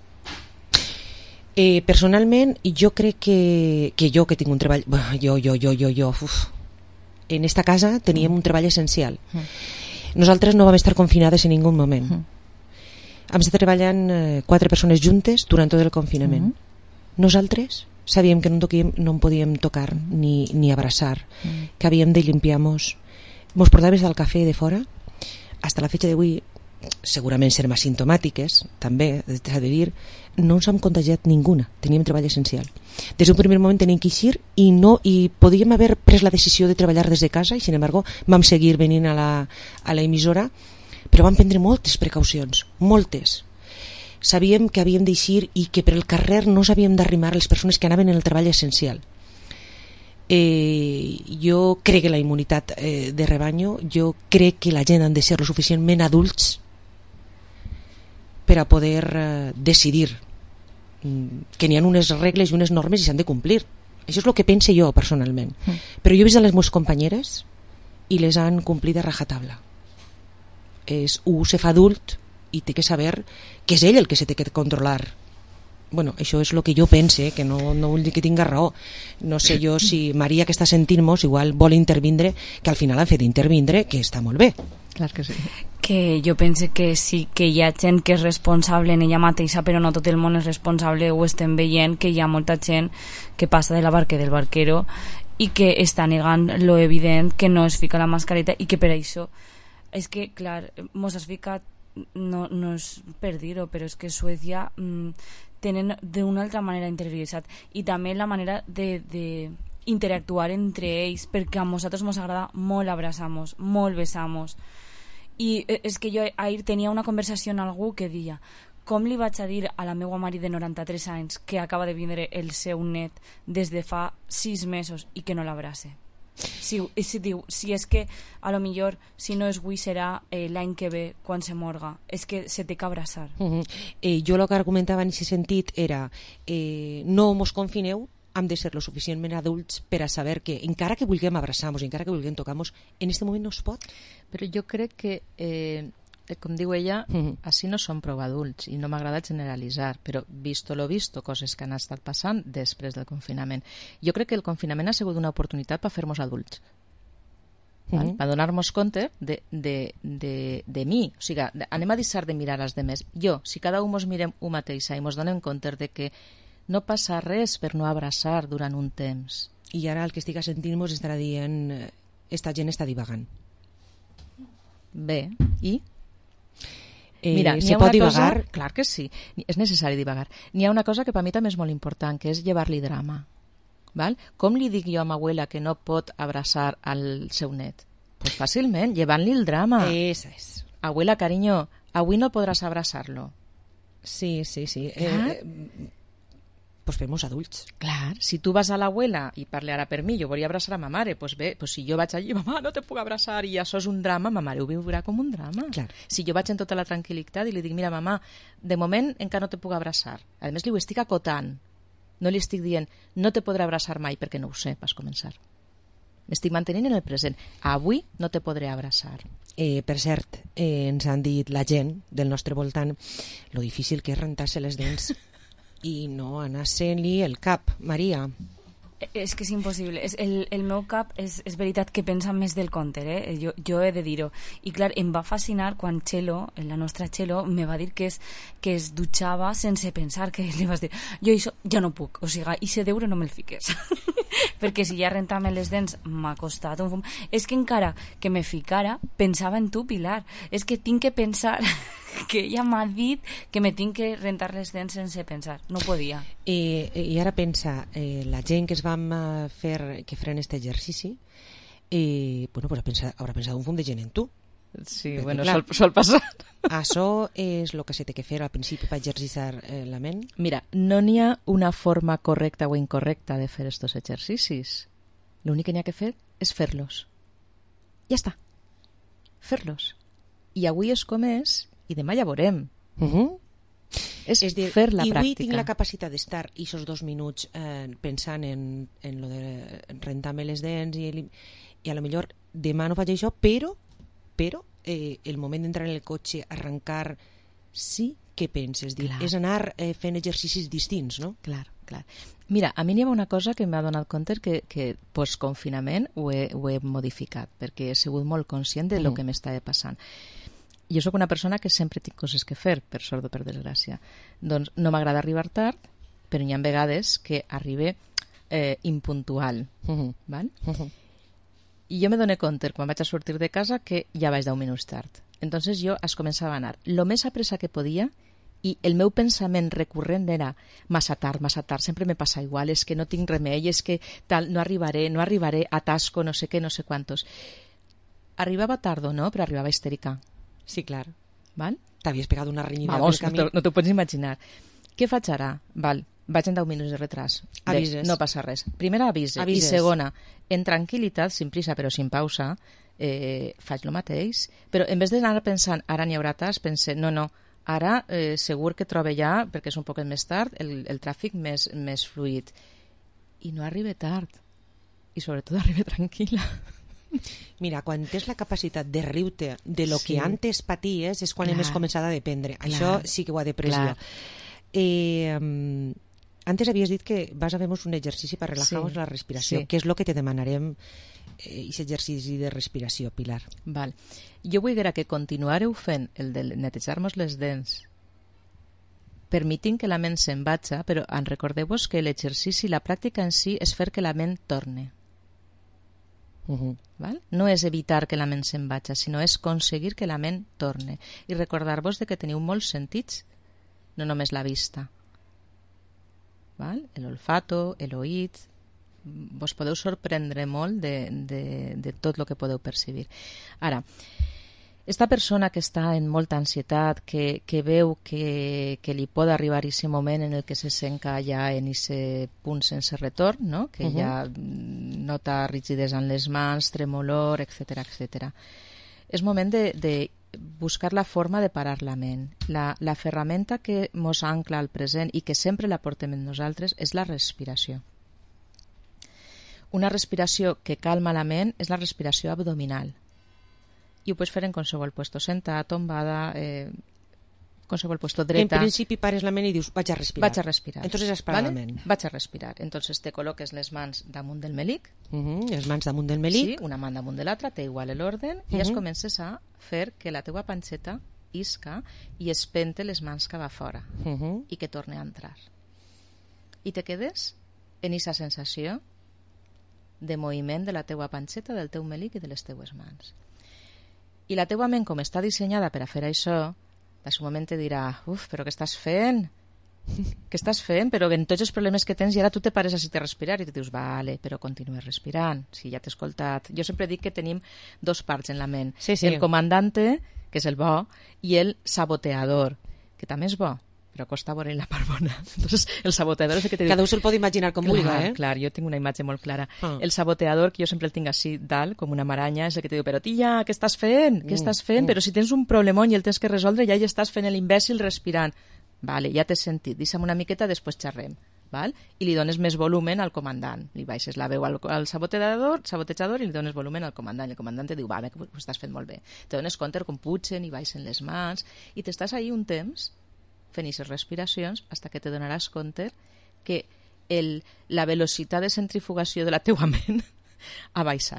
Eh, personalment, jo crec que, que jo que tinc un treball... Bueno, jo, jo, jo, jo, jo... Uf, en esta casa teníem mm. un treball essencial. Mm. Nosaltres no vam estar confinades en ningú moment. Mm. Vam estar treballant eh, quatre persones juntes durant tot el confinament. Mm. Nosaltres sabíem que no, toquíem, no en podíem tocar mm. ni, ni abraçar, mm. que havíem de limpiar-nos. Mos portaves del cafè de fora. Hasta la fecha d'avui, segurament serem asimptomàtiques, també, s'ha de dir, no ens hem contagiat ninguna, teníem treball essencial. Des d'un primer moment teníem que eixir i, no, i podíem haver pres la decisió de treballar des de casa i, sin embargo, vam seguir venint a la, a la emissora, però vam prendre moltes precaucions, moltes. Sabíem que havíem d'eixir i que per el carrer no s'havíem d'arrimar a les persones que anaven en el treball essencial. Eh, jo crec que la immunitat eh, de rebanyo, jo crec que la gent han de ser lo suficientment adults per a poder eh, decidir que n'hi ha unes regles i unes normes i s'han de complir. Això és el que pense jo personalment. Mm. Però jo he vist a les meves companyeres i les han complit a rajatabla. És, un se fa adult i té que saber que és ell el que se té que controlar. Bueno, això és el que jo pense, que no, no vull dir que tinga raó. No sé jo si Maria, que està sentint-nos, igual vol intervindre, que al final han fet intervindre, que està molt bé. Clar que sí. Que jo pense que sí, que hi ha gent que és responsable en ella mateixa, però no tot el món és responsable. Ho estem veient, que hi ha molta gent que passa de la barca del barquero i que està negant lo evident, que no es fica la mascareta, i que per això és que, clar, mos has ficat, no, no és per dir-ho, però és que Suècia mmm, tenen d'una altra manera interioritzat, i també la manera de, de interactuar entre ells, perquè a nosaltres ens agrada molt abraçar-nos, molt besar-nos. I és que jo ahir tenia una conversació amb algú que deia: com li vaig a dir a la meva mare de noranta-tres anys que acaba de vindre el seu net des de fa sis mesos i que no l'abrace? Si, si diu, si és que a lo millor si no és avui serà eh, l'any que ve quan se morga, és que se té que abraçar. Uh -huh. eh, jo el que argumentava en aquest sentit era eh, no mos confineu, hem de ser lo suficientment adults per a saber que encara que vulguem abraçar-nos, encara que vulguem tocar-nos, en aquest moment no es pot. Però jo crec que eh, com diu ella, uh-huh. així no som prou adults, i no m'agrada generalitzar, però visto lo visto, coses que han estat passant després del confinament. Jo crec que el confinament ha sigut una oportunitat per fer-nos adults, uh-huh. per donar-nos compte de, de, de, de mi. O sigui, anem a deixar de mirar als demés. Jo, si cada un mos mirem un mateixa i mos donem compte de que no passa res per no abraçar durant un temps. I ara el que estic sentint-nos estarà dient esta gent està divagant. Bé, i? Eh, Mira, se pot divagar? Cosa, clar que sí, és necessari divagar. N'hi ha una cosa que per mi també és molt important, que és llevar-li drama. Val? Com li dic jo a ma abuela que no pot abraçar al seu net? Pues fàcilment, llevant-li el drama. Esa és. Abuela, cariño, avui no podràs abraçar-lo. Sí, sí, sí. Eh, eh, pues fem-nos adults. Clar, si tu vas a l'abuela i parle ara per mi, jo volia abraçar a ma mare, pues bé, pues si jo vaig allí, mamà, no te puc abraçar, i això és un drama, ma mare ho viurà com un drama. Clar. Si jo vaig en tota la tranquil·litat i li dic, mira, mamà, de moment encara no te puc abraçar. A més, li ho estic acotant. No li estic dient, no te podré abraçar mai, perquè no ho sé, vas començar. M'estic mantenint en el present. Avui no te podré abraçar. Eh, per cert, eh, ens han dit la gent del nostre voltant lo difícil que és rentar-se les dents i no anar-se-li el cap, Maria. És que és impossible. És el, el meu cap és, és veritat que pensa més del compte, eh? jo, jo he de dir-ho. I clar, em va fascinar quan Txelo, la nostra Txelo, me va dir que es, que es dutxava sense pensar, que li vas dir, jo això ja no puc, o sigui, i se deure no me'l fiques. Perquè si ja rentar-me les dents m'ha costat un fum. És que encara que me ficara, pensava en tu, Pilar. És que tinc que pensar que ella m'ha dit que me tinc que rentar les dents sense pensar. No podia. I, i ara pensa, eh, la gent que es vam fer, que feren aquest exercici, eh, bueno, pues pensa, haurà pensat un fum de gent en tu. Sí, perquè, bueno, clar, sol, sol passar. Això és el que se té que fer al principi per exercitar eh, la ment? Mira, no n'hi ha una forma correcta o incorrecta de fer estos exercicis. L'únic que n'hi ha que fer és fer-los. Ja està. Fer-los. I avui és com és, i demà ja veurem. Uh -huh. És, és dir, fer la i pràctica. avui tinc la capacitat d'estar aquests dos minuts eh, pensant en, en lo de rentar-me les dents i, i a lo millor demà no faig això, però però eh, el moment d'entrar en el cotxe, arrencar, sí que penses, dir, és anar eh, fent exercicis distints, no? Clar, clar. Mira, a mi n'hi ha una cosa que m'ha donat compte que, que post-confinament ho he, ho he modificat, perquè he sigut molt conscient de lo Mm. que m'estava passant. Jo sóc una persona que sempre tinc coses que fer, per sort o per desgràcia. Doncs no m'agrada arribar tard, però hi ha vegades que arribe eh, impuntual. Uh-huh. Val? Uh-huh. I jo me doné compte, quan vaig a sortir de casa, que ja vaig deu minuts tard. Entonces jo es començava a anar lo més a pressa que podia, i el meu pensament recurrent era massa tard, massa tard, sempre me passa igual, és que no tinc remei, és que tal, no arribaré, no arribaré, atasco, no sé què, no sé quantos. Arribava tard o no, però arribava histèrica. Sí, clar. Val? T'havies pegat una renyida Vamos, pel camí. no, no t'ho pots imaginar. Què faig ara? Val, vaig en deu minuts de retras. Avises. Bé, no passa res. Primera, avise. Avises. I segona, en tranquil·litat, sin prisa però sin pausa, eh, faig el mateix. Però en vez d'anar pensant, ara n'hi haurà tas, pense, no, no, Ara eh, segur que troba ja, perquè és un poc més tard, el, el tràfic més, més fluid. I no arriba tard. I sobretot arriba tranquil·la. Mira, quan tens la capacitat de riure de lo Sí. que antes paties és quan Clar. hem més començat a dependre. Clar. Això sí que ho ha de pressió. Eh, um, antes havies dit que vas a fer un exercici per relajar-nos Sí. la respiració. Sí. Què és el que te demanarem aquest exercici de respiració, Pilar? Val. Jo vull dir que continuareu fent el de netejar-nos les dents permitint que la ment se'n vagi, però en recordeu-vos que l'exercici, la pràctica en si, és fer que la ment torne. Uh -huh. Val? No és evitar que la ment se'n vagi, sinó és aconseguir que la ment torne. I recordar-vos de que teniu molts sentits, no només la vista. Val? L'olfato, l'oït... Vos podeu sorprendre molt de, de, de tot el que podeu percibir. Ara, esta persona que està en molta ansietat, que, que veu que, que li pot arribar aquest moment en el que se senca ja en aquest punt sense retorn, no? Que Uh-huh. ja nota rigidesa en les mans, tremolor, etcètera, etcètera. És moment de, de buscar la forma de parar la ment. La, la ferramenta que mos ancla al present i que sempre la portem en nosaltres és la respiració. Una respiració que calma la ment és la respiració abdominal. I ho pots fer en qualsevol puesto, sentada, tombada, eh, qualsevol puesto, dreta. En principi pares la ment i dius, vaig a respirar. Vaig a respirar. Entonces has parat ¿Vale? la ment. Vaig a respirar. Entonces te col·loques les mans damunt del melic. Uh -huh. Les mans damunt del melic. Sí, una mà damunt de l'altra, té igual l'ordre, Uh i es -huh. comences a fer que la teua panxeta isca i es pente les mans cap a fora Uh -huh. i que torne a entrar. I te quedes en aquesta sensació de moviment de la teua panxeta, del teu melic i de les teues mans. I la teua ment, com està dissenyada per a fer això, en un moment te dirà, uf, però què estàs fent? Què estàs fent? Però en tots els problemes que tens i ara tu te pares a si te respirar i tu dius, vale, però continues respirant, si ja t'he escoltat. Jo sempre dic que tenim dos parts en la ment. Sí, sí. El comandante, que és el bo, i el saboteador, que també és bo, però costa veure la part bona. Entonces, el saboteador és el que te diu... Cada un se'l pot imaginar com vulgui, eh? Clar, jo tinc una imatge molt clara. Ah. El saboteador, que jo sempre el tinc així dalt, com una maranya, és el que te diu, però tia, què estàs fent? Què Mm, estàs fent? mm. Però si tens un problemón i el tens que resoldre, ja hi estàs fent l'imbècil respirant. Vale, ja t'he sentit, deixa'm una miqueta, després xerrem. Val? I li dones més volumen al comandant. Li baixes la veu al, al sabotejador, sabotejador i li dones volumen al comandant. I el comandant te diu, va, que ho estàs fent molt bé. Te dones compte com pugen i baixen les mans i t'estàs ahí un temps fent aquestes respiracions fins que te donaràs compte que el, la velocitat de centrifugació de la teua ment ha baixat.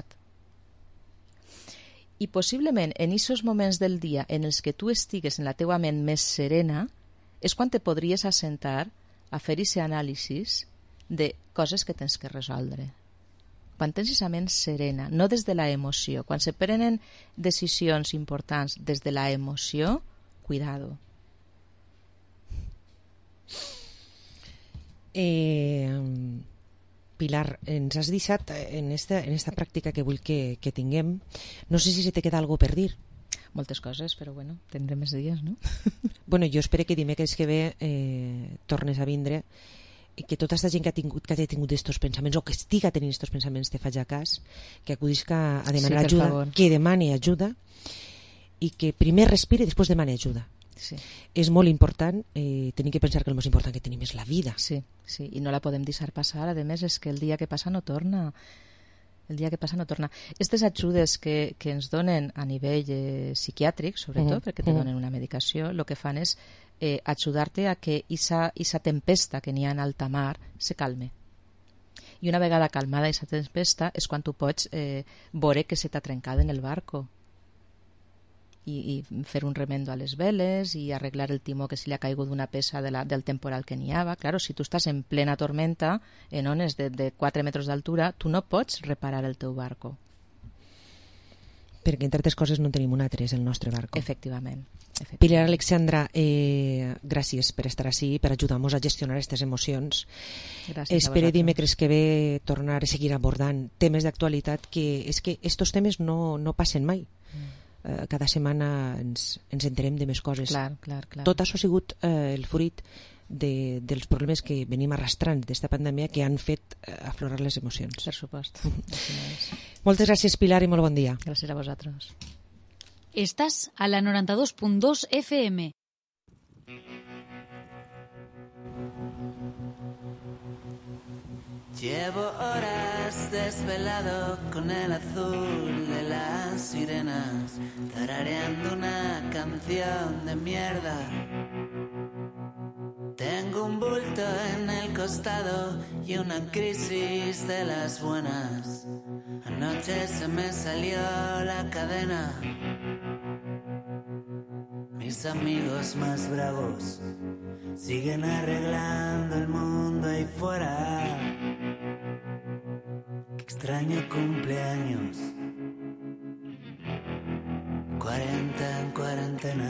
I possiblement en aquests moments del dia en els que tu estigues en la teua ment més serena és quan te podries assentar a fer aquest anàlisi de coses que tens que resoldre. Quan tens aquesta ment serena, no des de la emoció. Quan se prenen decisions importants des de la emoció, cuidado. Eh, Pilar, ens has deixat en esta, en esta pràctica que vull que, que tinguem. No sé si se te queda alguna per dir. Moltes coses, però bueno, tindré més dies, no? Bueno, jo espero que dimecres que ve eh, tornes a vindre i que tota aquesta gent que ha tingut que ha tingut estos pensaments o que estiga tenint estos pensaments te faci cas, que acudisca a demanar Sí, per ajuda, favor. que demani ajuda i que primer respire i després demani ajuda. Sí. És molt important, eh, tenir que pensar que el més important que tenim és la vida. Sí, sí, i no la podem deixar passar. A més, és que el dia que passa no torna. El dia que passa no torna. Aquestes ajudes que, que ens donen a nivell eh, psiquiàtric, sobretot, Mhm, perquè te mhm. donen una medicació, el que fan és eh, ajudar-te a que aquesta tempesta que n'hi ha en alta mar se calme. I una vegada calmada aquesta tempesta és quan tu pots eh, veure que se t'ha trencat en el barco. I, i fer un remendo a les veles i arreglar el timó que se li ha caigut d'una peça de la, del temporal que n'hi havia. Claro, si tu estàs en plena tormenta, en ones de, de quatre metres d'altura, tu no pots reparar el teu barco. Perquè, entre altres coses, no en tenim un altre, és el nostre barco. Efectivament. efectivament. Pilar Alexandra, eh, gràcies per estar així, per ajudar-nos a gestionar aquestes emocions. Gràcies a Espero vosaltres. dimecres que ve tornar a seguir abordant temes d'actualitat que és que estos temes no, no passen mai. Mm. Eh, cada setmana ens, ens enterem de més coses. Clar, clar, clar. Tot això ha sigut eh, el fruit de, dels problemes que venim arrastrant d'esta pandèmia que han fet eh, aflorar les emocions. Per supost. Moltes gràcies, Pilar, i molt bon dia. Gràcies a vosaltres. Estás a la noranta dos punt dos F M. Llevo horas desvelado con el azul de las sirenas, tarareando una canción de mierda. Tengo un bulto en el costado y una crisis de las buenas. Anoche se me salió la cadena. Mis amigos más bravos siguen arreglando el mundo ahí fuera. Qué extraño cumpleaños, cuarenta en cuarentena.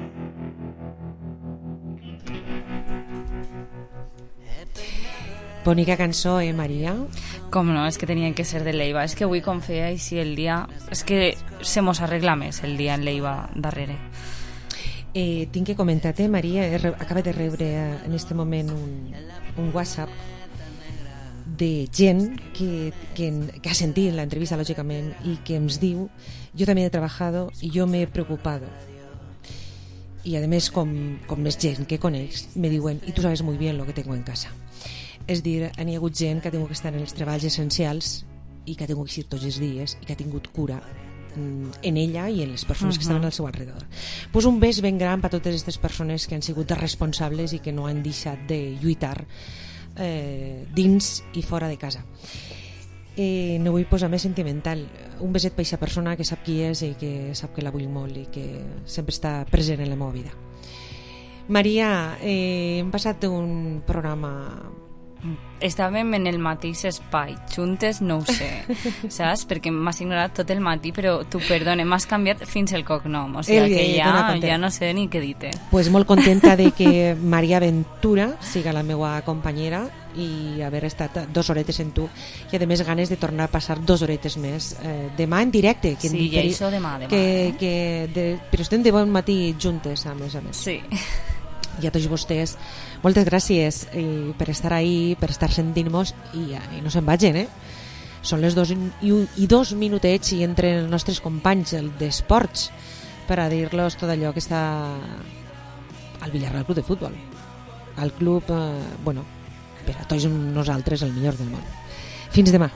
Bonica cançó, eh, Maria? Com no, és que tenien que ser de Leiva. És que avui, com feia així el dia, és que se mos arregla més el dia en Leiva darrere. Eh, tinc que comentar-te, Maria, acaba de rebre en este moment un, un WhatsApp de gent que, que, que ha sentit la entrevista, lògicament, i que ens diu: yo también he trabajado y yo me he preocupado. Y además, com, com més gent que coneix, me diuen: y tú sabes muy bien lo que tengo en casa. És dir, hi ha hagut gent que ha tingut que estar en els treballs essencials i que ha tingut que ir tots els dies i que ha tingut cura en ella i en les persones uh-huh. que estaven al seu alrededor. Pues un bes ben gran per a totes aquestes persones que han sigut responsables i que no han deixat de lluitar eh, dins i fora de casa. Eh, no vull posar més sentimental. Un beset per aquesta persona que sap qui és i que sap que la vull molt i que sempre està present en la meva vida. Maria, eh, hem passat un programa... Estàvem en el mateix espai, juntes no ho sé, saps? Perquè m'has ignorat tot el matí, però tu perdona, m'has canviat fins el cognom, o sigui que ja, ja no sé ni què dir-te. Pues molt contenta de que Maria Ventura siga la meva companyera i haver estat dos horetes en tu i a més ganes de tornar a passar dos horetes més eh, demà en directe que sí, i això demà, demà que, eh? que de, però estem de bon matí juntes a més a més sí. I a tots vostès moltes gràcies eh, per estar ahí, per estar sentint-nos i, i no se'n vagin, eh? Són les dos i, i dos minutets i entren els nostres companys d'esports per a dir-los tot allò que està al Villarreal Club de Futbol, al club, eh, bueno, per a tots nosaltres el millor del món. Fins demà.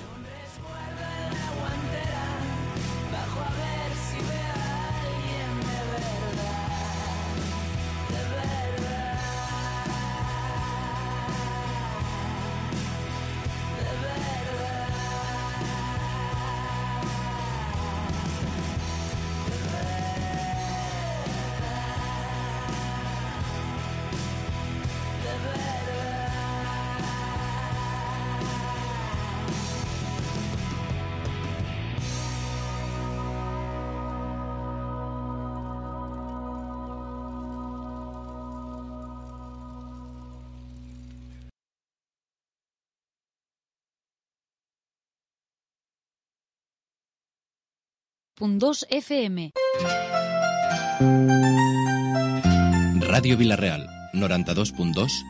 dos F M. Ràdio Vilareal, noranta-dos punt dos